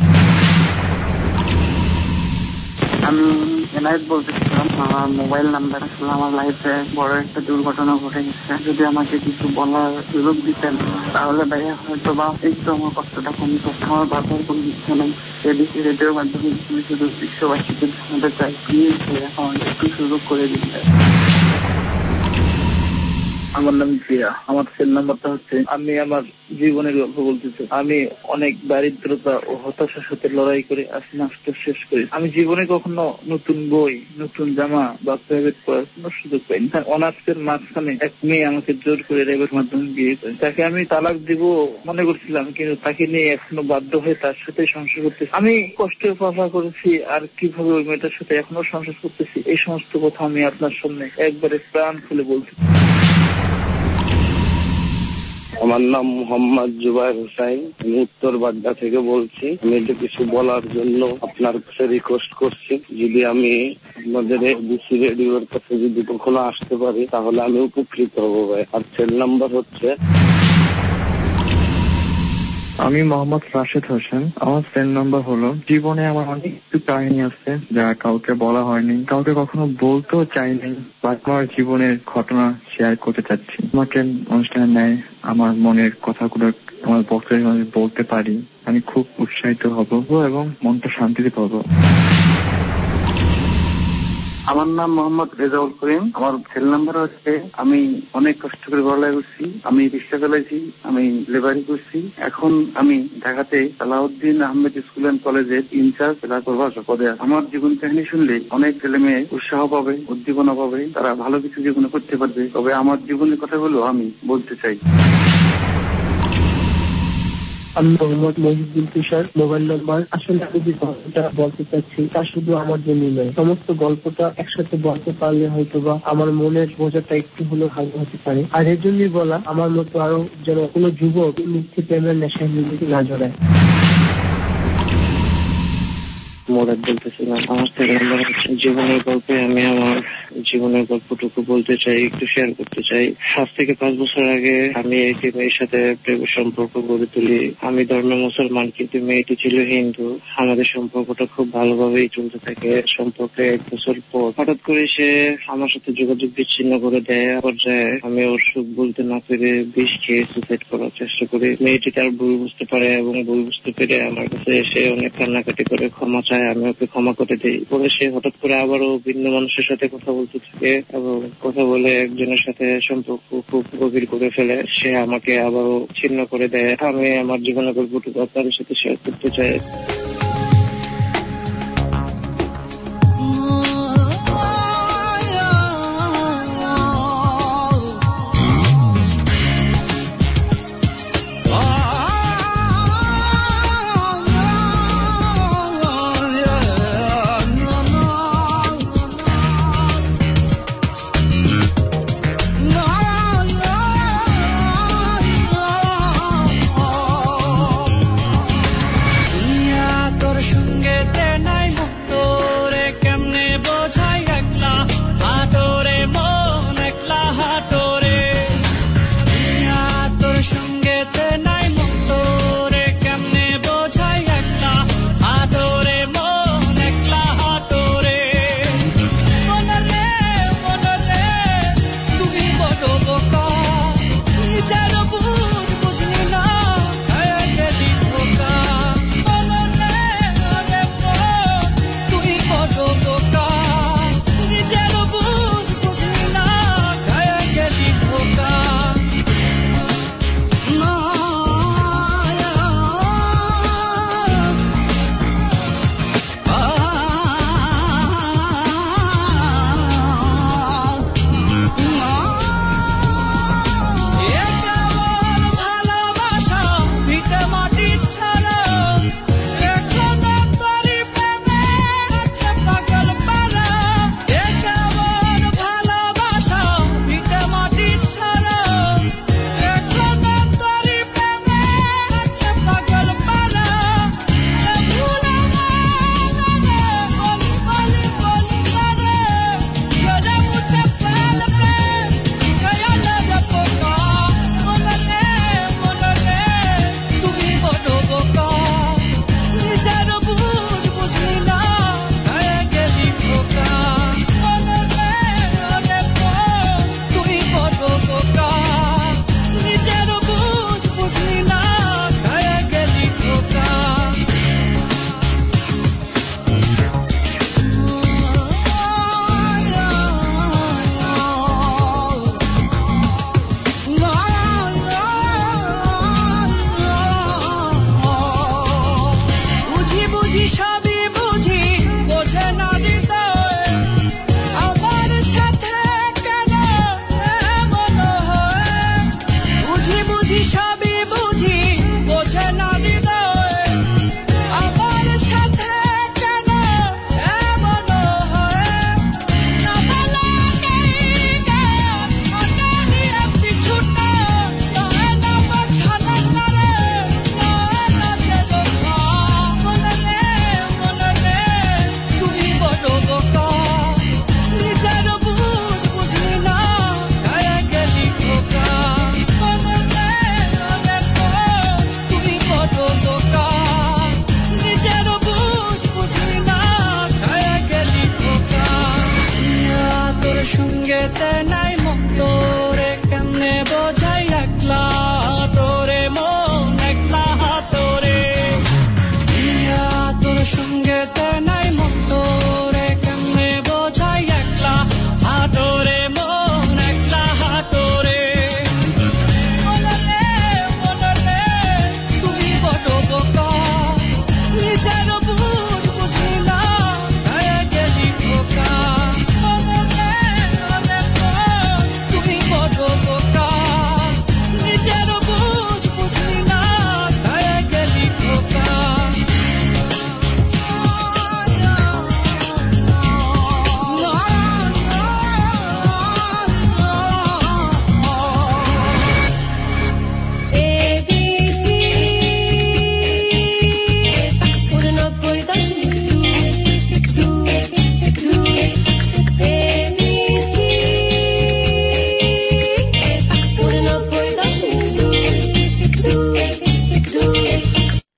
আমি এনায়েত বলতেছিলাম। আমার মোবাইল নাম্বার। আসলে আমার লাইফে বড় একটা দুর্ঘটনা ঘটে গেছে। যদি আমাকে কিছু বলার সুযোগ দিতেন তাহলে ভাইয়া হয়তো বা একটু আমার কষ্টটা কমত। আমার বাবার কোনো ইচ্ছা নেই। এবিসি রেডিওর মাধ্যমে শুধু বিশ্ববাসীকে জানাতে চাই, প্লিজ ভাইয়া আমাকে একটু সুযোগ করে দিতে। আমার নাম প্রিয়া। আমার সেল নাম্বারটা হচ্ছে, আমি আমার জীবনের গল্প বলতে চাই। আমি অনেক দারিদ্রতা ও হতাশার সাথে লড়াই করে আজকে মাস্টার শেষ করি। আমি জীবনে কখনো নতুন বই, নতুন জামা বা প্রাইভেট পড়ার কোনো সুযোগ পাইনি। অনার্সের মাঝখানে এক মেয়ে আমাকে জোর করে রেবের মাধ্যমে বিয়ে করে। তাকে আমি তালাক দিব মনে করছিলাম, কিন্তু তাকে নিয়ে এখনো বাধ্য হয়ে তার সাথে সংসার করতেছি। আমি কষ্ট পাফা করেছি, আর কিভাবে ওই মেয়েটার সাথে এখনো সংসার করতেছি, এই সমস্ত কথা আমি আপনার সামনে একবারে প্রাণ খুলে বলছি। আমার নাম মোহাম্মদ জুবাইর হুসাইন। আমি উত্তর বাড্ডা থেকে বলছি। আমি এটা কিছু বলার জন্য আপনার কাছে রিকোয়েস্ট করছি, যদি আমি আপনাদের এবিসি রেডিওর কাছে যদি কখনো আসতে পারি তাহলে আমি উপকৃত হব ভাই। আর সেল নাম্বার হচ্ছে, আমি মোহাম্মদ রাশেদ হোসেন। আমার সেল নাম্বার হলো, জীবনে আমার অনেক কিছু কাহিনী আছে যা কাউকে বলা হয়নি, কাউকে কখনো বলতেও চাইনি, বা আমার জীবনের ঘটনা শেয়ার করতে চাচ্ছি। আমাকে অনুষ্ঠানের ন্যায় আমার মনের কথাগুলো আমার বক্তব্যের মাঝে বলতে পারি, আমি খুব উৎসাহিত হব এবং মনটা শান্তিতে পাবো। আমার নাম মোহাম্মদ রেজাউল করিম। আমার সেল নাম্বার হচ্ছে, আমি অনেক কষ্ট করে পড়ালেখা করছি, আমি রিক্সা চালাইছি, আমি লেবারি করছি। এখন আমি ঢাকাতে সালাউদ্দিন আহমেদ স্কুল অ্যান্ড কলেজের ইনচার্জ জেলা প্রভাষক পদে আছি। আমার জীবন কাহিনী শুনলে অনেক ছেলে মেয়ে উৎসাহ পাবে, উদ্দীপনা পাবে, তারা ভালো কিছু জীবনে করতে পারবে। তবে আমার জীবনের কথাগুলো আমি বলতে চাই। আমি মোহাম্মদ মহিউদ্দিন তুষার। মোবাইল নাম্বার, আসলে আমি যে গল্পটা বলতে চাচ্ছি তা শুধু আমার জন্য নয়, সমস্ত গল্পটা একসাথে বলতে পারলে হয়তো বা আমার মনের বোঝাটা একটু হলেও হালকা হতে পারে। আর এর জন্যই বলা, আমার মতো আরো যেন কোনো যুবক মিথ্যে প্রেমের নেশায় নিজেকে না জড়ায়। মোরাদ বলতেছিলাম। আমার সেল নাম্বার হচ্ছে, জীবনের গল্পে আমি আমার জীবনের গল্পটুকু বলতে চাই, একটু শেয়ার করতে চাই। সাত থেকে পাঁচ বছর আগে আমি একটি মেয়ের সাথে প্রেমের সম্পর্ক গড়ে তুলি। আমি ধর্মে মুসলমান, কিন্তু মেয়েটি ছিল হিন্দু। আমাদের সম্পর্কটা খুব ভালোভাবেই চলতে থাকে। সম্পর্কে এক বছর পর হঠাৎ করে সে আমার সাথে যোগাযোগ বিচ্ছিন্ন করে দেয়। পর্যায়ে আমি ওর সুখ বলতে না পেরে বিষ খেয়ে সুসাইড করার চেষ্টা করি। মেয়েটি তার ভুল বুঝতে পারে এবং ভুল বুঝতে পেরে আমার কাছে এসে অনেক কান্নাকাটি করে ক্ষমা চায়। আমি ওকে ক্ষমা করে দিই। পরে সে হঠাৎ করে আবারও ভিন্ন মানুষের সাথে কথা বলতে থাকে এবং কথা বলে একজনের সাথে সম্পর্ক খুব গভীর করে ফেলে। সে আমাকে আবারও ছিন্ন করে দেয়। আমি আমার জীবনের গল্পটুকু আপনাদের সাথে শেয়ার করতে চাই। দুনিয়া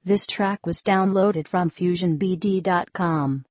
This track was downloaded from fusion b d dot com.